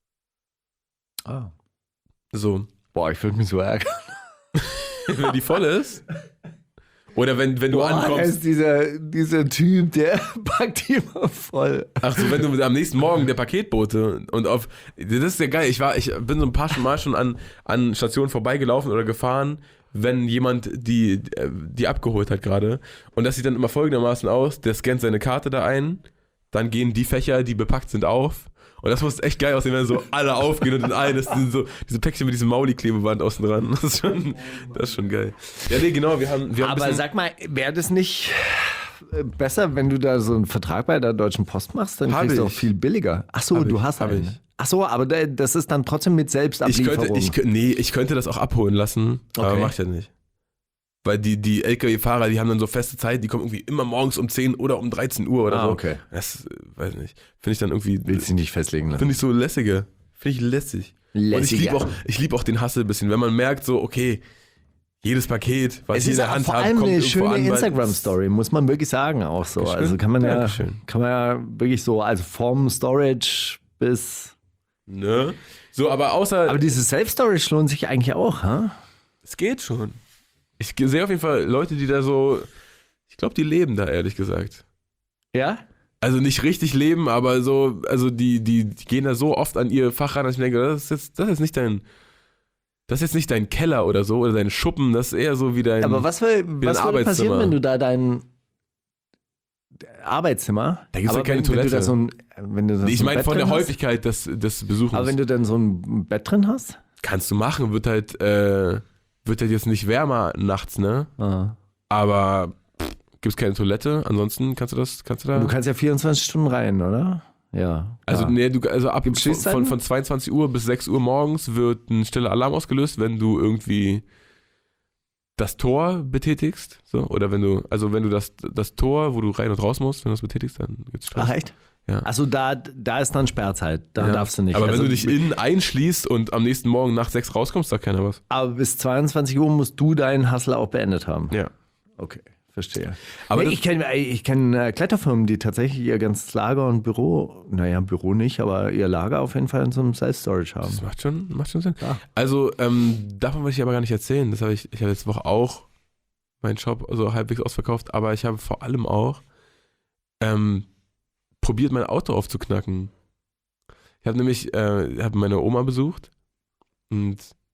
Speaker 6: Ah.
Speaker 5: So.
Speaker 6: Boah, ich würde mich so ärgern.
Speaker 5: Wenn die voll ist. Oder wenn, wenn du
Speaker 6: Boah, er
Speaker 5: ankommst.
Speaker 6: ist dieser, dieser Typ, der packt die immer voll.
Speaker 5: Ach so, wenn du am nächsten Morgen der Paketbote und auf, das ist ja geil, ich war, ich bin so ein paar Mal schon an, an Stationen vorbeigelaufen oder gefahren, wenn jemand die, die abgeholt hat gerade. Und das sieht dann immer folgendermaßen aus, der scannt seine Karte da ein, dann gehen die Fächer, die bepackt sind, auf. Und das muss echt geil aussehen, wenn so alle aufgehen und in eines sind so diese Päckchen mit diesem Mauli-Klebeband außen dran. Das ist schon, das ist schon geil. Ja, nee, genau, wir haben, wir haben ein
Speaker 6: Aber
Speaker 5: bisschen,
Speaker 6: sag mal, wäre das nicht äh, besser, wenn du da so einen Vertrag bei der Deutschen Post machst? Dann
Speaker 5: Hab
Speaker 6: kriegst du auch
Speaker 5: ich.
Speaker 6: viel billiger. Ach so,
Speaker 5: Hab
Speaker 6: du
Speaker 5: ich,
Speaker 6: hast
Speaker 5: hab
Speaker 6: einen.
Speaker 5: ich.
Speaker 6: Ach so, aber da- das ist dann trotzdem mit
Speaker 5: ich
Speaker 6: Selbstablieferung.
Speaker 5: könnte, ich, kö- nee, ich könnte das auch abholen lassen, aber
Speaker 6: Okay.
Speaker 5: mach ich ja nicht. Weil die, die L K W-Fahrer, die haben dann so feste Zeit, die kommen irgendwie immer morgens um zehn oder um dreizehn Uhr oder
Speaker 6: Ah,
Speaker 5: so.
Speaker 6: okay.
Speaker 5: Das, äh, weiß nicht. Finde ich dann irgendwie,
Speaker 6: Willst du nicht festlegen lassen?
Speaker 5: finde ich so lässiger. Finde ich lässig. Und ich
Speaker 6: Lässiger.
Speaker 5: liebe auch, ich lieb auch den Hassel ein bisschen, wenn man merkt so, okay, jedes Paket, was
Speaker 6: Es
Speaker 5: ich in
Speaker 6: ist
Speaker 5: der
Speaker 6: auch
Speaker 5: Hand
Speaker 6: vor
Speaker 5: habe,
Speaker 6: allem
Speaker 5: kommt
Speaker 6: eine
Speaker 5: irgendwo
Speaker 6: schöne
Speaker 5: an, weil-
Speaker 6: Instagram-Story, muss man wirklich sagen auch so.
Speaker 5: Dankeschön.
Speaker 6: Also kann man ja,
Speaker 5: Dankeschön.
Speaker 6: kann man ja wirklich so, also vom Storage bis...
Speaker 5: Ne? So, aber außer,
Speaker 6: Aber dieses Self-Storage lohnt sich eigentlich auch, ha?
Speaker 5: es geht schon. Ich sehe auf jeden Fall Leute, die da so, ich glaube, die leben da, ehrlich gesagt.
Speaker 6: Ja?
Speaker 5: Also nicht richtig leben, aber so, also die, die, die gehen da so oft an ihr Fach ran, dass ich mir denke, das ist jetzt, das ist nicht dein, das ist jetzt nicht dein Keller oder so, oder dein Schuppen, das ist eher so wie dein,
Speaker 6: Aber was, will,
Speaker 5: ein
Speaker 6: was würde passieren,
Speaker 5: Arbeitszimmer.
Speaker 6: wenn du da dein, Arbeitszimmer.
Speaker 5: Da gibt's ja
Speaker 6: aber
Speaker 5: keine
Speaker 6: wenn,
Speaker 5: Toilette.
Speaker 6: Wenn du da so ein, wenn du da
Speaker 5: Ich
Speaker 6: so ein
Speaker 5: meine
Speaker 6: Bett
Speaker 5: von der
Speaker 6: drin hast,
Speaker 5: Häufigkeit des, des Besuchens.
Speaker 6: aber wenn du dann so ein Bett drin hast?
Speaker 5: Kannst du machen, wird halt, äh, wird halt jetzt nicht wärmer nachts, ne?
Speaker 6: Ah.
Speaker 5: Aber pff, gibt's keine Toilette, ansonsten kannst du das, kannst du da.
Speaker 6: Du kannst ja vierundzwanzig Stunden rein, oder? Ja.
Speaker 5: Also,
Speaker 6: ja.
Speaker 5: nee, du, also ab
Speaker 6: Gibt's
Speaker 5: von,
Speaker 6: Schließzeiten?
Speaker 5: von, von zweiundzwanzig Uhr bis sechs Uhr morgens wird ein stiller Alarm ausgelöst, wenn du irgendwie das Tor betätigst, so, oder wenn du, also wenn du das, das Tor, wo du rein und raus musst, wenn du das betätigst, dann gibt's Stress.
Speaker 6: Ach, echt?
Speaker 5: Ja.
Speaker 6: Achso, da, da ist dann Sperrzeit. Da
Speaker 5: Ja.
Speaker 6: darfst du nicht.
Speaker 5: Aber
Speaker 6: also,
Speaker 5: wenn du dich innen einschließt und am nächsten Morgen nach sechs rauskommst, sagt keiner was.
Speaker 6: aber bis zweiundzwanzig Uhr musst du deinen Hustle auch beendet haben.
Speaker 5: Ja.
Speaker 6: Okay, verstehe.
Speaker 5: Aber
Speaker 6: Nee,
Speaker 5: das-
Speaker 6: ich kenne ich kenn, äh, Kletterfirmen, die tatsächlich ihr ganzes Lager und Büro, naja, Büro nicht, aber ihr Lager auf jeden Fall in so einem Self-Storage haben.
Speaker 5: Das macht schon, macht schon Sinn.
Speaker 6: Ja.
Speaker 5: Also, ähm, davon wollte ich aber gar nicht erzählen. Das habe ich, ich habe letzte Woche auch meinen Shop so halbwegs ausverkauft, aber ich habe vor allem auch ähm, probiert, mein Auto aufzuknacken. Ich habe nämlich, äh, habe meine Oma besucht und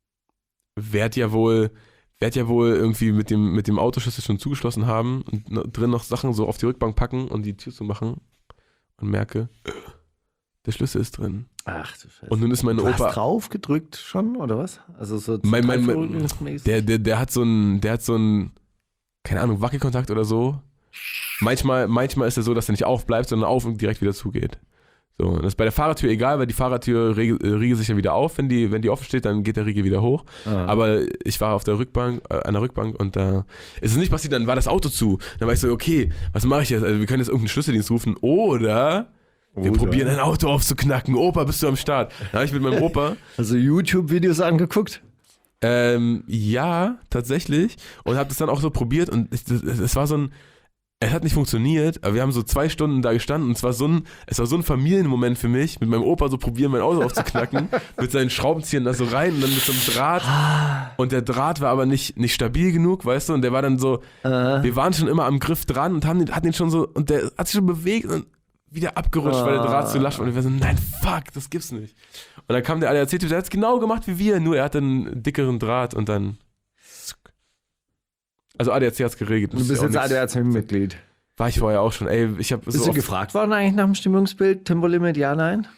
Speaker 5: werd ja wohl, werd ja wohl irgendwie mit dem, mit dem Autoschlüssel schon zugeschlossen haben und no- drin noch Sachen so auf die Rückbank packen und die Tür zu machen und merke, der Schlüssel ist drin.
Speaker 6: Ach du Scheiße.
Speaker 5: Und nun ist meine
Speaker 6: du
Speaker 5: Opa.
Speaker 6: hast drauf gedrückt schon, oder was? Also so
Speaker 5: Mein, mein, mein,
Speaker 6: zentralverrückungsmäßig?
Speaker 5: der, der, der hat so einen, der hat so einen, keine Ahnung, Wackelkontakt oder so. Manchmal, manchmal ist es so, dass er nicht aufbleibt, sondern auf und direkt wieder zugeht. So, das ist bei der Fahrradtür egal, weil die Fahrradtür riegelt äh, riegelt sich ja wieder auf. Wenn die, wenn die offen steht, dann geht der Riegel wieder hoch.
Speaker 6: Ah.
Speaker 5: Aber ich war auf der Rückbank, äh, an der Rückbank und da ist es nicht passiert, dann war das Auto zu. Dann war ich so, okay, was mache ich jetzt? Also wir können jetzt irgendeinen Schlüsseldienst rufen oder wir
Speaker 6: Oder?
Speaker 5: probieren ein Auto aufzuknacken. Opa, bist du am Start? Dann habe ich mit meinem Opa
Speaker 6: Also YouTube-Videos angeguckt?
Speaker 5: Ähm, ja, tatsächlich. Und habe das dann auch so probiert und es, es, es war so ein, es hat nicht funktioniert, aber wir haben so zwei Stunden da gestanden und es war so ein, es war so ein Familienmoment für mich, mit meinem Opa so probieren, mein Auto aufzuknacken, mit seinen Schraubenziehern da so rein und dann mit so einem Draht und der Draht war aber nicht, nicht stabil genug, weißt du, und der war dann so, wir waren schon immer am Griff dran und haben den, hatten den schon so, und der hat sich schon bewegt und wieder abgerutscht, weil der Draht zu lasch war und wir so, nein, fuck, das gibt's nicht. Und dann kam der A D A C-Typ, der hat es genau gemacht wie wir, nur er hatte einen dickeren Draht und dann. Also A D A C hat es geregelt.
Speaker 6: Du bist jetzt A D A C-Mitglied.
Speaker 5: War ich vorher auch schon. Ey, ich habe
Speaker 6: Bist
Speaker 5: so
Speaker 6: du
Speaker 5: oft,
Speaker 6: gefragt worden eigentlich nach dem Stimmungsbild? Tempolimit, ja, nein?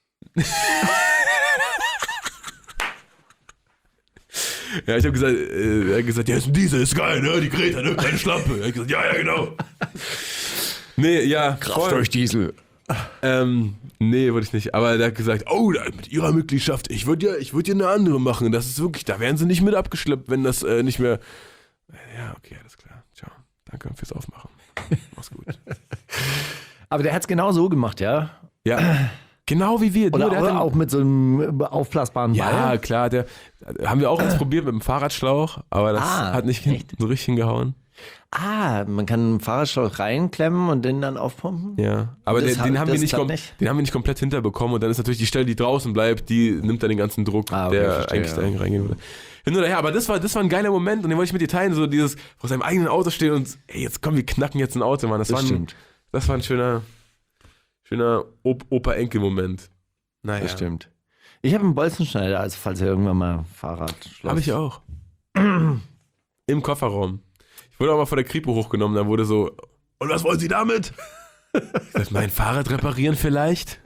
Speaker 5: ja, ich habe gesagt, äh, er hat gesagt, ja, ist ein Diesel, ist geil, ne? Die Greta, ne? Keine Schlampe. Er hat gesagt, ja, ja, genau. Nee, ja. voll.
Speaker 6: Diesel.
Speaker 5: Ähm, nee, würde ich nicht. Aber der hat gesagt, oh, da, mit ihrer Mitgliedschaft, ich würde ja, ich würde ja eine andere machen. Das ist wirklich, da werden sie nicht mit abgeschleppt, wenn das äh, nicht mehr. Ja, okay, alles klar. Ciao. Danke fürs Aufmachen. Mach's gut.
Speaker 6: Aber der hat es genau so gemacht, ja?
Speaker 5: Ja. Genau wie wir.
Speaker 6: Oder
Speaker 5: Nur der
Speaker 6: auch,
Speaker 5: hat dann,
Speaker 6: auch mit so einem aufblasbaren
Speaker 5: ja,
Speaker 6: Ball?
Speaker 5: klar, der haben wir auch jetzt probiert mit dem Fahrradschlauch, aber das
Speaker 6: Ah,
Speaker 5: hat nicht hin, so richtig hingehauen.
Speaker 6: Ah, man kann einen Fahrradschlauch reinklemmen und den dann aufpumpen?
Speaker 5: Ja, aber
Speaker 6: Das
Speaker 5: den,
Speaker 6: hat-
Speaker 5: den, haben wir
Speaker 6: das
Speaker 5: nicht
Speaker 6: klappt
Speaker 5: kom-
Speaker 6: nicht?
Speaker 5: den haben wir nicht komplett hinterbekommen und dann ist natürlich die Stelle, die draußen bleibt, die nimmt dann den ganzen Druck,
Speaker 6: Ah, okay,
Speaker 5: der
Speaker 6: verstehe,
Speaker 5: eigentlich
Speaker 6: ja.
Speaker 5: da reingehen würde. Hin oder her, aber das war, das war ein geiler Moment und den wollte ich mit dir teilen, so dieses vor seinem eigenen Auto stehen und ey, jetzt komm, wir knacken jetzt ein Auto, Mann. Das,
Speaker 6: Das
Speaker 5: war, ein,
Speaker 6: stimmt.
Speaker 5: das war ein schöner, schöner Op- Opa-Enkel-Moment. Naja,
Speaker 6: Das stimmt. Ich habe einen Bolzenschneider, also falls ihr irgendwann mal Fahrrad schloss.
Speaker 5: habe ich auch. Im Kofferraum. Ich wurde auch mal vor der Kripo hochgenommen, da wurde so, und was wollen Sie damit? Ich dachte, mein Fahrrad reparieren vielleicht?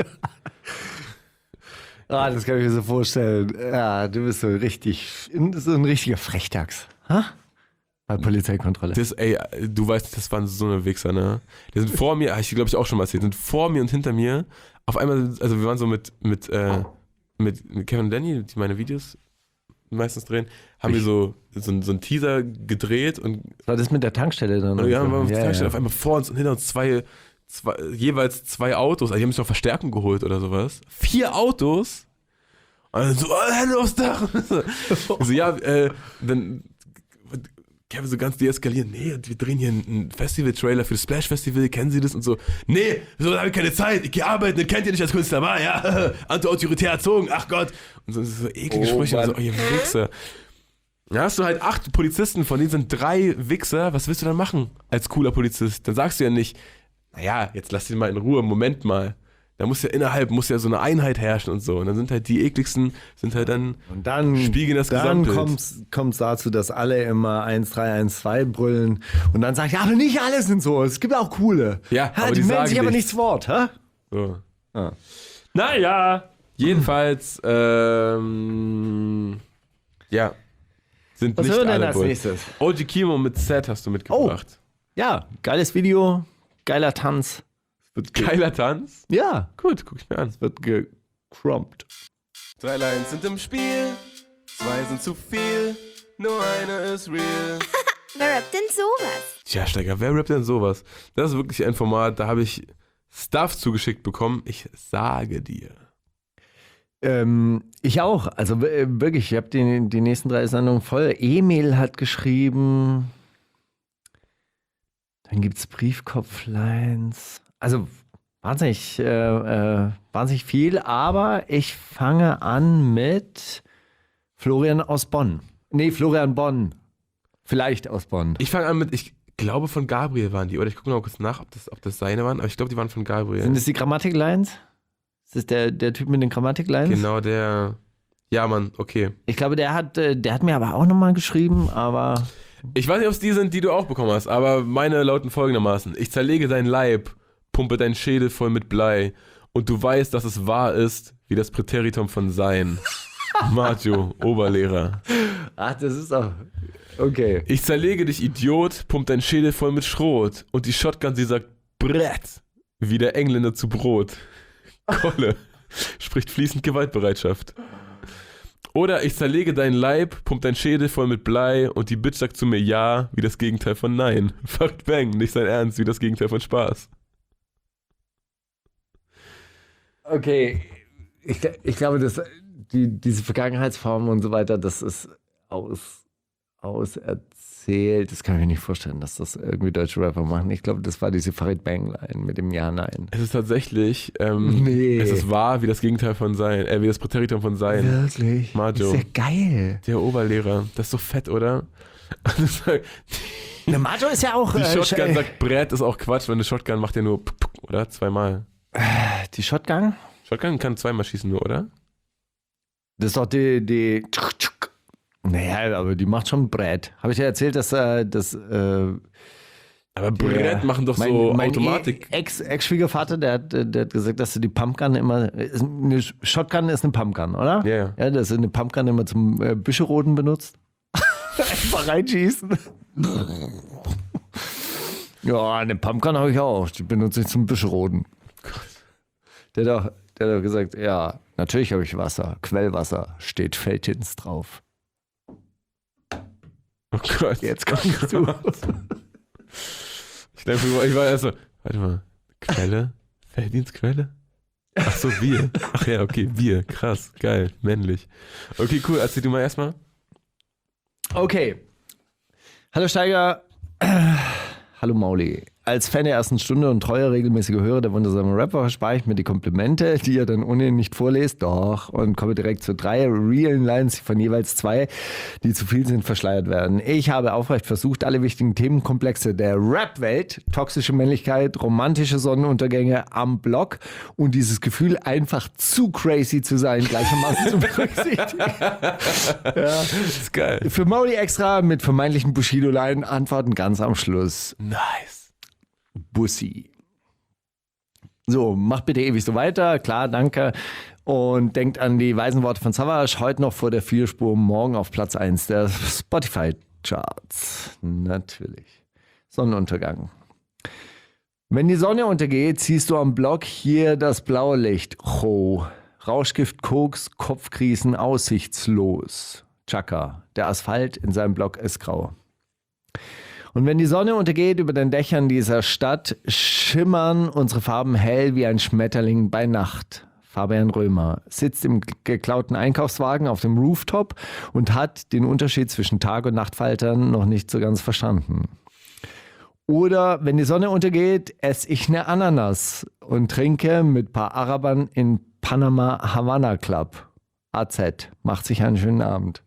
Speaker 6: Ah, das kann ich mir so vorstellen. Ja, du bist so richtig, so ein richtiger Frechdachs. Ha? Bei Polizeikontrolle.
Speaker 5: Das, ey, du weißt, das waren so eine Wichser, ne? Die sind vor mir, hab ich glaube ich auch schon mal erzählt, sind vor mir und hinter mir. Auf einmal, also wir waren so mit, mit, äh, mit, mit Kevin und Danny, die meine Videos meistens drehen, haben wir so, so, so einen Teaser gedreht und
Speaker 6: War das mit der Tankstelle dann?
Speaker 5: Und wir haben
Speaker 6: so?
Speaker 5: auf der
Speaker 6: ja,
Speaker 5: Tankstelle
Speaker 6: ja.
Speaker 5: auf einmal vor uns und hinter uns zwei, zwei, jeweils zwei Autos. Also die haben sich noch Verstärkung geholt oder sowas. Vier Autos. Und dann so, oh, Hände aufs Dach. So, so ja, äh, dann Kevin so ganz deeskalieren. Nee, wir drehen hier einen Festival-Trailer für das Splash-Festival. Kennen Sie das? Und so, nee, so habe ich keine Zeit. Ich gehe arbeiten, das kennt ihr nicht als Künstler. War, ja, anti-autoritär erzogen. Ach Gott. Und so, so eklige
Speaker 6: Oh,
Speaker 5: Sprüche. Und so,
Speaker 6: Mann.
Speaker 5: oh, ihr Wichser. Da hast du halt acht Polizisten, von denen sind drei Wichser. Was willst du dann machen als cooler Polizist? Dann sagst du ja nicht, naja, jetzt lass ihn mal in Ruhe, Moment mal. da muss ja innerhalb, muss ja so eine Einheit herrschen und so. Und dann sind halt die ekligsten, sind halt dann,
Speaker 6: Und dann,
Speaker 5: spiegeln das
Speaker 6: dann
Speaker 5: Gesamtbild.
Speaker 6: kommt es dazu, dass alle immer eins drei eins zwei brüllen und dann sagt, ja, aber nicht alle sind so, es gibt auch coole.
Speaker 5: Ja, aber
Speaker 6: die,
Speaker 5: die
Speaker 6: melden
Speaker 5: sagen
Speaker 6: sich aber
Speaker 5: nichts.
Speaker 6: nichts Wort, hä?
Speaker 5: So.
Speaker 6: Ah.
Speaker 5: Naja, jedenfalls, ähm, ja, sind
Speaker 6: Was
Speaker 5: nicht
Speaker 6: hören wir denn
Speaker 5: alle
Speaker 6: als
Speaker 5: Bullen.
Speaker 6: nächstes?
Speaker 5: O G Kimo mit Set hast du mitgebracht.
Speaker 6: Ja, geiles Video, geiler Tanz. Wird ge-
Speaker 5: Geiler Tanz.
Speaker 6: Ja,
Speaker 5: Gut, guck ich mir an.
Speaker 6: wird gecrumpt.
Speaker 5: Drei Lines sind im Spiel, zwei sind zu viel, nur eine ist real.
Speaker 1: Wer rappt denn sowas?
Speaker 5: Tja, Steiger, wer rappt denn sowas? Das ist wirklich ein Format, da habe ich Stuff zugeschickt bekommen. Ich sage dir.
Speaker 6: Ähm, ich auch. Also äh, wirklich, ich habe die, die nächsten drei Sendungen voll. Emil hat geschrieben. Dann gibt es Briefkopflines. Also wahnsinnig, äh, äh, wahnsinnig viel. Aber ich fange an mit Florian aus Bonn. Nee, Florian Bonn. Vielleicht aus Bonn.
Speaker 5: Ich fange an mit, ich glaube von Gabriel waren die, oder ich gucke noch kurz nach, ob das, ob das seine waren, aber ich glaube, die waren von Gabriel.
Speaker 6: Sind das die Grammatiklines? Ist das der, der Typ mit den Grammatiklines?
Speaker 5: Genau, der, ja Mann, okay.
Speaker 6: Ich glaube, der hat, äh, der hat mir aber auch nochmal geschrieben, aber...
Speaker 5: Ich weiß nicht, ob es die sind, die du auch bekommen hast, aber meine lauten folgendermaßen. Ich zerlege deinen Leib, pumpe deinen Schädel voll mit Blei und du weißt, dass es wahr ist, wie das Präteritum von sein. Maggio, Oberlehrer.
Speaker 6: Ach, das ist auch... Okay.
Speaker 5: Ich zerlege dich, Idiot, pump deinen Schädel voll mit Schrot und die Shotgun, sie sagt Brett, wie der Engländer zu Brot. Kolle, spricht fließend Gewaltbereitschaft. Oder ich zerlege deinen Leib, pump deinen Schädel voll mit Blei und die Bitch sagt zu mir Ja, wie das Gegenteil von Nein. Fuck bang, nicht sein Ernst, wie das Gegenteil von Spaß.
Speaker 6: Okay. Ich, ich glaube, dass die, diese Vergangenheitsform und so weiter, das ist aus, auserzählt. Das kann ich mir nicht vorstellen, dass das irgendwie deutsche Rapper machen. Ich glaube, das war diese Farid Bang-Line mit dem Ja, Nein.
Speaker 5: Es ist tatsächlich, ähm,
Speaker 6: Nee.
Speaker 5: es ist wahr, wie das Gegenteil von Sein, äh, wie das Präteritum von Sein.
Speaker 6: Wirklich?
Speaker 5: Maggio.
Speaker 6: Ist ja geil.
Speaker 5: Der Oberlehrer, das ist so fett, oder?
Speaker 6: Der Maggio ist ja auch...
Speaker 5: Die
Speaker 6: äh,
Speaker 5: Shotgun
Speaker 6: sch-
Speaker 5: sagt Brett, ist auch Quatsch, weil eine Shotgun macht ja nur, p- p- oder? Zweimal.
Speaker 6: Die Shotgun?
Speaker 5: Shotgun kann zweimal schießen nur, oder?
Speaker 6: Das ist doch die... die naja, aber die macht schon Brett. Habe ich ja erzählt, dass... Äh, dass äh,
Speaker 5: Aber Brett
Speaker 6: der-
Speaker 5: machen doch
Speaker 6: mein,
Speaker 5: so
Speaker 6: mein
Speaker 5: Automatik.
Speaker 6: E- Ex, Ex-Schwiegervater, der hat, der hat gesagt, dass du die Pumpgun immer... ist Eine Shotgun ist eine Pumpgun, oder?
Speaker 5: Ja, ja.
Speaker 6: Ja, dass du eine Pumpgun immer zum äh, Büscheroden benutzt. Einfach reinschießen. Ja, eine Pumpgun habe ich auch. Die benutze ich zum Büscheroden. Der hat, doch, der hat doch gesagt, ja, natürlich habe ich Wasser. Quellwasser steht Feldhins drauf.
Speaker 5: Oh Gott.
Speaker 6: Jetzt kommst du.
Speaker 5: Ich, dachte, ich war erst so, warte mal, Quelle? Felddienstquelle? Ach so, wir. Ach ja, okay, wir. Krass, geil, männlich. Okay, cool, erzähl du mal erstmal.
Speaker 6: Okay. Hallo Steiger. Hallo Mauli. Als Fan der ersten Stunde und treuer regelmäßiger Hörer der wundersamen Rapper spare ich mir die Komplimente, die ihr dann ohnehin nicht vorlest, doch, und komme direkt zu drei realen Lines von jeweils zwei, die zu viel sind, verschleiert werden. Ich habe aufrecht versucht, alle wichtigen Themenkomplexe der Rap-Welt, toxische Männlichkeit, romantische Sonnenuntergänge am Block und dieses Gefühl, einfach zu crazy zu sein, gleichermaßen zu berücksichtigen.
Speaker 5: Das ist geil.
Speaker 6: Für Mauli extra mit vermeintlichen Bushido-Line Antworten ganz am Schluss.
Speaker 5: Nice.
Speaker 6: Bussi. So, macht bitte ewig so weiter. Klar, danke. Und denkt an die weisen Worte von Savage. Heute noch vor der Vierspur, morgen auf Platz eins der Spotify-Charts. Natürlich. Sonnenuntergang. Wenn die Sonne untergeht, siehst du am Block hier das blaue Licht. Ho. Rauschgift, Koks, Kopfkrisen, aussichtslos. Chaka. Der Asphalt in seinem Block ist grau. Und wenn die Sonne untergeht über den Dächern dieser Stadt, schimmern unsere Farben hell wie ein Schmetterling bei Nacht. Fabian Römer sitzt im geklauten Einkaufswagen auf dem Rooftop und hat den Unterschied zwischen Tag- und Nachtfaltern noch nicht so ganz verstanden. Oder wenn die Sonne untergeht, esse ich eine Ananas und trinke mit ein paar Arabern in Panama Havana Club. A Z, macht sich einen schönen Abend.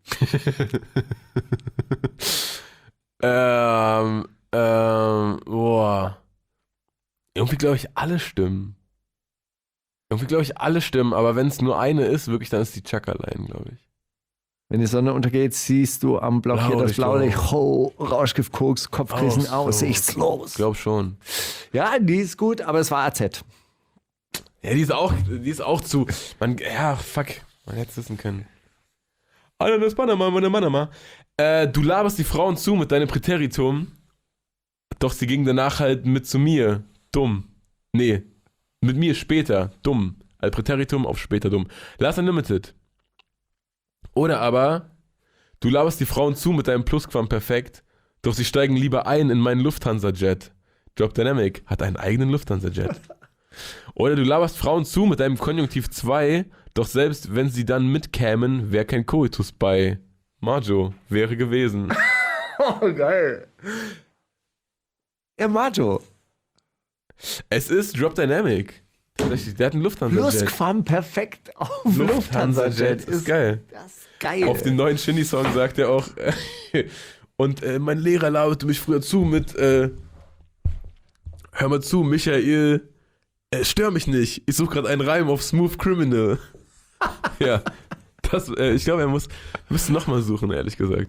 Speaker 5: Ähm, ähm, boah. Irgendwie glaube ich alle stimmen. Irgendwie glaube ich alle stimmen, aber wenn es nur eine ist, wirklich, dann ist die Chaka-Line, glaube ich.
Speaker 6: Wenn die Sonne untergeht, siehst du am Block hier das Blaulicht. Ho, Rauschgift, Koks, Kopfkissen,
Speaker 5: Aus,
Speaker 6: aussichtslos.
Speaker 5: Ich glaube schon.
Speaker 6: Ja, die ist gut, aber es war A Z.
Speaker 5: Ja, die ist auch, die ist auch zu. Man, ja, fuck. Man hätte es wissen können. Ananas, Panama, meine Manama. Äh, du laberst die Frauen zu mit deinem Präteritum, doch sie gingen danach halt mit zu mir. Dumm. Nee. Mit mir später. Dumm. Al Präteritum auf später dumm. Last Unlimited. Oder aber, du laberst die Frauen zu mit deinem Plusquamperfekt, doch sie steigen lieber ein in meinen Lufthansa-Jet. Drop Dynamic hat einen eigenen Lufthansa-Jet. Oder du laberst Frauen zu mit deinem Konjunktiv zwei, doch selbst wenn sie dann mitkämen, wäre kein Koitus bei. Majo wäre gewesen.
Speaker 6: Oh, geil. Ja, Majo.
Speaker 5: Es ist Drop Dynamic. Tatsächlich, der hat einen Lufthansa-Jet.
Speaker 6: Plusquamperfekt auf
Speaker 5: Lufthansa-Jet. Ist geil.
Speaker 6: Das ist geil.
Speaker 5: Auf dem neuen Shindy-Song sagt er auch, äh, und äh, mein Lehrer laberte mich früher zu mit, äh, hör mal zu, Michael, äh, stör mich nicht. Ich suche gerade einen Reim auf Smooth Criminal. Ja, das, äh, ich glaube, er muss, müsste nochmal suchen, ehrlich gesagt.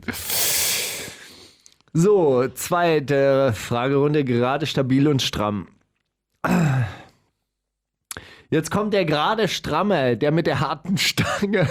Speaker 6: So, zweite Fragerunde, gerade stabil und stramm. Jetzt kommt der gerade stramme, der mit der harten Stange.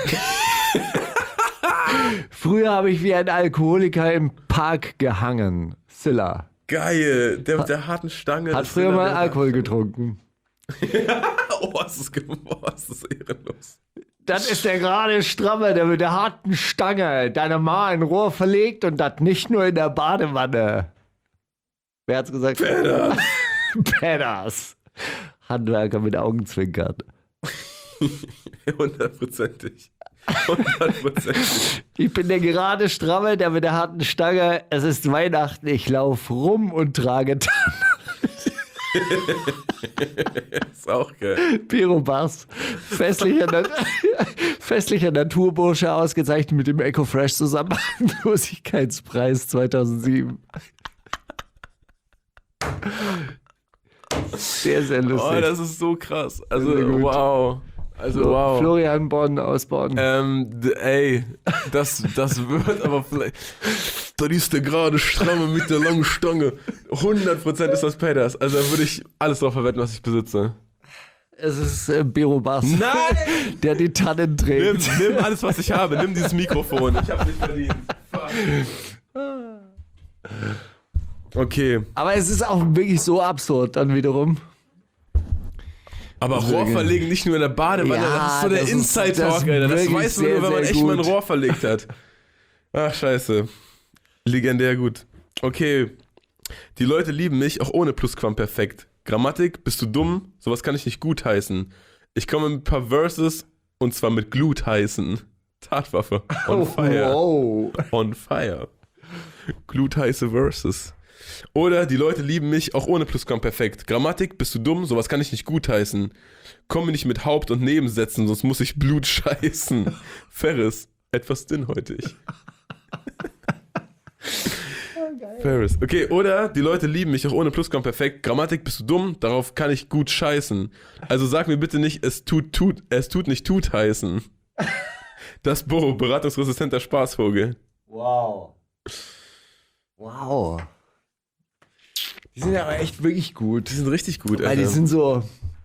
Speaker 6: Früher habe ich wie ein Alkoholiker im Park gehangen. Silla.
Speaker 5: Geil, der mit der harten Stange.
Speaker 6: Hat früher mal Alkohol getrunken.
Speaker 5: Oh, was ist, oh, was ist ehrenlos.
Speaker 6: Das ist der gerade stramme, der mit der harten Stange deine Ma in Rohr verlegt und das nicht nur in der Badewanne. Wer hat's gesagt?
Speaker 5: Pedders.
Speaker 6: Pedders. Handwerker mit Augenzwinkern.
Speaker 5: Hundertprozentig. Hundertprozentig.
Speaker 6: Ich bin der gerade stramme, der mit der harten Stange. Es ist Weihnachten, ich laufe rum und trage Tannen.
Speaker 5: Ist auch geil.
Speaker 6: Pyrobass. Festlicher, Nat- Festlicher Naturbursche, ausgezeichnet mit dem Ecofresh Zusammenhanglosigkeitspreis zweitausendsieben. Sehr, sehr lustig.
Speaker 5: Oh, das ist so krass. Also,
Speaker 6: Sehr gut.
Speaker 5: wow. Also,
Speaker 6: So,
Speaker 5: wow.
Speaker 6: Florian Bonn aus Bonn.
Speaker 5: Ähm, d- ey, das, das wird aber vielleicht. Da ist der gerade stramme mit der langen Stange. hundert Prozent ist das Pedders. Also, da würde ich alles drauf verwetten, was ich besitze.
Speaker 6: Es ist äh, Pyrobass.
Speaker 5: Nein!
Speaker 6: Der die Tannen
Speaker 5: Nimm,
Speaker 6: trägt.
Speaker 5: nimm alles, was ich habe. Nimm dieses Mikrofon. Ich hab's nicht verdient. Fuck. Okay.
Speaker 6: Aber es ist auch wirklich so absurd dann wiederum.
Speaker 5: Aber Rohr verlegen nicht nur in der Badewanne,
Speaker 6: Ja,
Speaker 5: das ist so der
Speaker 6: das ist-
Speaker 5: Inside-Talk,
Speaker 6: das ist
Speaker 5: Alter. Das
Speaker 6: wirklich
Speaker 5: weiß man nur,
Speaker 6: sehr,
Speaker 5: wenn man
Speaker 6: sehr
Speaker 5: echt mal ein
Speaker 6: gut.
Speaker 5: Rohr verlegt hat. Ach, scheiße. Legendär gut. Okay. Die Leute lieben mich, auch ohne Plusquamperfekt. Grammatik, bist du dumm? Sowas kann ich nicht gutheißen. Ich komme mit ein paar Verses, und zwar mit Glutheißen. Tatwaffe. On fire.
Speaker 6: Wow.
Speaker 5: On fire. Glutheiße Verses. Oder die Leute lieben mich auch ohne Plusquamperfekt. Grammatik, bist du dumm? Sowas kann ich nicht gutheißen. Komm mir nicht mit Haupt- und Nebensätzen, sonst muss ich Blut scheißen. Ferris, etwas dünnhäutig. Ferris. Okay, oder die Leute lieben mich auch ohne Plusquamperfekt. Grammatik, bist du dumm? Darauf kann ich gut scheißen. Also sag mir bitte nicht, es tut, tut, es tut nicht tut heißen. Das Bo, beratungsresistenter Spaßvogel.
Speaker 6: Wow. Wow. Die sind aber echt wirklich gut.
Speaker 5: Die sind richtig gut,
Speaker 6: Weil die
Speaker 5: Alter.
Speaker 6: sind so.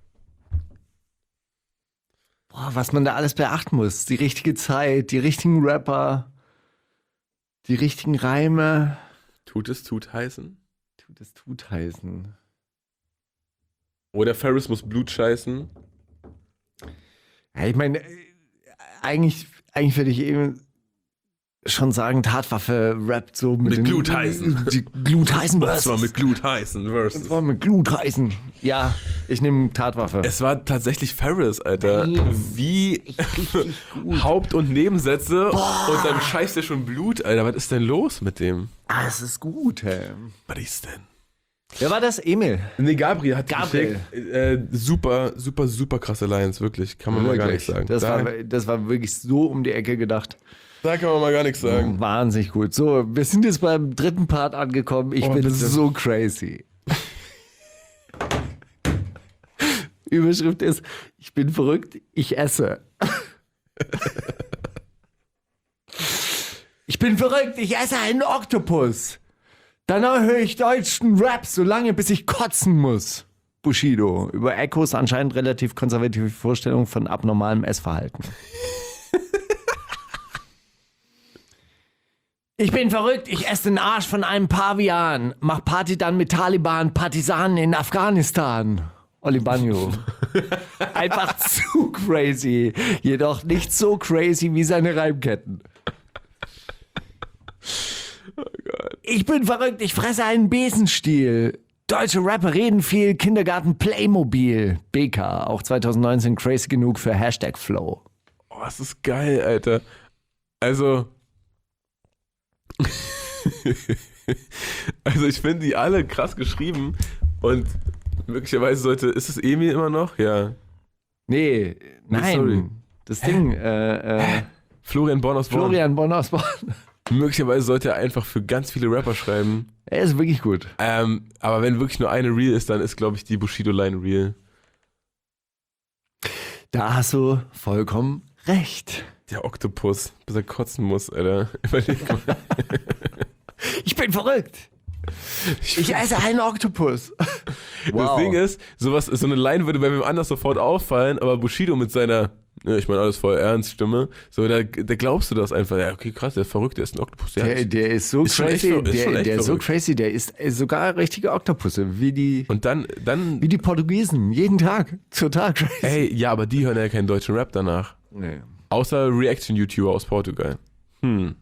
Speaker 6: Boah, was man da alles beachten muss. Die richtige Zeit, die richtigen Rapper, die richtigen Reime.
Speaker 5: Tut es tut heißen?
Speaker 6: Tut es tut heißen.
Speaker 5: Oder Ferris muss Blut scheißen.
Speaker 6: Ja, ich meine, äh, eigentlich, eigentlich würde ich eben schon sagen, Tatwaffe rappt so mit,
Speaker 5: Mit
Speaker 6: den,
Speaker 5: Glutheißen.
Speaker 6: Die Glutheißen
Speaker 5: Das war mit Glut heißen Versus.
Speaker 6: Das war mit Glutheißen. Ja, ich nehme Tatwaffe.
Speaker 5: Es war tatsächlich Ferris, Alter.
Speaker 6: Nein.
Speaker 5: Wie Haupt- und Nebensätze und dann scheißt er schon Blut, Alter. Was ist denn los mit dem?
Speaker 6: Ah, es ist gut, hey.
Speaker 5: Was ist denn?
Speaker 6: Wer war das? Emil.
Speaker 5: Nee, Gabriel hat
Speaker 6: Gabriel.
Speaker 5: geschickt. Äh, super, super, super krasse Lines, wirklich. Kann man mal gar nichts sagen.
Speaker 6: Das,
Speaker 5: da,
Speaker 6: war, das war wirklich so um die Ecke gedacht.
Speaker 5: da kann man mal gar nichts sagen.
Speaker 6: Wahnsinnig gut. So, wir sind jetzt beim dritten Part angekommen. Ich
Speaker 5: Oh,
Speaker 6: bin
Speaker 5: bitte.
Speaker 6: so crazy. Überschrift ist, ich bin verrückt, ich esse. Ich bin verrückt, ich esse einen Oktopus. Danach höre ich deutschen Rap so lange, bis ich kotzen muss. Bushido. Über Echos anscheinend relativ konservative Vorstellung von abnormalem Essverhalten. Ich bin verrückt, ich esse den Arsch von einem Pavian. Mach Party dann mit Taliban, Partisanen in Afghanistan. Oli Banjo. Einfach zu crazy. Jedoch nicht so crazy wie seine Reimketten. Oh Gott. Ich bin verrückt, ich fresse einen Besenstiel. Deutsche Rapper reden viel, Kindergarten Playmobil. B K, auch zwanzig neunzehn crazy genug für Hashtag Flow.
Speaker 5: Oh, das ist geil, Alter. Also... also ich finde die alle krass geschrieben und möglicherweise sollte... Ist es Emil immer noch? Ja.
Speaker 6: Nee, nein.
Speaker 5: Sorry.
Speaker 6: Das Ding... Äh, äh,
Speaker 5: Florian Born aus Born.
Speaker 6: Florian Born aus Born.
Speaker 5: Möglicherweise sollte er einfach für ganz viele Rapper schreiben.
Speaker 6: Er ist wirklich gut.
Speaker 5: Ähm, aber wenn wirklich nur eine Real ist, dann ist, glaube ich, die Bushido-Line Real.
Speaker 6: Da hast du vollkommen recht.
Speaker 5: Der Oktopus, bis er kotzen muss, Alter. Überleg mal.
Speaker 6: Ich bin verrückt. Ich esse einen Oktopus. Wow.
Speaker 5: Das Ding ist, sowas, so eine Line würde bei wem anders sofort auffallen, aber Bushido mit seiner, ja, ich meine alles voll ernst Stimme, so, da, da glaubst du das einfach. Ja, okay, krass, der ist verrückt, der ist ein Oktopus. Der,
Speaker 6: Der, der ist so
Speaker 5: Ist schon
Speaker 6: crazy,
Speaker 5: echt ver- ist
Speaker 6: der,
Speaker 5: schon echt
Speaker 6: der ist so
Speaker 5: verrückt.
Speaker 6: crazy, der ist sogar richtige Oktopusse, wie die,
Speaker 5: Und dann, dann,
Speaker 6: wie die Portugiesen, jeden Tag, total crazy.
Speaker 5: ey, ja, aber die hören ja keinen deutschen Rap danach.
Speaker 6: Nee.
Speaker 5: Außer Reaction-YouTuber aus Portugal. Hm.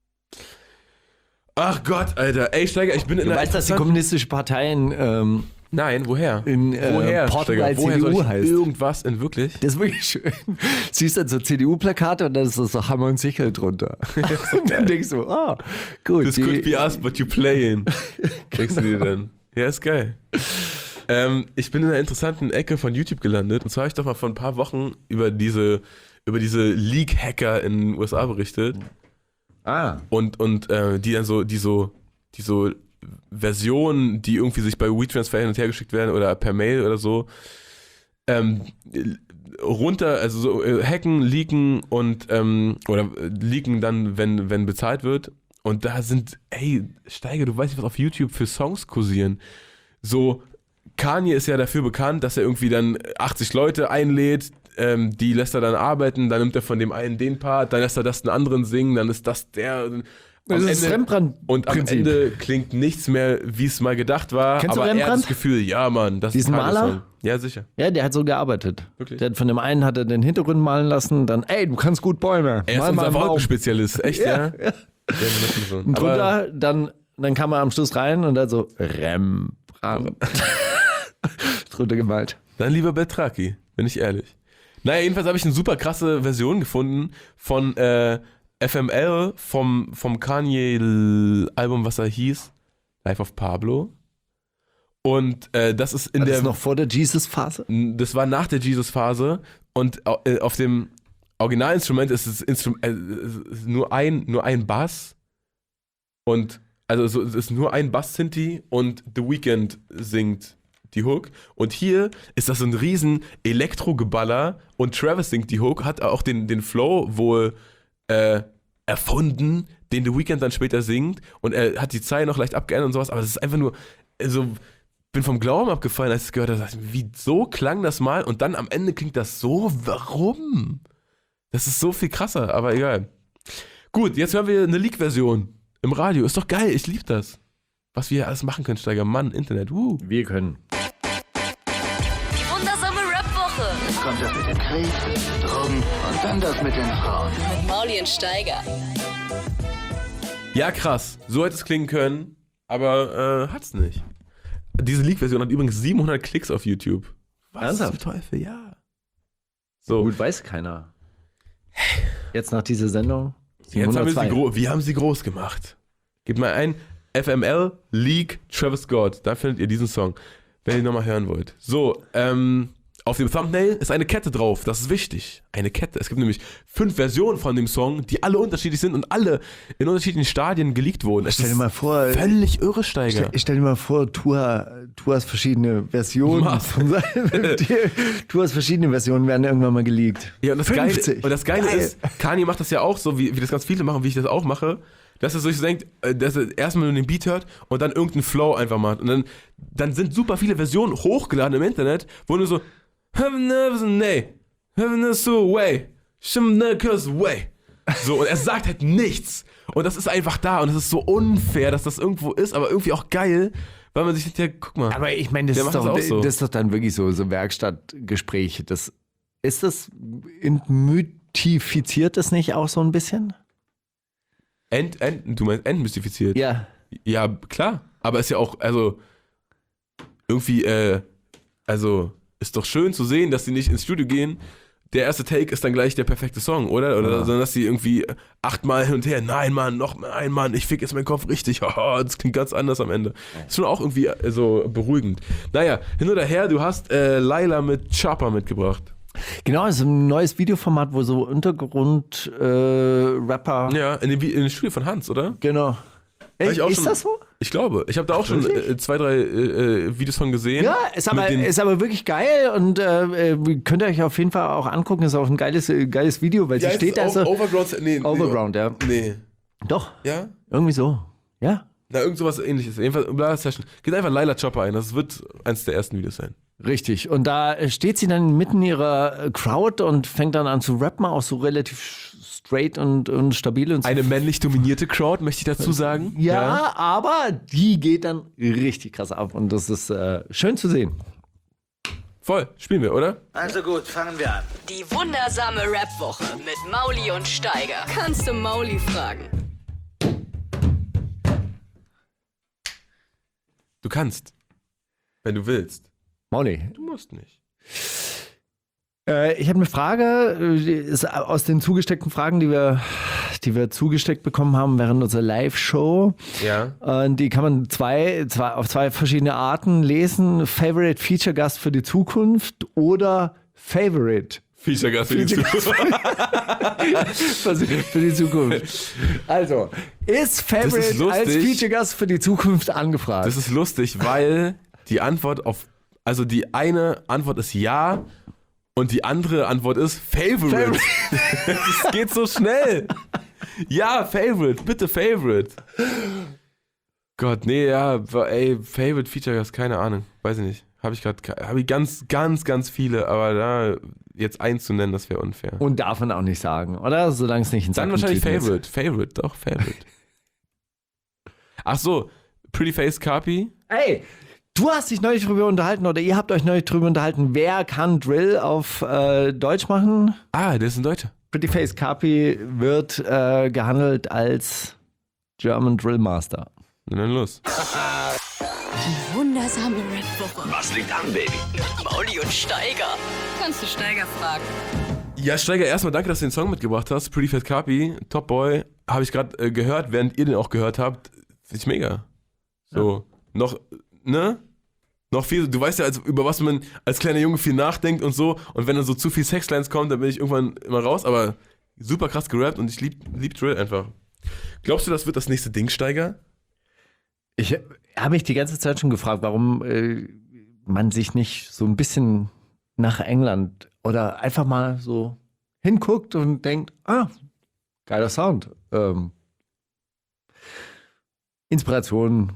Speaker 5: Ach Gott, Alter. Ey, Steiger, ich bin in
Speaker 6: Du
Speaker 5: einer
Speaker 6: weißt, dass die
Speaker 5: interessanten-
Speaker 6: kommunistische Partei in, ähm,
Speaker 5: Nein, woher?
Speaker 6: in äh,
Speaker 5: woher,
Speaker 6: Portugal
Speaker 5: Steiger? Woher
Speaker 6: C D U
Speaker 5: soll ich
Speaker 6: heißt.
Speaker 5: irgendwas in wirklich?
Speaker 6: Das ist wirklich schön. Siehst dann so C D U-Plakate und dann ist so Hammer und Sichel drunter. Und dann denkst du, ah, gut.
Speaker 5: This
Speaker 6: die-
Speaker 5: could be us, but you playing. Denkst du dir dann? Ja, ist geil. Ähm, ich bin in einer interessanten Ecke von YouTube gelandet. Und zwar habe ich doch mal vor ein paar Wochen über diese, über diese Leak-Hacker in den U S A berichtet.
Speaker 6: Ah.
Speaker 5: Und, und äh, die dann so, die so, die so Versionen, die irgendwie sich bei WeTransfer hin und her geschickt werden oder per Mail oder so, ähm, runter, also so äh, hacken, leaken und ähm, oder äh, leaken dann, wenn, wenn bezahlt wird. Und da sind, ey, Steiger, du weißt nicht, was auf YouTube für Songs kursieren. So, Kanye ist ja dafür bekannt, dass er irgendwie dann achtzig Leute einlädt, ähm, die lässt er dann arbeiten, dann nimmt er von dem einen den Part, dann lässt er das den anderen singen, dann ist das der.
Speaker 6: Das
Speaker 5: Am
Speaker 6: ist das
Speaker 5: Ende-
Speaker 6: Rembrandt-Prinzip.
Speaker 5: Und am Ende klingt nichts mehr, wie es mal gedacht war.
Speaker 6: Kennst du
Speaker 5: aber er hat
Speaker 6: Rembrandt?
Speaker 5: das Gefühl, ja, Mann, das
Speaker 6: Diesen
Speaker 5: ist Kanye's
Speaker 6: Maler?
Speaker 5: Song. Ja, sicher.
Speaker 6: Ja, der hat so gearbeitet.
Speaker 5: Wirklich?
Speaker 6: Der hat von dem einen hat er den Hintergrund malen lassen, dann, ey, du kannst gut Bäume.
Speaker 5: Er ist
Speaker 6: Mal mal
Speaker 5: unser
Speaker 6: einen Baum.
Speaker 5: Wolkenspezialisst, echt, ja? ja.
Speaker 6: Ja.
Speaker 5: wir müssen so.
Speaker 6: Und
Speaker 5: Aber
Speaker 6: drunter, dann, dann kam er am Schluss rein und dann so Rembrandt. drunter gemalt.
Speaker 5: dann lieber Beltraki, bin ich ehrlich. Naja, jedenfalls habe ich eine super krasse Version gefunden von äh, F M L vom, vom Kanye-Album, was er hieß, Life of Pablo. Und äh, das ist in
Speaker 6: War
Speaker 5: der...
Speaker 6: das noch vor der Jesus-Phase?
Speaker 5: Das war nach der Jesus-Phase und äh, auf dem Originalinstrument ist es Instrum äh, es ist nur ein nur ein Bass und also so, es ist nur ein Bass-Synthi und The Weeknd singt die Hook und hier ist das so ein riesen Elektro-Geballer und Travis singt die Hook, hat auch den, den Flow wohl äh, erfunden, den The Weeknd dann später singt und er hat die Zeilen noch leicht abgeändert und sowas, aber es ist einfach nur also bin vom Glauben abgefallen, als ich es gehört habe. Wie so klang das mal und dann am Ende klingt das so. Warum? Das ist so viel krasser, aber egal. Gut, jetzt hören wir eine Leak-Version im Radio. Ist doch geil, ich liebe das. Was wir hier alles machen können, Steiger. Mann, Internet. Uh.
Speaker 6: Wir können.
Speaker 3: Die wundersame Rap-Woche
Speaker 7: Jetzt kommt das mit dem Krieg, Drogen und dann das mit den Frauen.
Speaker 3: mit Mauli und Steiger.
Speaker 5: Ja, krass. So hätte es klingen können, aber äh, hat's nicht. Diese Leak-Version hat übrigens siebenhundert Klicks auf YouTube. Was
Speaker 6: Ernsthaft?
Speaker 5: zum Teufel, ja. So,
Speaker 6: Gut, weiß keiner. Jetzt nach dieser Sendung?
Speaker 5: jetzt haben wir, sie
Speaker 6: siebenhundertzwei.
Speaker 5: gro- wir haben sie groß gemacht. Gebt mal ein F M L, Leak, Travis Scott. Da findet ihr diesen Song, wenn ihr ihn nochmal hören wollt. So, ähm, Auf dem Thumbnail ist eine Kette drauf, das ist wichtig. Eine Kette. Es gibt nämlich fünf Versionen von dem Song, die alle unterschiedlich sind und alle in unterschiedlichen Stadien geleakt wurden. Es
Speaker 6: Stell dir
Speaker 5: ist
Speaker 6: mal vor,
Speaker 5: völlig irre, Steiger.
Speaker 6: Stell, stell dir mal vor, du, du hast verschiedene Versionen. Von seinem, du hast verschiedene Versionen, werden irgendwann mal geleakt.
Speaker 5: Ja, und das Geile,
Speaker 6: fünfzig.
Speaker 5: und das Geile
Speaker 6: Geil.
Speaker 5: ist, Kanye macht das ja auch so, wie, wie das ganz viele machen, wie ich das auch mache, dass er sich so denkt, äh, dass er erstmal nur den Beat hört und dann irgendeinen Flow einfach macht. Und dann, dann sind super viele Versionen hochgeladen im Internet, wo nur so nee, way, way. So, und er sagt halt nichts. Und das ist einfach da und es ist so unfair, dass das irgendwo ist, aber irgendwie auch geil, weil man sich denkt, ja, guck mal.
Speaker 6: Aber ich meine, das,
Speaker 5: der
Speaker 6: ist
Speaker 5: macht
Speaker 6: doch,
Speaker 5: das auch
Speaker 6: das,
Speaker 5: so.
Speaker 6: ist doch dann wirklich so, so Werkstattgespräche. Das, ist das, entmythifiziert das nicht auch so ein bisschen?
Speaker 5: Ent, ent, du meinst entmystifiziert?
Speaker 6: Ja.
Speaker 5: Ja, klar. Aber ist ja auch, also, irgendwie, äh, also, ist doch schön zu sehen, dass sie nicht ins Studio gehen. Der erste Take ist dann gleich der perfekte Song, oder? Oder
Speaker 6: Ja.
Speaker 5: sondern dass sie irgendwie achtmal hin und her, nein, Mann, noch mal ein Mann, ich fick jetzt meinen Kopf richtig. Haha, das klingt ganz anders am Ende. Ist schon auch irgendwie äh, so beruhigend. Naja, hin oder her, du hast äh, Laila mit Chopper mitgebracht.
Speaker 6: Genau, es ist ein neues Videoformat, wo so Untergrund-Rapper.
Speaker 5: Ja, in dem, Vi- in dem Studio von Hans, oder?
Speaker 6: Genau. Ey,
Speaker 5: ich auch
Speaker 6: ist
Speaker 5: schon-
Speaker 6: das so?
Speaker 5: Ich glaube. Ich habe da auch schon äh, zwei, drei äh, Videos von gesehen.
Speaker 6: Ja, ist aber,
Speaker 5: Mit den-
Speaker 6: ist aber wirklich geil und äh, äh, könnt ihr euch auf jeden Fall auch angucken. Ist auch ein geiles, äh, geiles Video, weil
Speaker 5: Ja,
Speaker 6: sie steht da
Speaker 5: ist
Speaker 6: so.
Speaker 5: o- Overground, nee,
Speaker 6: Overground, ja.
Speaker 5: Nee.
Speaker 6: Doch,
Speaker 5: Ja?
Speaker 6: irgendwie so. Ja.
Speaker 5: Na, irgend sowas ähnliches. Jedenfalls, Bla Session. Geht einfach Laila Chopper ein. Das wird eins der ersten Videos sein.
Speaker 6: Richtig. Und da äh, steht sie dann mitten ihrer äh, Crowd und fängt dann an zu rappen, auch so relativ straight und, und stabil und so.
Speaker 5: Eine männlich dominierte Crowd, möchte ich dazu sagen.
Speaker 6: ja, aber die geht dann richtig krass ab und das ist äh, schön zu sehen.
Speaker 5: Voll. Spielen wir, oder?
Speaker 7: Also gut, fangen wir an.
Speaker 3: Die wundersame Rap-Woche mit Mauli und Steiger. Kannst du Mauli fragen?
Speaker 5: Du kannst. Wenn du willst.
Speaker 6: Mauli.
Speaker 5: Du musst nicht.
Speaker 6: Äh, ich habe eine Frage, äh, die ist aus den zugesteckten Fragen, die wir, die wir zugesteckt bekommen haben während unserer Live-Show.
Speaker 5: Ja.
Speaker 6: Äh, die kann man zwei, zwei, auf zwei verschiedene Arten lesen. Favorite Feature Gast für die Zukunft oder Favorite
Speaker 5: Feature Gast für die
Speaker 6: Feature
Speaker 5: Zukunft.
Speaker 6: für die Zukunft. Also, ist Favorite
Speaker 5: Das ist lustig.
Speaker 6: als Feature Gast für die Zukunft angefragt?
Speaker 5: Das ist lustig, weil die Antwort auf, also die eine Antwort ist ja und die andere Antwort ist Favorite. Das geht so schnell. Ja, Favorite, bitte Favorite. Gott, nee, ja, ey, Favorite Feature Gast, keine Ahnung, weiß ich nicht. Habe ich gerade, habe ich ganz, ganz, ganz viele, aber da jetzt eins zu nennen, das wäre unfair.
Speaker 6: Und darf man auch nicht sagen, oder? Solange es nicht in
Speaker 5: Dann
Speaker 6: Sack und
Speaker 5: wahrscheinlich
Speaker 6: Tüten ist.
Speaker 5: Favorite, Favorite, doch, Favorite. Ach so, Pretty Face Carpi.
Speaker 6: Ey, du hast dich neulich drüber unterhalten oder ihr habt euch neulich drüber unterhalten, wer kann Drill auf äh, Deutsch machen?
Speaker 5: Ah, der ist ein Deutscher.
Speaker 6: Pretty Face Carpi wird äh, gehandelt als German Drill Master.
Speaker 5: Na dann los.
Speaker 3: Die wundersame Rap-Woche
Speaker 2: Was liegt an, Baby?
Speaker 3: mit Mauli und Steiger. Kannst du Steiger fragen?
Speaker 5: Ja, Steiger, erstmal danke, dass du den Song mitgebracht hast. Pretty Fat Carpi, Top Boy. Habe ich gerade äh, gehört, während ihr den auch gehört habt. Finde ich mega. So, noch, ne? Noch viel, du weißt ja, als, über was man als kleiner Junge viel nachdenkt und so. Und wenn dann so zu viel Sexlines kommt, dann bin ich irgendwann immer raus. Aber super krass gerappt und ich lieb, lieb Drill einfach. Glaubst du, das wird das nächste Ding, Steiger?
Speaker 6: Ich habe mich die ganze Zeit schon gefragt, warum äh, man sich nicht so ein bisschen nach England oder einfach mal so hinguckt und denkt, ah, geiler Sound. Ähm, Inspiration.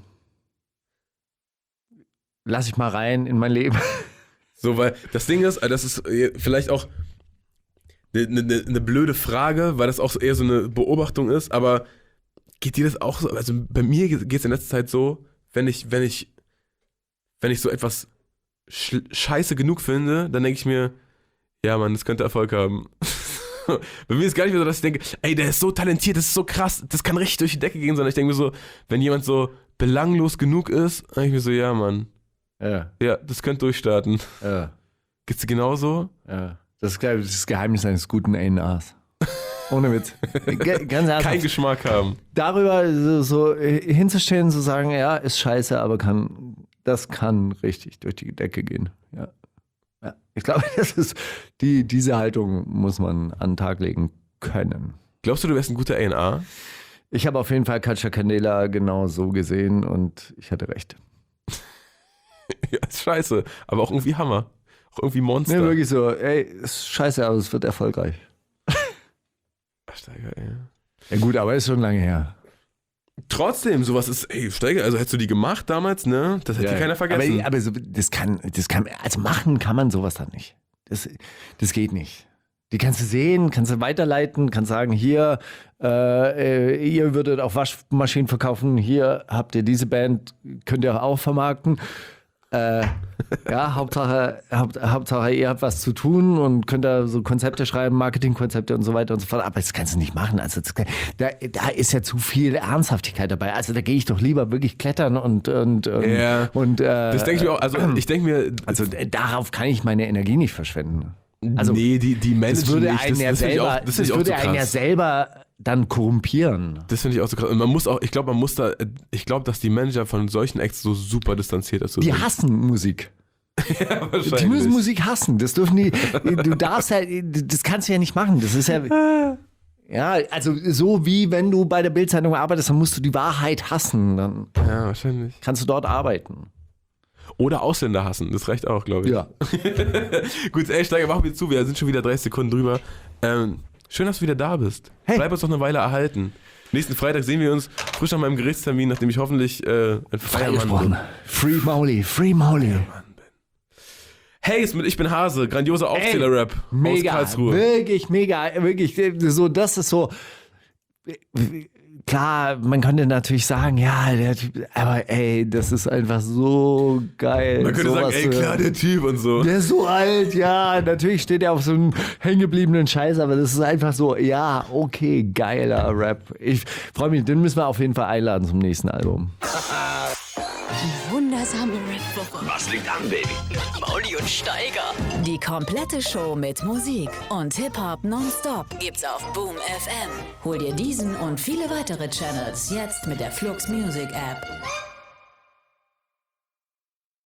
Speaker 6: Lass ich mal rein in mein Leben.
Speaker 5: So, weil das Ding ist, das ist vielleicht auch eine, eine, eine blöde Frage, weil das auch so eher so eine Beobachtung ist, aber geht dir das auch so? Also bei mir geht es in letzter Zeit so, wenn ich, wenn ich, wenn ich so etwas sch- scheiße genug finde, dann denke ich mir, ja Mann, das könnte Erfolg haben. Bei mir ist gar nicht mehr so, dass ich denke, ey, der ist so talentiert, das ist so krass, das kann richtig durch die Decke gehen, sondern ich denke mir so, wenn jemand so belanglos genug ist, dann denke ich mir so, ja Mann,
Speaker 6: Ja,
Speaker 5: ja, das könnte durchstarten.
Speaker 6: ja,
Speaker 5: Geht's dir genauso?
Speaker 6: ja. Das ist glaub ich, das Geheimnis eines guten A and Rs. Ohne Witz. Ge- Ganz ernsthaft.
Speaker 5: Kein Geschmack haben.
Speaker 6: Darüber so, so hinzustehen, zu sagen, ja, ist scheiße, aber kann, das kann richtig durch die Decke gehen. Ja. Ja, ich glaube, das ist die, diese Haltung muss man an den Tag legen können.
Speaker 5: Glaubst du, du wärst ein guter A und R?
Speaker 6: Ich habe auf jeden Fall Katja Candela genau so gesehen und ich hatte recht.
Speaker 5: Ja, ist scheiße, aber auch irgendwie Hammer. Auch irgendwie Monster.
Speaker 6: Nee, wirklich so, ey, ist scheiße, aber es wird erfolgreich.
Speaker 5: Steiger, ey.
Speaker 6: Ja gut, aber ist schon lange her.
Speaker 5: Trotzdem, sowas ist, ey, Steiger, also hättest du die gemacht damals, ne? Das hätte
Speaker 6: Ja,
Speaker 5: keiner vergessen.
Speaker 6: Aber, aber so, das kann, das kann, also machen kann man sowas dann nicht. Das, das geht nicht. Die kannst du sehen, kannst du weiterleiten, kannst sagen, hier, äh, ihr würdet auch Waschmaschinen verkaufen, hier habt ihr diese Band, könnt ihr auch vermarkten. Äh, ja, Hauptsache, Haupt, Hauptsache, ihr habt was zu tun und könnt da so Konzepte schreiben, Marketingkonzepte und so weiter und so fort. Aber das kannst du nicht machen. Also das, da, da ist ja zu viel Ernsthaftigkeit dabei. Also da gehe ich doch lieber wirklich klettern und und und,
Speaker 5: Ja,
Speaker 6: und äh,
Speaker 5: das denke ich mir auch. Also ich denke mir,
Speaker 6: also äh, darauf kann ich meine Energie nicht verschwenden. Also
Speaker 5: nee, die die Managen
Speaker 6: das würde
Speaker 5: nicht.
Speaker 6: einen
Speaker 5: Das,
Speaker 6: ja
Speaker 5: das finde ich
Speaker 6: selber,
Speaker 5: auch, das
Speaker 6: das
Speaker 5: finde ich auch
Speaker 6: würde
Speaker 5: so
Speaker 6: einen ja
Speaker 5: krass.
Speaker 6: selber dann korrumpieren.
Speaker 5: Das finde ich auch so krass. Und man muss auch, ich glaube, man muss da, ich glaube, dass die Manager von solchen Acts so super distanziert ist.
Speaker 6: Die hassen Musik.
Speaker 5: Ja,
Speaker 6: Die müssen Musik hassen. Das dürfen die. Du darfst ja, das kannst du ja nicht machen. Das ist ja. Ja, also so wie wenn du bei der Bild-Zeitung arbeitest, dann musst du die Wahrheit hassen. Dann
Speaker 5: Ja, wahrscheinlich.
Speaker 6: kannst du dort arbeiten.
Speaker 5: Oder Ausländer hassen, das reicht auch, glaube ich.
Speaker 6: Ja.
Speaker 5: Gut, ey, Steiger, mach mir zu, wir sind schon wieder dreißig Sekunden drüber. Ähm, schön, dass du wieder da bist.
Speaker 6: Hey.
Speaker 5: Bleib uns noch eine Weile erhalten. Nächsten Freitag sehen wir uns frisch nach meinem Gerichtstermin, nachdem ich hoffentlich äh, ein freier Mann bin.
Speaker 6: Freigesprochen. Free Mauli, Free Mauli.
Speaker 5: Hey, ist mit Ich bin Hase, grandioser Aufzähler-Rap aus
Speaker 6: Mega,
Speaker 5: Karlsruhe.
Speaker 6: wirklich mega, wirklich, so, das ist so, klar, man könnte natürlich sagen, ja, der Typ, aber ey, das ist einfach so geil.
Speaker 5: Man könnte sagen,
Speaker 6: sowas
Speaker 5: ey,
Speaker 6: zu
Speaker 5: klar,
Speaker 6: hören.
Speaker 5: der Typ und so.
Speaker 6: Der ist so alt, ja, natürlich steht er auf so einem hängengebliebenen Scheiß, aber das ist einfach so, ja, okay, geiler Rap. Ich freue mich, den müssen wir auf jeden Fall einladen zum nächsten Album.
Speaker 3: Die wundersame Rap-Woche.
Speaker 2: Was liegt an, Baby?
Speaker 3: Mauli und Steiger.
Speaker 4: Die komplette Show mit Musik und Hip-Hop nonstop gibt's auf Boom F M. Hol dir diesen und viele weitere Channels jetzt mit der Flux Music App.